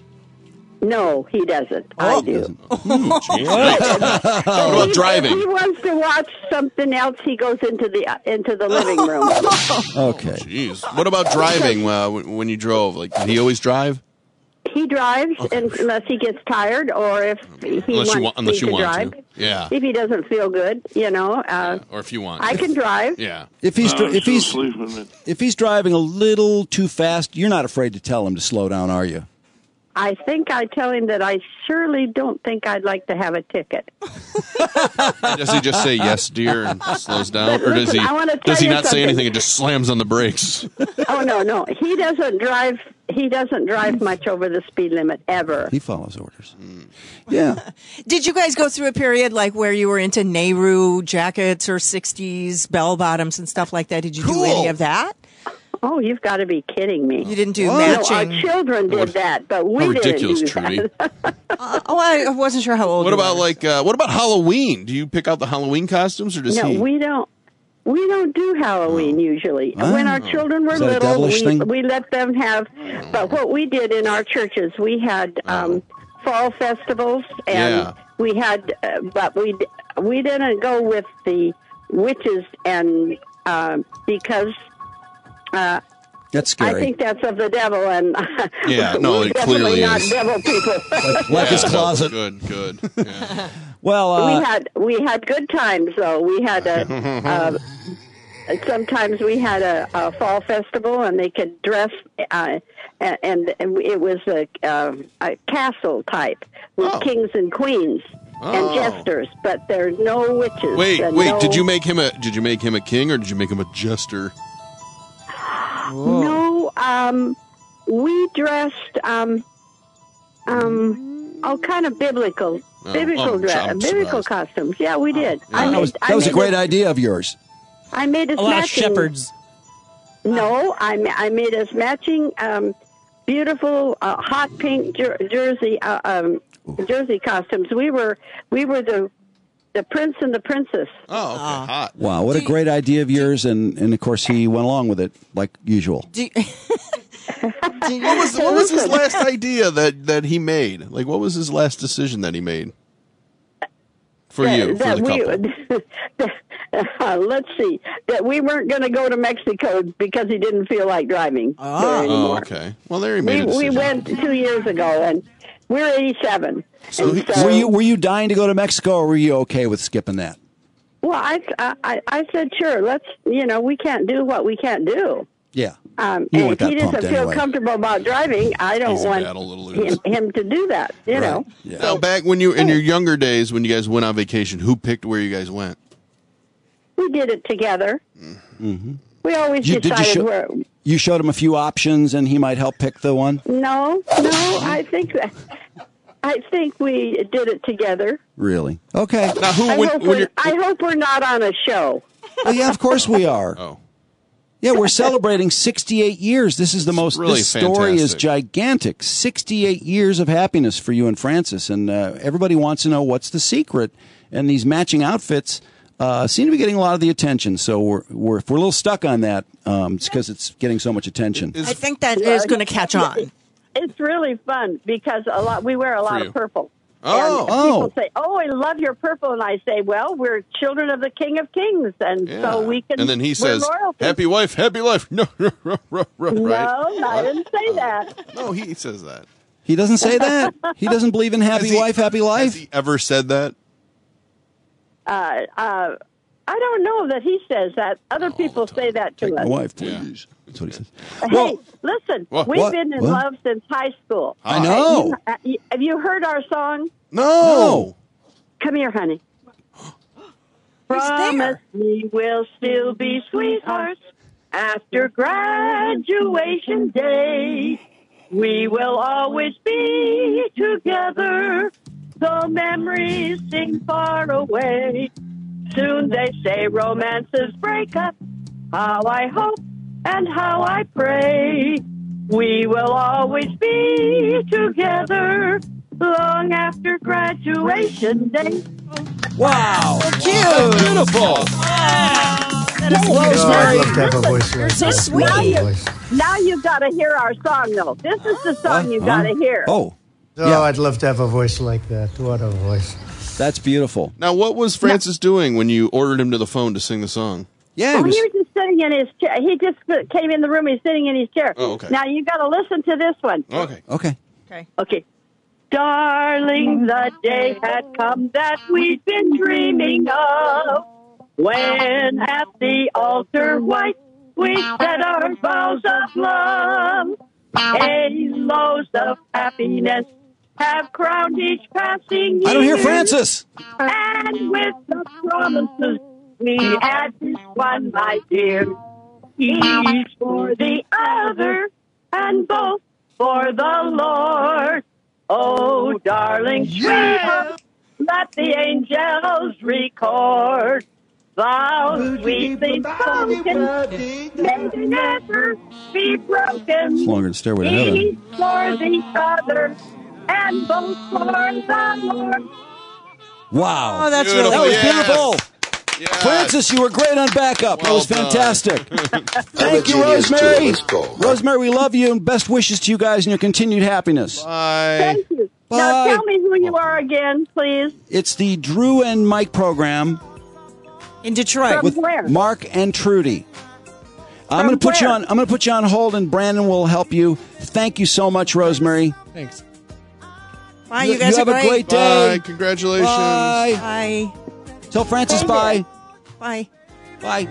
No, he doesn't. I do. What about driving? If he wants to watch something else, he goes into the uh, into the living room. Okay. Jeez. What about driving uh, when when you drove? Like, did he always drive? He drives and, unless he gets tired, or if he Unless you wants want- unless me you to want drive. to. Yeah. If he doesn't feel good, you know. Uh, Or if you want I to. can drive. Yeah. If he's dri- I'm if still he's sleeping. if he's driving a little too fast, you're not afraid to tell him to slow down, are you? I think I tell him that I surely don't think I'd like to have a ticket. Does he just say yes, dear, and slows down, But or does listen, he I wanna does tell he you not say something. anything and just slams on the brakes? Oh no, no, he doesn't drive. He doesn't drive much over the speed limit ever. He follows orders. Yeah. Did you guys go through a period like where you were into Nehru jackets or sixties bell bottoms and stuff like that? Did you do any of that? Oh, you've got to be kidding me. You didn't do No, matching. our children did that, but we How didn't ridiculous, do Trudy. that. Uh, oh, I wasn't sure how old. What you about were. like uh, what about Halloween? Do you pick out the Halloween costumes, or does No, he? we don't. We don't do Halloween usually. Oh. When our children were Is that a little, devilish we, thing? we let them have. But what we did in our churches, we had um, fall festivals, and Yeah. we had. Uh, but we d- we didn't go with the witches, and uh, because. Uh, That's scary. I think that's of the devil, and Yeah, no, we're it definitely clearly not is. devil people. like his Yeah, closet. Good, good. Yeah. Well, uh, we had we had good times though. We had a uh, sometimes we had a, a fall festival, and they could dress, uh, and, and it was a, uh, a castle type with Oh. kings and queens Oh. and jesters, but there's no witches. Wait, and wait. no- Did you make him a? Did you make him a king, or did you make him a jester? No, um, we dressed um, um, all kind of biblical, Oh, biblical I'm- dress, I'm biblical surprised. costumes. Yeah, we did. I that made, was, I that was a made great us- idea of yours. I made us A lot of matching. shepherds. No, I, ma- I made us matching um, beautiful uh, hot pink jer- jersey uh, um, jersey costumes. We were we were the the prince and the princess. Oh, okay, hot. Wow, what a great idea of yours, and, and of course he went along with it like usual. Do you- do you- What was what was his last idea that that he made? Like, what was his last decision that he made for That- you, for that the we, couple? uh, let's see, that we weren't going to go to Mexico because he didn't feel like driving there Oh, anymore. okay. Well, there he We made a we decision. went two years ago, and we're eighty-seven. So And he- Were you were you dying to go to Mexico, or were you okay with skipping that? Well, I, I I said sure. Let's you know we can't do what we can't do. Yeah. Um, You and weren't if he that doesn't pumped feel anyway. comfortable about driving, I don't He's a want battle to lose. him, him to do that. You know. Yeah. Now, back when you in your younger days, when you guys went on vacation, who picked where you guys went? We did it together. Mm-hmm. We always You, did you, decided show, where. you showed him a few options, and he might help pick the one? No, no. I think that. I think we did it together. Really? Okay. Now, who I, when, hope when we're, you're I hope we're not on a show. Well, yeah, of course we are. oh Yeah, we're celebrating sixty-eight years. This is the most. really this story is fantastic. gigantic. sixty-eight years of happiness for you and Francis, and uh, everybody wants to know what's the secret. and these matching outfits uh, seem to be getting a lot of the attention. So we're we're if we're a little stuck on that, um, it's because it's getting so much attention. I think that is going to catch on. It's really fun because a lot we wear a lot For you. of purple. Oh. and Oh. people say, "Oh, I love your purple," and I say, "Well, we're children of the King of Kings, and so we can." And then he we're says, royalty." "Happy wife, happy life." No, no, no, no, no, No, right? I didn't say that. No, he says that. He doesn't say that. He doesn't believe in happy Has he- wife, happy life. Has he ever said that? Uh, uh, I don't know that he says that. Other people say that to My us. wife, please. That's what he says. Hey, listen, What? we've What? been in What? love since high school. I know. You- uh, you- have you heard our song? No. Come here, honey. Promise me we'll still be sweethearts after graduation day. We will always be together, though memories seem far away. Soon they say romances break up. How I hope and how I pray. We will always be together long after graduation day. Wow. Cute. That's beautiful. That is Hey, Rosemary. I'd love to have a voice You're like so that. sweet. Now, you, now you've got to hear our song, though. This is the song you've got to hear. Oh. Oh, Yeah. I'd love to have a voice like that. What a voice. That's beautiful. Now, what was Francis doing when you ordered him to the phone to sing the song? Yeah, Oh, he was just sitting in his chair. He just came in the room. He's sitting in his chair. Oh, okay. Now you got to listen to this one. Okay. Okay. Okay. Okay. Darling, the day had come that we'd been dreaming of. When at the altar white we said our vows of love. Halos of happiness have crowned each passing year. I don't hear Francis. And with the promises we had this one, my dear, each for the other and both for the Lord. Oh, darling, sweetheart, let the angels record vows sweetly spoken, may they never be broken. It's longer than Stairway to Heaven. Each for the other and both for the Lord. Wow. Oh, that's that really was yes. beautiful. Francis, you were great on backup. that Well was done. fantastic. Thank you, genius, too. Rosemary. Let's go. Rosemary, we love you, and best wishes to you guys and your continued happiness. Bye. Thank you. Bye. Now tell me who you are again, please. It's the Drew and Mike program In Detroit. From with where? Mark and Trudy. I'm From going to put you where? on. I'm going to put you on hold, and Brandon will help you. Thank you so much, Rosemary. Thanks. Bye, you guys have are a great Bye. day. Congratulations. Bye. Bye. Tell Francis Hey bye. Bye. Bye.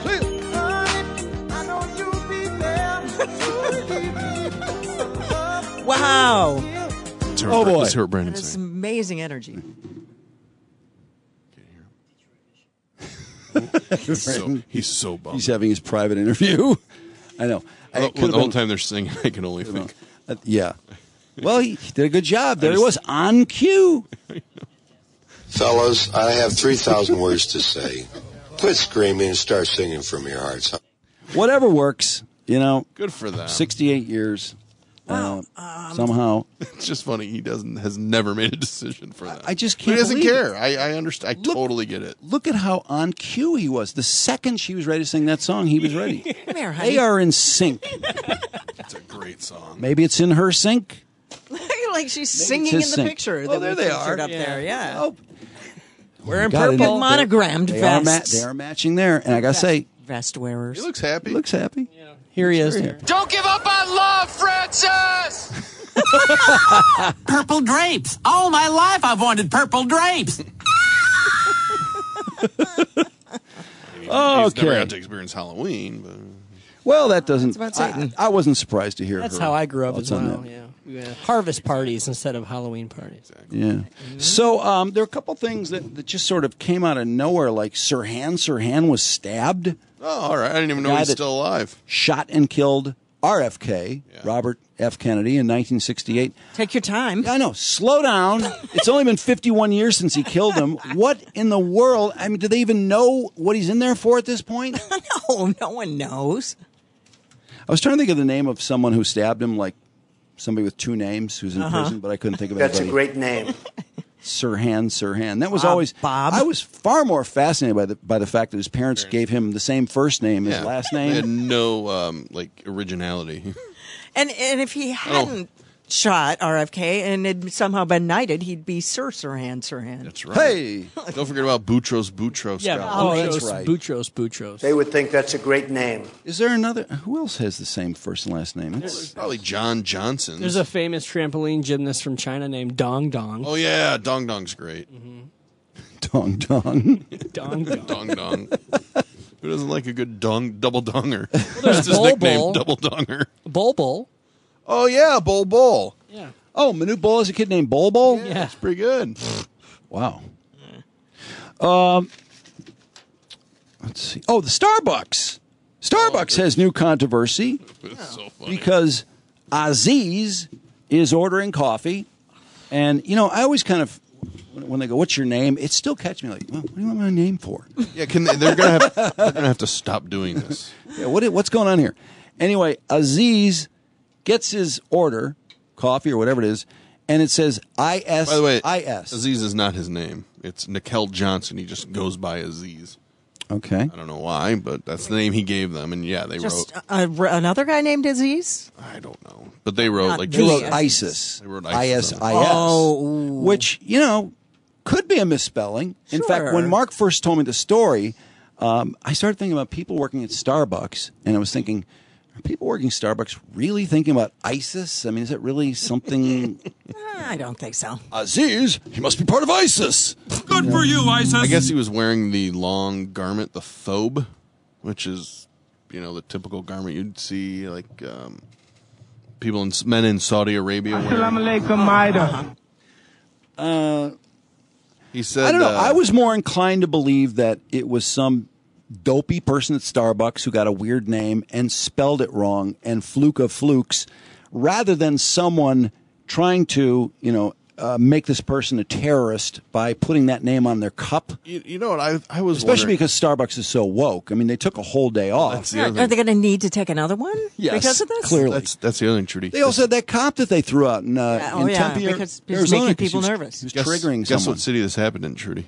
Wow. Let's hear Oh, what- boy. Let's hear what Brandon That's saying. amazing energy. He's so, he's so bummed. He's having his private interview. I know. I- the, it could've the whole been- time they're singing, I can only think. Uh, yeah. Well, he, he did a good job. There he was just- on cue. Fellas, I have three thousand words to say. Quit screaming and start singing from your hearts. Whatever works, you know. Good for them. sixty-eight years. Wow. Uh, somehow. It's just funny. He doesn't has never made a decision for that. I just But can't He doesn't believe care. I, I understand. I Look- totally get it. Look at how on cue he was. The second she was ready to sing that song, he was ready. Come here, honey. They are in sync. It's a great song. Maybe it's in her sync. Like she's Maybe singing it's in his the sync. picture. Oh, that there we they pictured are. Up Yeah. there, yeah. Oh, We're in God, purple they're- monogrammed They are, ma- vests. they are matching there. And I got to say, Vest wearers. He looks happy. he looks happy. Here he is. Very happy. Don't give up on love, Francis! Purple drapes. All my life I've wanted purple drapes. He's Okay. never got to experience Halloween, but Well, that doesn't. about I, Satan. I wasn't surprised to hear That's her how I grew up as thoughts on well. that. Yeah. We had harvest parties instead of Halloween parties. Yeah. So um, there are a couple things that, that just sort of came out of nowhere, like Sirhan. Sirhan was stabbed, oh, all right. I didn't even know Guy he's that- still alive. shot and killed R F K, Yeah. Robert F. Kennedy, in nineteen sixty-eight. Take your time. I know. Slow down. It's only been fifty-one years since he killed him. What in the world? I mean, do they even know what he's in there for at this point? No, no one knows. I was trying to think of the name of someone who stabbed him, like somebody with two names who's in Uh-huh. prison, but I couldn't think of That's a anybody. great name. Sirhan, Sirhan. That was Bob, always Bob. I was far more fascinated by the by the fact that his parents gave him the same first name as Yeah. last They had name. no um, like originality. And and if he hadn't shot R F K and had somehow been knighted, he'd be Sir Sirhan Sirhan. That's right. Hey, Don't forget about Boutros Boutros. Yeah, Scott. Oh, Boutros, that's right. Boutros, Boutros. They would think that's a great name. is there another? Who else has the same first and last name? It's, Probably John Johnson. There's a famous trampoline gymnast from China named Dong Dong. Oh yeah, Dong Dong's great. Dong Dong. Dong Dong. Dong Dong. Who doesn't like a good dong double donger? there's That's his Bol nickname, Bol. Double Donger. Bol Bol. Oh yeah, Bol Bol. Yeah. Oh, Manute Bol has a kid named Bol Bol? Yeah, that's pretty good. Wow. Um, let's see. Oh, the Starbucks. Starbucks has new controversy It's so funny. because Aziz is ordering coffee. And, you know, I always kind of, when they go, what's your name? It still catches me like, well, what do you want my name for? Yeah, can they, they're gonna have they're gonna have to stop doing this. Yeah, what, what's going on here? Anyway, Aziz gets his order, coffee or whatever it is, and it says I S By the way, I S. Aziz is not his name. It's Nikel Johnson. He just goes by Aziz. Okay. I don't know why, but that's the name he gave them. And yeah, they Just wrote. uh, uh, another guy named Aziz? I don't know, but they wrote Not like They the- wrote Yes. ISIS. They wrote I S ISIS. I S. Oh. Which, you know, could be a misspelling. In fact, Sure. when Mark first told me the story, um, I started thinking about people working at Starbucks, and I was thinking, are people working at Starbucks really thinking about ISIS? I mean, is it really something? I don't think so. Aziz, he must be part of ISIS. Good for you, ISIS. I guess he was wearing the long garment, the thobe, which is, you know, the typical garment you'd see like um, people in men in Saudi Arabia wearing. Assalamu alaikum, Maida. Uh, He said, I don't know. uh, I was more inclined to believe that it was some dopey person at Starbucks who got a weird name and spelled it wrong and fluke of flukes, rather than someone trying to, you know, uh, make this person a terrorist by putting that name on their cup. You, you know what? I I was Especially wondering- because Starbucks is so woke. I mean, they took a whole day off. That's the Are, other are they thing. going to need to take another one Yes, because of this? clearly. That's that's the other thing, Trudy. They also had that cop that they threw out in, uh, Yeah, oh, in yeah, Tempe, because he was Arizona, making 'cause people he was, nervous. He was guess, triggering guess someone. what city this happened in, Trudy?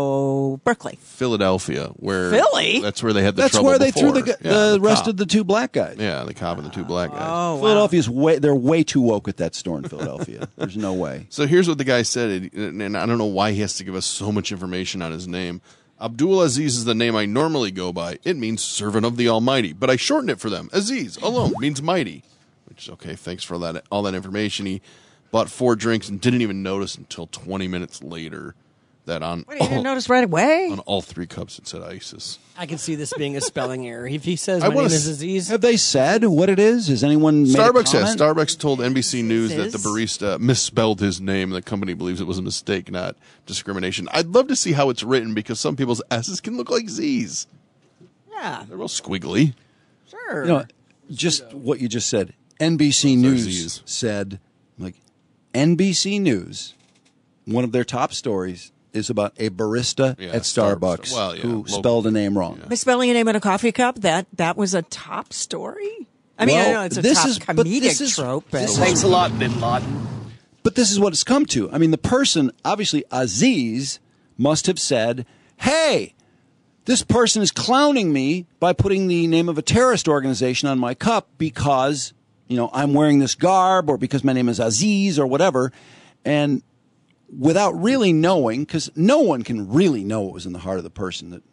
Oh, Berkeley. Philadelphia, where Philly? That's where they had the That's trouble where they before. threw the, gu- Yeah, the, rest cop. of the two black guys. Yeah, the cop and the two black guys. Oh, wow. Philadelphia's way, they're way too woke at that store in Philadelphia. There's no way. So here's what the guy said, and and I don't know why he has to give us so much information on his name. Abdul Aziz is the name I normally go by. It means servant of the Almighty, but I shortened it for them. Aziz alone means mighty. Which, okay, thanks for that all that information. He bought four drinks and didn't even notice until twenty minutes later that on What, you didn't all, notice right away? on all three cups it said ISIS. I can see this being a spelling error. If he says I my name wanna is s- Aziz, Have they said what it is? Has anyone made Starbucks a has. comment? Starbucks told N B C News that the Is? barista misspelled his name. The company believes it was a mistake, not discrimination. I'd love to see how it's written because some people's S's can look like Z's. Yeah, They're real squiggly. sure. You know, just what you just said. N B C News Aziz. said, like, N B C News, one of their top stories is about a barista Yeah, at Star- Starbucks well, yeah, who local. spelled a name wrong. Misspelling a name in a coffee cup, that that was a top story? I mean, Well, I know it's a this top is- but comedic this is- trope, but this Thanks a lot, Bin Laden. But this is what it's come to. I mean, the person, obviously, Aziz, must have said, hey, this person is clowning me by putting the name of a terrorist organization on my cup because, you know, I'm wearing this garb or because my name is Aziz or whatever. And without really knowing, because no one can really know what was in the heart of the person. That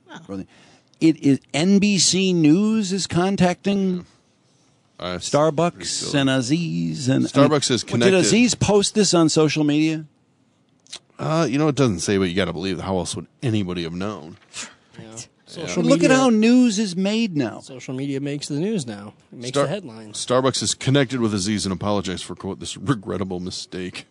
it is N B C News is contacting Uh, Starbucks and Aziz. And Starbucks is Did connected. Aziz post this on social media? Uh, you know, it doesn't say, but you got to believe. How else would anybody have known? social Look media, at how news is made now. social media makes the news now. It makes Star- the headlines. Starbucks is connected with Aziz and apologized for, quote, this regrettable mistake.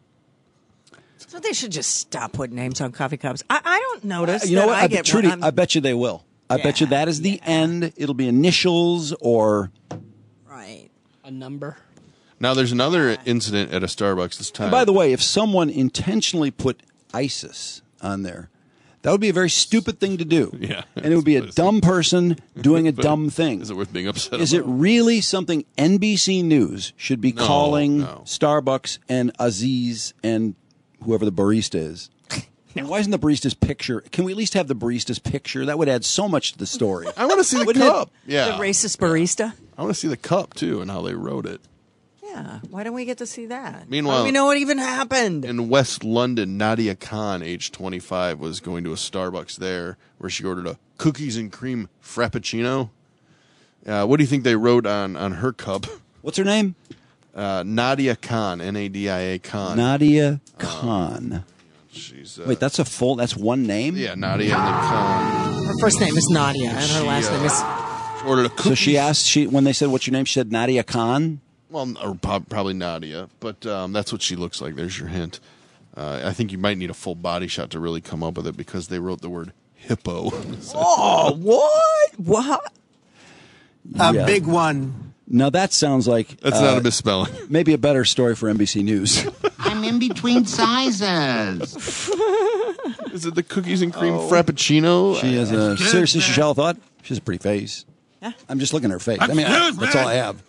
so they should just stop putting names on coffee cups. I, I don't notice. You know that what? I, I, get Trudy, one. I bet you they will. I bet you Yeah, that is the end. It'll be initials or. Right. A number. Now, there's another incident at a Starbucks this time. And by the way, if someone intentionally put ISIS on there, that would be a very stupid thing to do. Yeah. And it would be a dumb person doing a dumb thing. Is it worth being upset Is it about? really something N B C News should be No, calling no. Starbucks and Aziz and whoever the barista is. No. Why isn't the barista's picture? Can we at least have the barista's picture? That would add so much to the story. I want to see the Wouldn't cup. it? Yeah. The racist barista? I want to see the cup, too, and how they wrote it. Yeah. Why don't we get to see that? Meanwhile, How do we know what even happened? In West London, Nadia Khan, age twenty-five, was going to a Starbucks there where she ordered a cookies and cream frappuccino. Uh, what do you think they wrote on, on her cup? What's her name? Uh, Nadia Khan, N A D I A Khan. Nadia Khan. Um, she's uh, Wait, that's a full, that's one name? Yeah, Nadia Khan. Her first name is Nadia, and her She, last uh, name is... Ordered a cookie. So she asked, she when they said, what's your name? She said Nadia Khan? Well, or probably Nadia, but um, that's what she looks like. There's your hint. Uh, I think you might need a full body shot to really come up with it because they wrote the word hippo. Oh, what? What? A Yeah. big one. Now that sounds like... That's uh, not a misspelling. Maybe a better story for N B C News. I'm in between sizes. Is it the cookies and cream frappuccino? She has a... Seriously, she shall have thought. She has a pretty face. Yeah. I'm just looking at her face. I mean, I, that's all I have.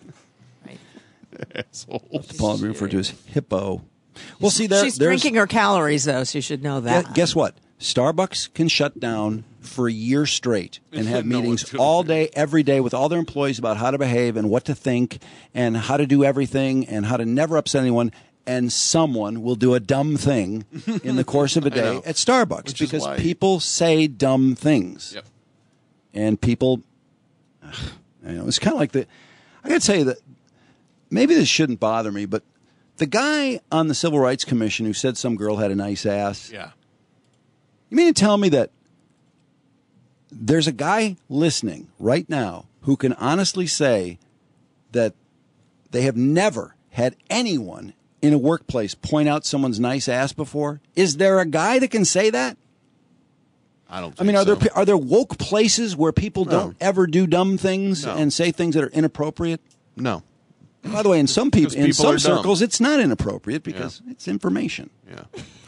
Asshole. Paul referred to as hippo. Well, see, there, She's there's... drinking her calories, though, so you should know that. Yeah, guess what? Starbucks can shut down for a year straight and have No meetings one's gonna all do day, every day with all their employees about how to behave and what to think and how to do everything and how to never upset anyone. And someone will do a dumb thing in the course of a I day know. at Starbucks Which is because why- people say dumb things. Yep. And people, ugh, you know, it's kind of like the, I got to tell you that maybe this shouldn't bother me, but the guy on the Civil Rights Commission who said some girl had a nice ass. Yeah. You mean to tell me that there's a guy listening right now who can honestly say that they have never had anyone in a workplace point out someone's nice ass before? Is there a guy that can say that? I don't think I mean, are so. there are there woke places where people No. don't ever do dumb things No. and say things that are inappropriate? No. By the way, in some people, in Because people some are dumb. circles, it's not inappropriate because it's information. Yeah.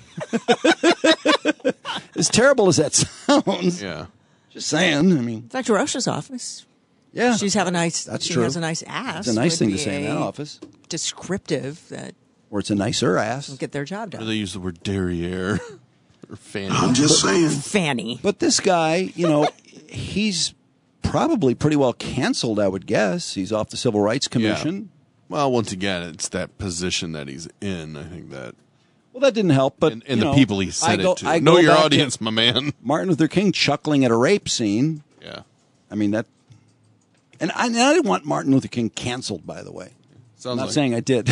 As terrible as that sounds, Yeah. just saying. I mean, Doctor Rocha's office. yeah, She's have a nice. That's she true. has a nice ass. It's a nice would thing to be say in that a office. Descriptive that Or it's a nicer ass. will get their job Or done. they use the word derriere or fanny. I'm just saying. Fanny. But this guy, you know, he's probably pretty well canceled, I would guess. He's off the Civil Rights Commission. Well, once again, it's that position that he's in. I think that. Well, that didn't help, but And, and you the know, people he I said go- it to. I Know go your back to audience, my man. Martin Luther King chuckling at a rape scene. Yeah. I mean, that. And I, and I didn't want Martin Luther King canceled, by the way. Sounds I'm not like saying I did.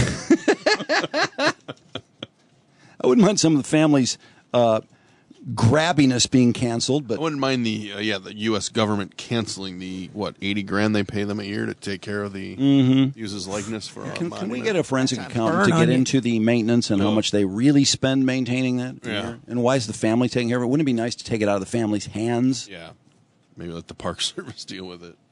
I wouldn't mind some of the family's uh, grabbiness being canceled, but I wouldn't mind the uh, yeah the U S government canceling the what eighty grand they pay them a year to take care of the Mhm. use his likeness for. a Can, can we monument. get a forensic That's a accountant burn to on get you. into the maintenance and how No. much they really spend maintaining that? a Yeah. year? And why is the family taking care of it? Wouldn't it be nice to take it out of the family's hands? Yeah, maybe let the Park Service deal with it.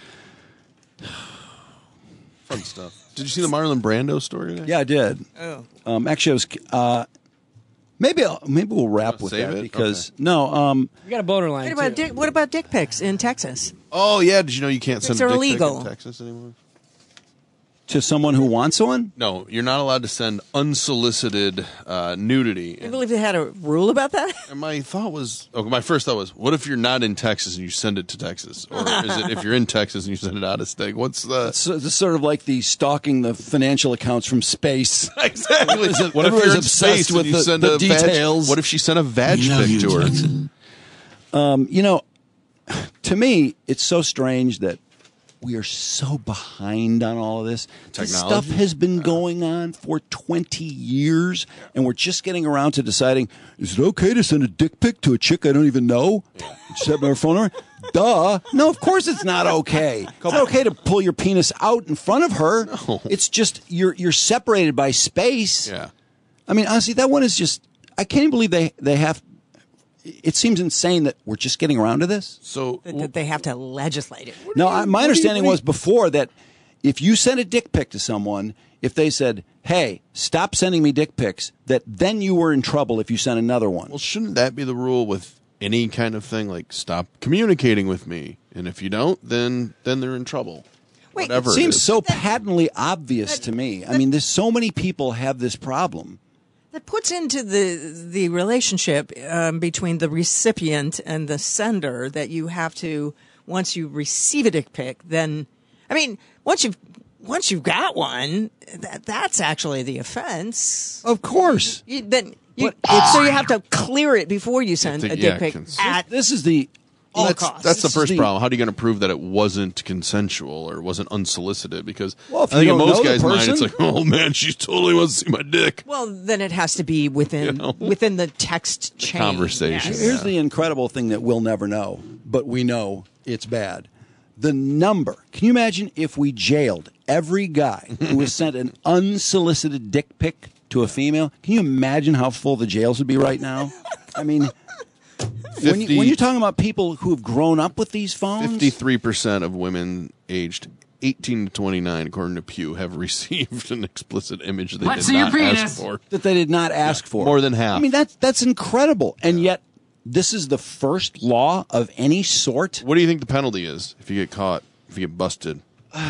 Fun stuff. Did you see the Marlon Brando story today? Yeah, I did. Oh. Um, actually, I was. Uh, maybe I'll, maybe we'll wrap wanna with save that it? because no. Um, We got a borderline. What about too. dick, what about dick pics in Texas? Oh yeah. Did you know you can't send Dicks a are dick pic illegal. in Texas anymore? to someone who wants one. No, you're not allowed to send unsolicited uh, nudity. I believe they had a rule about that. And my thought was, okay, my first thought was, what if you're not in Texas and you send it to Texas, or is it if you're in Texas and you send it out of state? What's the? It's, it's sort of like the stalking the financial accounts from space. Exactly. Is it- What if everyone's you're in obsessed space with and you the- send the a vag- details? What if she sent a vag pic to her? Um, you know, to me, it's so strange that we are so behind on all of this. This stuff Technology? has been going on for twenty years, and we're just getting around to deciding, is it okay to send a dick pic to a chick I don't even know? Just have her phone number? Duh. No, of course it's not okay. It's not okay to pull your penis out in front of her. No. It's just, you're you're separated by space. Yeah. I mean, honestly, that one is just, I can't even believe they, they have, it seems insane that we're just getting around to this. So That, that they have to legislate it. No, I, my what do you- understanding what do you- was before that if you sent a dick pic to someone, if they said, hey, stop sending me dick pics, that then you were in trouble if you sent another one. Well, shouldn't that be the rule with any kind of thing? Like, stop communicating with me, and if you don't, then then they're in trouble. Wait, Whatever It it seems is. so patently obvious to me. I mean, there's so many people have this problem. That puts into the the relationship um, between the recipient and the sender that you have to, once you receive a dick pic, then, I mean, once you've once you've got one, that that's actually the offense. Of course. You, then you, so you have to clear it before you send to- a dick yeah, pic. cons- At This is the all that's, costs. that's the This is first the- problem. How are you going to prove that it wasn't consensual or wasn't unsolicited? Because Well, if I think you in don't most know the guys' mind, it's person- like, oh man, she totally wants to see my dick. Well, then it has to be within You know? within the text chain. conversation. Yes. Here's the incredible thing that we'll never know, but we know it's bad. The number. Can you imagine if we jailed every guy who has sent an unsolicited dick pic to a female? Can you imagine how full the jails would be right now? I mean, when, you, when you're talking about people who have grown up with these phones, fifty-three percent of women aged eighteen to twenty-nine, according to Pew, have received an explicit image they Let's did see your not penis. ask for. that they did not ask for. More than half. I mean, that's that's incredible. And yet, this is the first law of any sort. What do you think the penalty is if you get caught, if you get busted?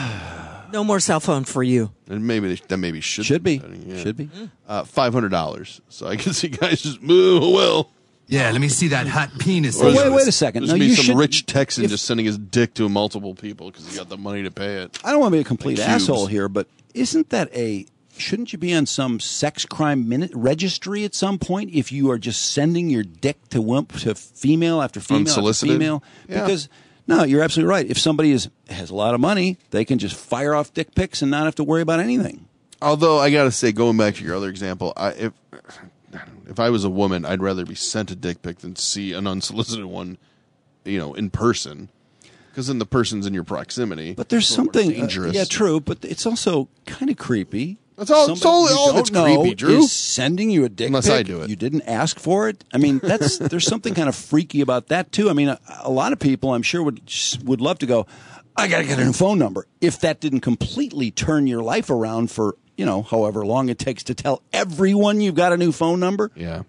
No more cell phone for you. And maybe they, that maybe should Should be. Yeah. Should be. Uh, five hundred dollars. So I can see guys just, oh, well. Yeah, let me see that hot penis. Or Well, there's- wait, wait a second. There's No, gonna you be some shouldn't- rich Texan if- just sending his dick to multiple people because he got the money to pay it. I don't want to be a complete Like cubes. asshole here, but isn't that a shouldn't you be on some sex crime minute registry at some point if you are just sending your dick to wimp to female after female Unsolicited? after female? Yeah. Because no, you're absolutely right. If somebody is has a lot of money, they can just fire off dick pics and not have to worry about anything. Although I got to say, going back to your other example, I, if if I was a woman, I'd rather be sent a dick pic than see an unsolicited one, you know, in person. Because then the person's in your proximity. But there's It's a little more something uh, dangerous. yeah, true, but it's also kind of creepy. That's all- it's all- you all don't that's know creepy, Drew. is sending you a dick Unless pic. I do it. You didn't ask for it. I mean, that's there's something kind of freaky about that too. I mean, a, a lot of people, I'm sure, would would love to go. I got to get a new phone number. If that didn't completely turn your life around for you know however long it takes to tell everyone you've got a new phone number. Yeah.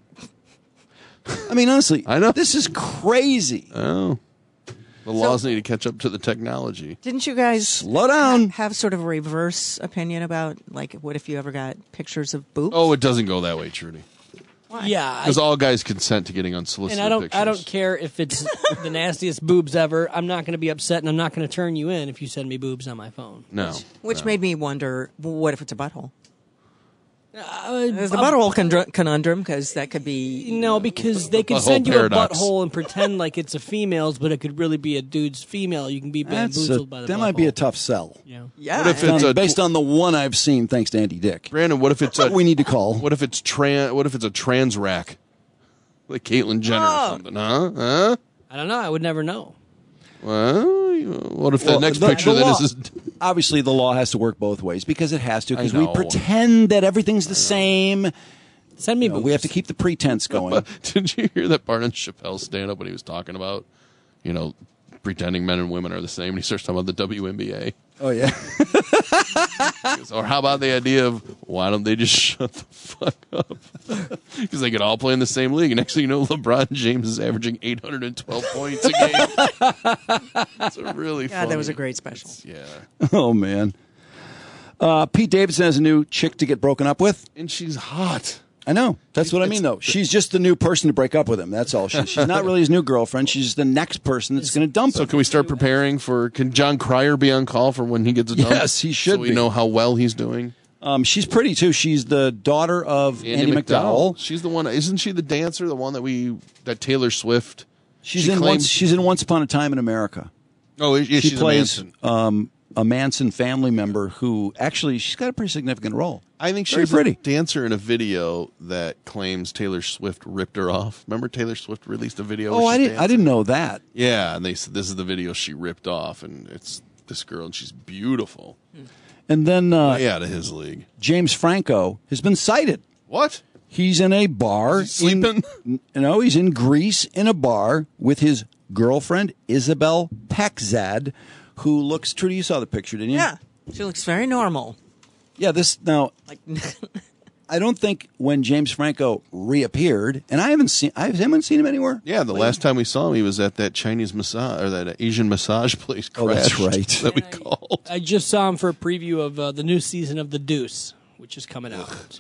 I mean, honestly, I know this is crazy. Oh. The laws need to catch up to the technology. Didn't you guys slow down? ha- have sort of a reverse opinion about like what if you ever got pictures of boobs? Oh, it doesn't go that way, Trudy. Yeah, Because I- all guys consent to getting unsolicited and I don't. pictures. I don't care if it's the nastiest boobs ever. I'm not going to be upset, and I'm not going to turn you in if you send me boobs on my phone. No. Which made me wonder, well, what if it's a butthole? Uh, There's the butthole conundrum- conundrum because that could be No, because they can Butthole send you paradox. a butthole and pretend like it's a female's, but it could really be a dude's female. You can be That's a, bamboozled by the that butthole. might be a tough sell. Yeah. Yeah. What if Based it's on, a based on the one I've seen, thanks to Andy Dick. Brandon, what if it's a we need to call? What if it's trans? What if it's a trans rack, like Caitlyn Jenner Oh. or something? Huh? Huh? I don't know. I would never know. Well, you- what if the Well, next the- picture the then law- is? Obviously, the law has to work both ways because it has to. Because I we know. pretend that everything's the same. Send me You know, boobs. we have to keep the pretense going. Did you hear that part on Chappelle's stand up when he was talking about, you know, pretending men and women are the same? And he starts talking about the W N B A. Oh yeah. He goes, or how about the idea of why don't they just shut the fuck up? Because they could all play in the same league. And next thing you know, LeBron James is averaging eight hundred twelve points a game. It's a really God, funny. that was a great special. Yeah. Oh man. Uh, Pete Davidson has a new chick to get broken up with. And she's hot. I know. That's what I mean, though. She's just the new person to break up with him. That's all. She, she's not really his new girlfriend. She's just the next person that's going to dump So him. can we start preparing for? Can John Cryer be on call for when he gets a dump? Yes, he should So we be. know how well he's doing. Um, she's pretty too. She's the daughter of Andy, McDowell. She's the one. Isn't she the dancer? The one that we that Taylor Swift. She's she in claims- once. She's in Once Upon a Time in America. Oh, yeah, she she's a plays Manson. um, a Manson family member who actually she's got a pretty significant role. I think Very she's pretty. a dancer in a video that claims Taylor Swift ripped her off. Remember Taylor Swift released a video? Oh, where I she's didn't. I didn't know that. Yeah, and they said this is the video she ripped off, and it's this girl, and she's beautiful. And then uh, Way out of his league. James Franco has been cited. What? He's in a bar. Is he sleeping? In, no, he's in Greece in a bar with his girlfriend Isabel Paxad, who looks. Trudy, you saw the picture, didn't you? Yeah, she looks very normal. Yeah. This now. Like, I don't think when James Franco reappeared, and I haven't seen. I haven't seen him anywhere. Yeah, the last time we saw him, he was at that Chinese massage or that Asian massage place. Oh, that's Crashed right. That we called. I just saw him for a preview of uh, the new season of The Deuce, which is coming out. So.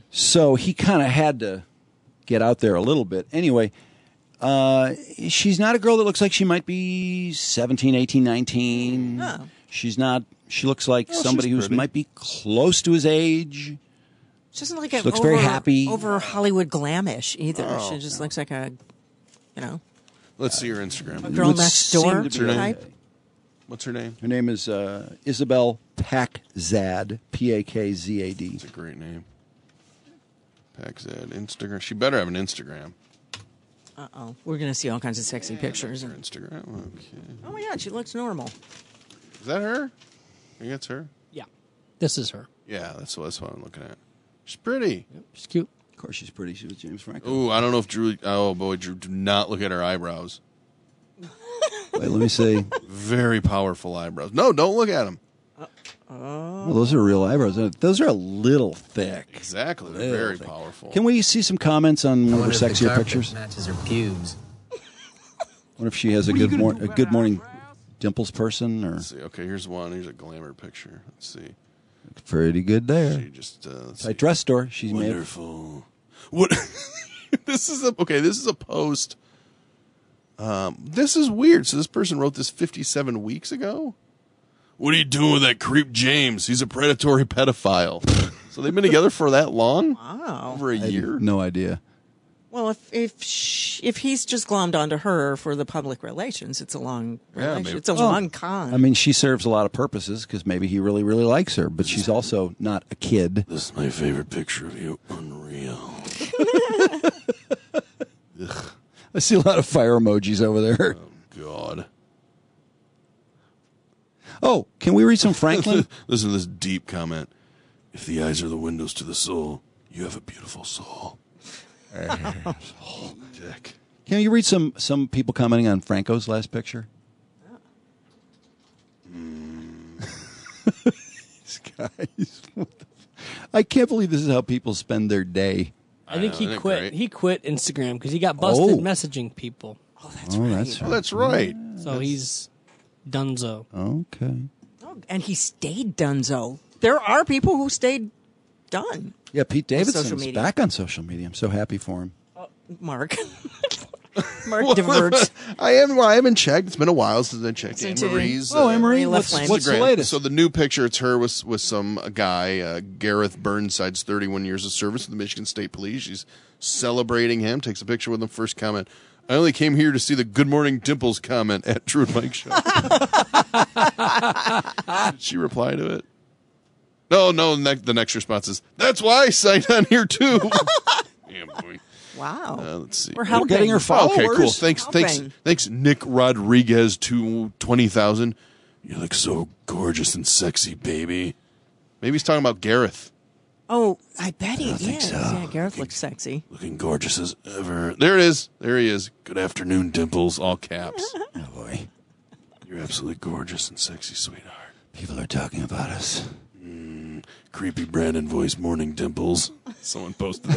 So he kind of had to get out there a little bit. Anyway, uh, she's not a girl that looks like she might be seventeen, eighteen, nineteen. Oh. She's not. She looks like Oh, somebody she's who pretty. might be close to his age. She doesn't like She it looks over, very happy. over Hollywood glamish either. Oh, she just looks like a, you know, Let's see her Instagram. a girl Would next seem door to be type. okay. What's her name? Her name is uh, Isabel Pakzad, P A K Z A D. It's a great name. Pakzad. Instagram. She better have an Instagram. Uh oh, we're gonna see all kinds of sexy pictures. Her Instagram. Okay. Oh my God, she looks normal. Is that her? I think that's her. Yeah, this is her. Yeah, that's what, that's what I'm looking at. She's pretty. Yep, she's cute. Of course, she's pretty. She was James Franco. Ooh, I don't know if Drew. Oh boy, Drew, do not look at her eyebrows. Wait, let me see. Very powerful eyebrows. No, don't look at them. Well, those are real eyebrows. Those are a little thick. Exactly, they're Little very thick. powerful. Can we see some comments on one of her sexier pictures? matches her pubes. Wonder if she has a good mor- a good morning dimples person or Let's see. Okay, here's one. Here's a glamour picture. Let's see. pretty good there. She just uh, let's Tight see. dress store. She's made. Wonderful. What? This is a okay. This is a post. Um, this is weird. So this person wrote this fifty-seven weeks ago. What are you doing with that creep James? He's a predatory pedophile. So they've been together for that long? Wow. Over a I had year? no idea. Well, if if sh if he's just glommed onto her for the public relations, it's a long Yeah, relation. maybe. It's a Well, long con. I mean, she serves a lot of purposes because maybe he really, really likes her, but she's also not a kid. This is my favorite picture of you. Unreal. Ugh. I see a lot of fire emojis over there. God. Oh, can we read some Franklin? Listen to this deep comment. If the eyes are the windows to the soul, you have a beautiful soul. Oh, dick. Can you read some some people commenting on Franco's last picture? Mm. These guys. What the f- I can't believe this is how people spend their day. I think know, he isn't it quit. great? He quit Instagram because he got busted Oh. messaging people. oh, that's Oh, right. that's Oh, that's right. So he's dunzo. okay. Oh, and he stayed dunzo. There are people who stayed done. Yeah, Pete social Davidson's media. back on social media. I'm so happy for him. Mark. Mark diverts. I haven't. Well, I haven't checked. It's been a while since I checked. Since Anne you- Marie's. Oh, uh, Anne Marie, left what's, lane. what's the Instagram. latest? So the new picture, it's her with with some guy, uh, Gareth Burnside's thirty-one years of service with the Michigan State Police. She's celebrating him. Takes a picture with him. First comment: I only came here to see the Good Morning Dimples comment at Drew and Mike Show. Did she reply to it? No, no. Ne- the next response is, "That's why I signed on here too." Damn boy. Wow. Uh, let's see. We're helping. getting her followers. Okay, cool. Thanks, Helping. thanks, thanks, Nick Rodriguez to twenty thousand. You look so gorgeous and sexy, baby. Maybe he's talking about Gareth. Oh, I bet he think is. so. Yeah, Gareth looks sexy. Looking gorgeous as ever. There it is. There he is. Good afternoon, Dimples. All caps. Oh, boy. You're absolutely gorgeous and sexy, sweetheart. People are talking about us. Mm, creepy Brandon voice, morning Dimples. Someone posted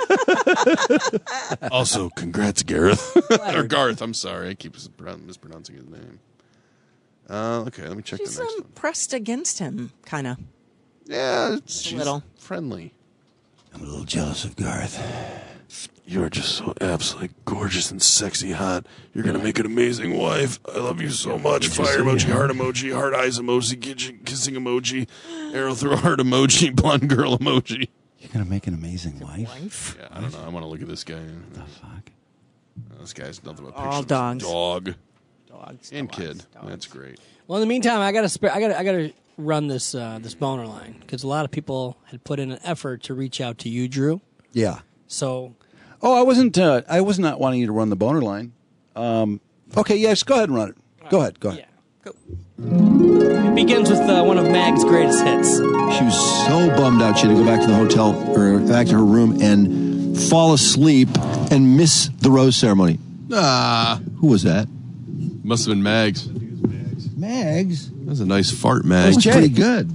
that. Also, congrats, Gareth. or Garth, I'm sorry. I keep mispronouncing his name. Uh, okay, let me check She's the next um, one. pressed against him, kind of. Yeah, she's little. friendly. I'm a little jealous of Garth. You're just so absolutely gorgeous and sexy hot. You're going to make an amazing wife. I love you so much. Fire emoji, heart emoji, heart eyes emoji, kissing- kissing emoji, arrow through heart emoji, blonde girl emoji. You're going to make an amazing wife? Yeah, I don't know. I want to look at this guy. What the fuck? Uh, this guy's nothing but All pictures. dogs. Dog Dogs. and dogs, kid. dogs. That's great. Well, in the meantime, I gotta sp- I gotta I gotta run this uh, this boner line because a lot of people had put in an effort to reach out to you, Drew. Yeah. So Oh, I wasn't. Uh, I was not wanting you to run the boner line. Um, okay, yes, go ahead and run it. Go ahead. Go ahead. yeah, it begins with uh, one of Mag's greatest hits. She was so bummed out she had to go back to the hotel or back to her room and fall asleep and miss the rose ceremony. Ah, Who was that? must have been Mags. Mags. That's a nice fart, Mags. That was pretty good.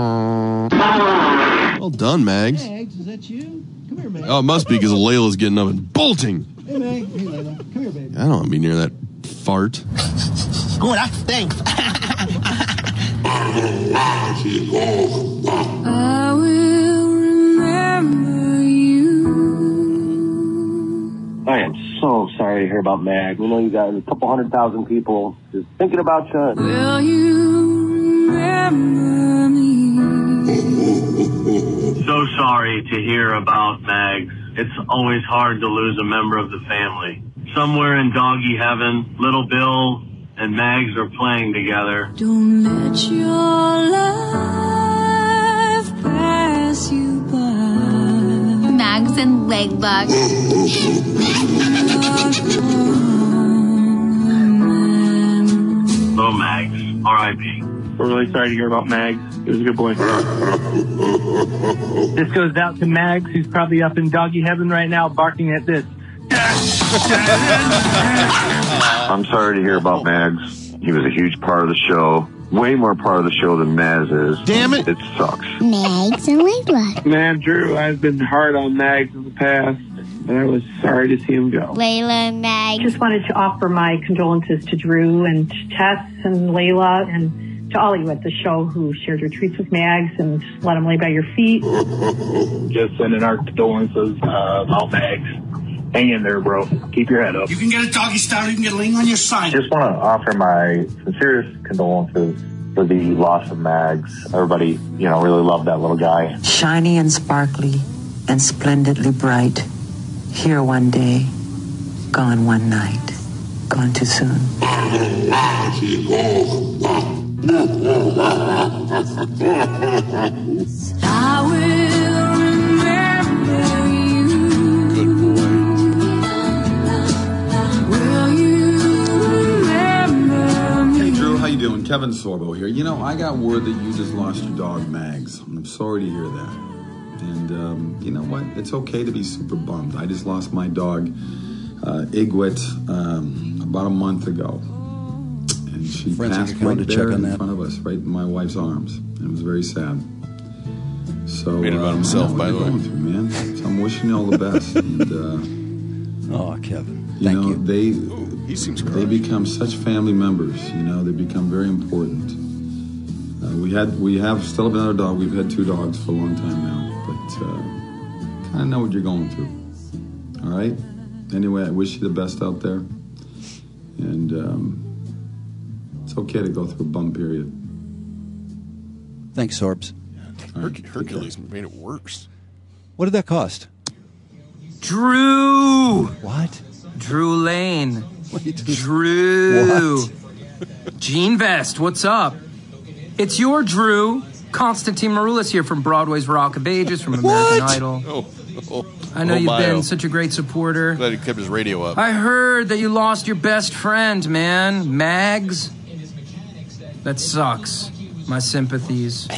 Well done, Mags. Mags, is that you? Come here, Mags. Oh, it must be because Layla's getting up and bolting. Hey, Mag. Hey, Layla. Come here, baby. I don't want to be near that fart. Oh, that stinks. I will remember you. I am so sorry to hear about Mag. We know you got a couple hundred thousand people just thinking about you. Will you remember me? So sorry to hear about Mags. It's always hard to lose a member of the family. Somewhere in doggy heaven, little Bill and Mags are playing together. Don't let your life pass you by. Mags and Layla. Oh, Mags. R I P We're really sorry to hear about Mags. He was a good boy. This goes out to Mags, who's probably up in doggy heaven right now barking at this. I'm sorry to hear about Mags. He was a huge part of the show. Way more part of the show than Maz is. Damn it. It sucks. Mags and Layla. Man, Drew, I've been hard on Mags in the past, and I was sorry to see him go. Layla and Mags. Just wanted to offer my condolences to Drew and Tess and Layla and to all of you at the show who shared your treats with Mags and let them lay by your feet. Just sending our condolences uh, about Mags. Hang in there, bro. Keep your head up. You can get a doggy style, you can get a ling on your sign. Just want to offer my sincerest condolences for the loss of Mags. Everybody, you know, really loved that little guy. Shiny and sparkly and splendidly bright. Here one day, gone one night. Gone too soon. I will remember you. Good boy. Will you remember me? Hey, Drew, how you doing? Kevin Sorbo here. You know, I got word that you just lost your dog, Mags. I'm sorry to hear that. And um, you know what? It's okay to be super bummed. I just lost my dog, uh, Igwit, um, about a month ago. And she Forensic passed account right to there check on in that. front of us, right in my wife's arms. And it was very sad. So, Made it about uh, himself, I know by what the you're way. going through, man. So I'm wishing you all the best. And, uh, Oh, Kevin. you Thank know, you. they He seems they correct. become such family members. You know, they become very important. Uh, we had we have still have another dog. We've had two dogs for a long time now, but uh, kind of know what you're going through. All right. Anyway, I wish you the best out there, and um, it's okay to go through a bum period. Thanks, Sorbs. Her- Hercules made it worse. What did that cost? Drew! What? Drew Lane. Drew. What? Gene Vest, what's up? It's your Drew. Constantine Maroulis here from Broadway's Rock of Ages, from American What? Idol. Oh, oh, I know oh, you've my, been oh. such a great supporter. Glad he kept his radio up. I heard that you lost your best friend, man. Mags. That sucks. My sympathies.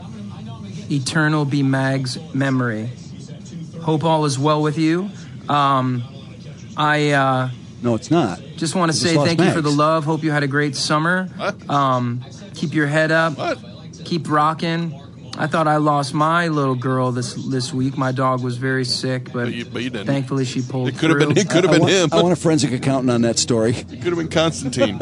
Eternal be Mag's memory. Hope all is well with you. Um, I uh, No, it's not. just want to I say lost thank you for the Mags. love. Hope you had a great summer. What? Um, keep your head up. What? Keep rocking. I thought I lost my little girl this this week. My dog was very sick, but, But you- but you didn't. thankfully she pulled It could have through. been. It could have I been want, him. I want a forensic accountant on that story. It could have been Constantine.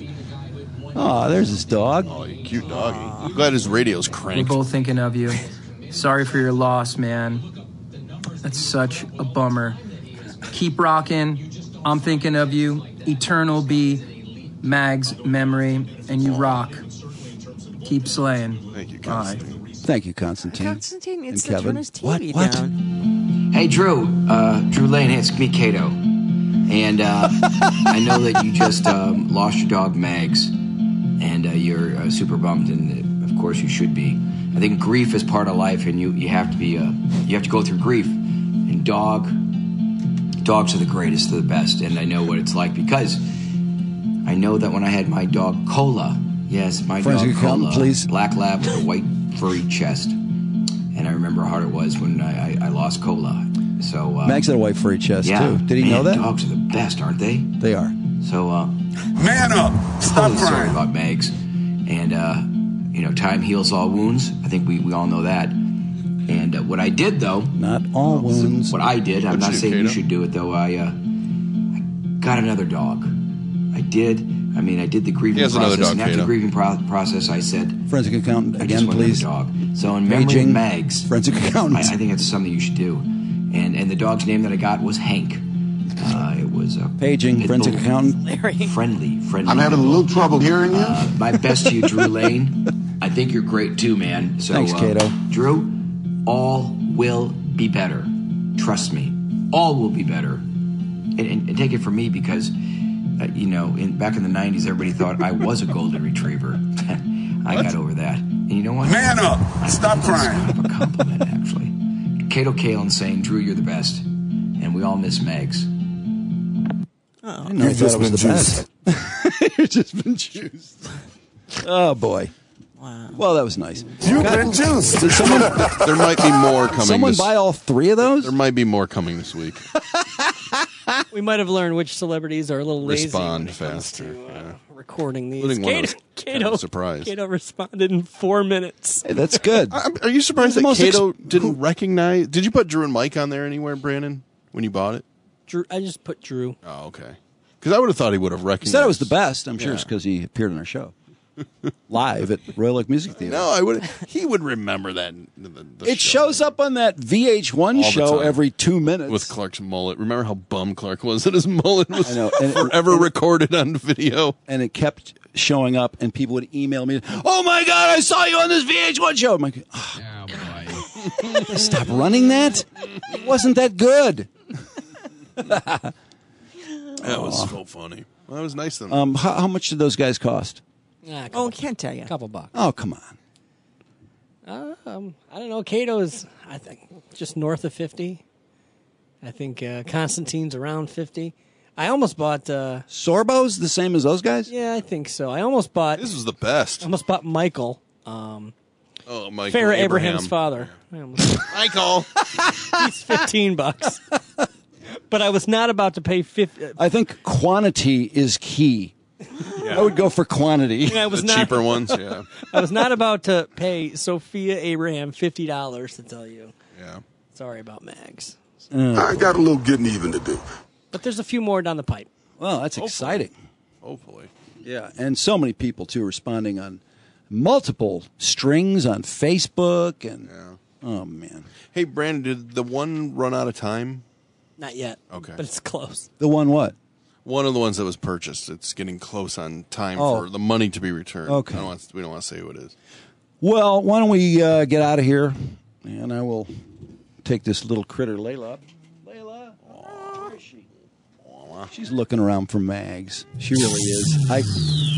Oh, there's his dog. Oh, you cute doggy. I'm glad his radio's We're cranked. both thinking of you. Sorry for your loss, man. That's such a bummer. Keep rocking. I'm thinking of you. Eternal be Mag's memory, and you rock. Keep slaying. Thank you, All right. Constantine. Thank you, Constantine. Constantine needs And to Kevin. turn his T V What? What? down. Hey, Drew. Uh, Drew Lane. Hey, it's me, Kato. And uh, I know that you just um, lost your dog, Mags, and uh, you're uh, super bummed, and uh, of course you should be. I think grief is part of life, and you, you have to be uh, you have to go through grief. And dog, dogs are the greatest, they're the best, and I know what it's like because I know that when I had my dog Cola, yes, my Forensic dog accountant, Cola, please. black lab with a white furry chest, and I remember how hard it was when I, I, I lost Cola. So uh, Max had a white furry chest, yeah, too. Did he man, know that? Dogs are the best, aren't they? They are. So, uh, Man up! Stop totally sorry crying. about Megs. And, uh, you know, time heals all wounds. I think we, we all know that. And uh, what I did, though. Not all wounds. What I did, I'm What'd not you do, saying you Kato? should do it, though. I, uh, I got another dog. I did. I mean, I did the grieving He has process. another dog, and after Kato. the grieving pro- process, I said, Forensic accountant, I again, just want please. another dog. So in memory Paging. of Mags, Forensic I, accountant. I think it's something you should do. And and the dog's name that I got was Hank. Uh, it was a paging forensic accountant. friendly, friendly. I'm having a little trouble hearing you. Uh, my best to you, Drew Lane. I think you're great too, man. So, Thanks, Cato. Uh, Drew, all will be better. Trust me, all will be better. And, and, and take it from me because, uh, you know, in back in the nineties, everybody thought I was a golden retriever. I What? got over that. And you know what? Man up! Stop crying. It's kind of a compliment, actually. Cato Kalin saying, Drew, you're the best. And we all miss Megs. Oh. I didn't know You've that just was been the juiced. best. You've just been juiced. Oh, boy. Wow. Well, that was nice. You've been juiced. Did someone, there might be more coming. Someone this, buy all three of those? There might be more coming this week. We might have learned which celebrities are a little lazy Respond when it comes faster. to, uh, yeah. recording these. Including one I was Cato, kind of Cato, surprised. Cato responded in four minutes. Hey, that's good. I- Are you surprised The that most Cato ex- didn't recognize? Did you put Drew and Mike on there anywhere, Brandon, when you bought it? Drew, I just put Drew. Oh, okay. Because I would have thought he would have He recognized. said it was the best. I'm sure it's Yeah. because he appeared on our show. Live at Royal Oak Music Theater. No, I would. He would remember that. The, the It show. shows up on that V H one All the show time. every two minutes. with Clark's mullet. Remember how bum Clark was that his mullet was I know. And- forever and- recorded on video. and it kept showing up, and people would email me, "Oh my God, I saw you on this V H one show." I'm like, oh, God. Stop running that. It wasn't that good. That was so funny. Well, that was nice of them. Um, how, how much did those guys cost? Ah, Oh, can't tell you. a couple bucks. Oh, come on. Um, I don't know. Cato's, I think, just north of fifty. I think uh, Constantine's around fifty. I almost bought. Uh, Sorbo's the same as those guys? yeah, I think so. I almost bought. this was the best. almost bought Michael. Um, Oh, Michael Farrah Abraham. Abraham's father. I almost- Michael. He's fifteen bucks. But I was not about to pay fifty. I think quantity is key. I would go for quantity. I was The not, cheaper ones, yeah. I was not about to pay Sophia Abraham fifty dollars to tell you. Yeah. Sorry about Mags. I got a little getting even to do. But there's a few more down the pipe. Well, that's exciting. Hopefully. Yeah, and so many people, too, responding on multiple strings on Facebook. And oh, man. Hey, Brandon, did the one run out of time? Not yet. Okay. But it's close. The one what? One of the ones that was purchased. It's getting close on time Oh. for the money to be returned. Okay. I don't want, we don't want to say who it is. Well, why don't we uh, get out of here, and I will take this little critter, Layla. up. Layla, where is she? She's looking around for Mags. She really is. I.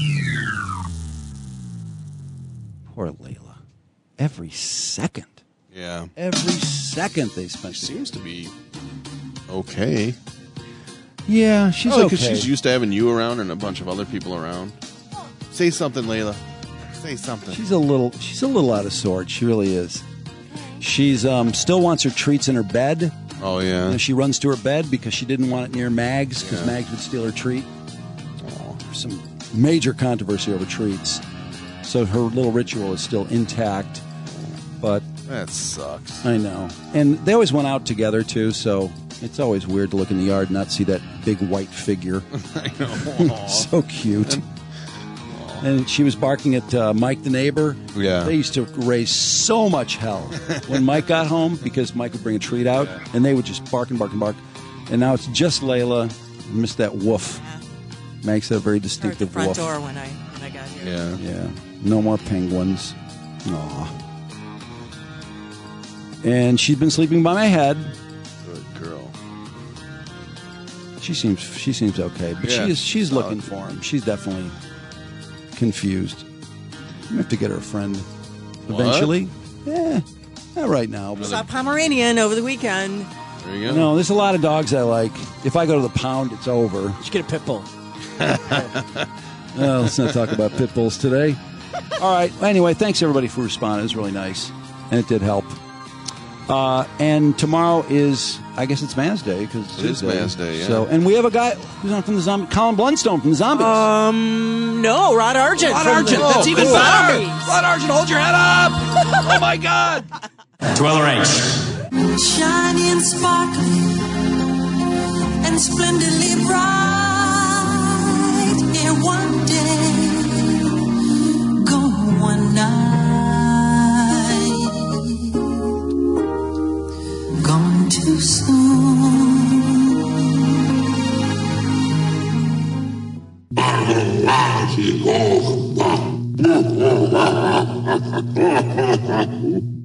Poor Layla. Every second. Yeah. Every second they spent. Seems to be okay. Yeah, she's Oh, okay. she's used to having you around and a bunch of other people around. Say something, Layla. Say something. She's a little. She's a little out of sorts. She really is. She's um, still wants her treats in her bed. Oh yeah. And she runs to her bed because she didn't want it near Mags because Yeah. Mags would steal her treat. Oh, there's some major controversy over treats, so her little ritual is still intact. But That sucks. I know, and they always went out together too, so it's always weird to look in the yard and not see that big white figure. I know. So cute. And she was barking at uh, Mike the neighbor. Yeah. They used to raise so much hell when Mike got home because Mike would bring a treat out, and they would just bark and bark and bark. And now it's just Layla. Missed that woof. Makes a very Or at the distinctive front woof. door when I when I got here. Yeah. Yeah. No more penguins. Aw. And she's been sleeping by my head. Good girl. She seems she seems okay, but Yeah, she's she's solid. looking for him. She's definitely confused. I have to get her a friend What? eventually. Yeah, not right now. But Saw Pomeranian over the weekend. There you go. no, there's a lot of dogs I like. If I go to the pound, it's over. You should get a pit bull. Well, let's not talk about pit bulls today. All right. Anyway, thanks everybody for responding. It was really nice, and it did help. Uh, and tomorrow is, I guess it's Man's Day because It is Man's Day, yeah. So, and we have a guy who's on from the zombie, Colin Blunstone from the Zombies. Um, no, Rod Argent. Rod from Argent. the- That's the even better. Zombies. Rod Argent, hold your head up. Oh my God. Dweller H. Shiny and sparkling and splendidly bright. Here one day, gone one night, gone too soon. Bye.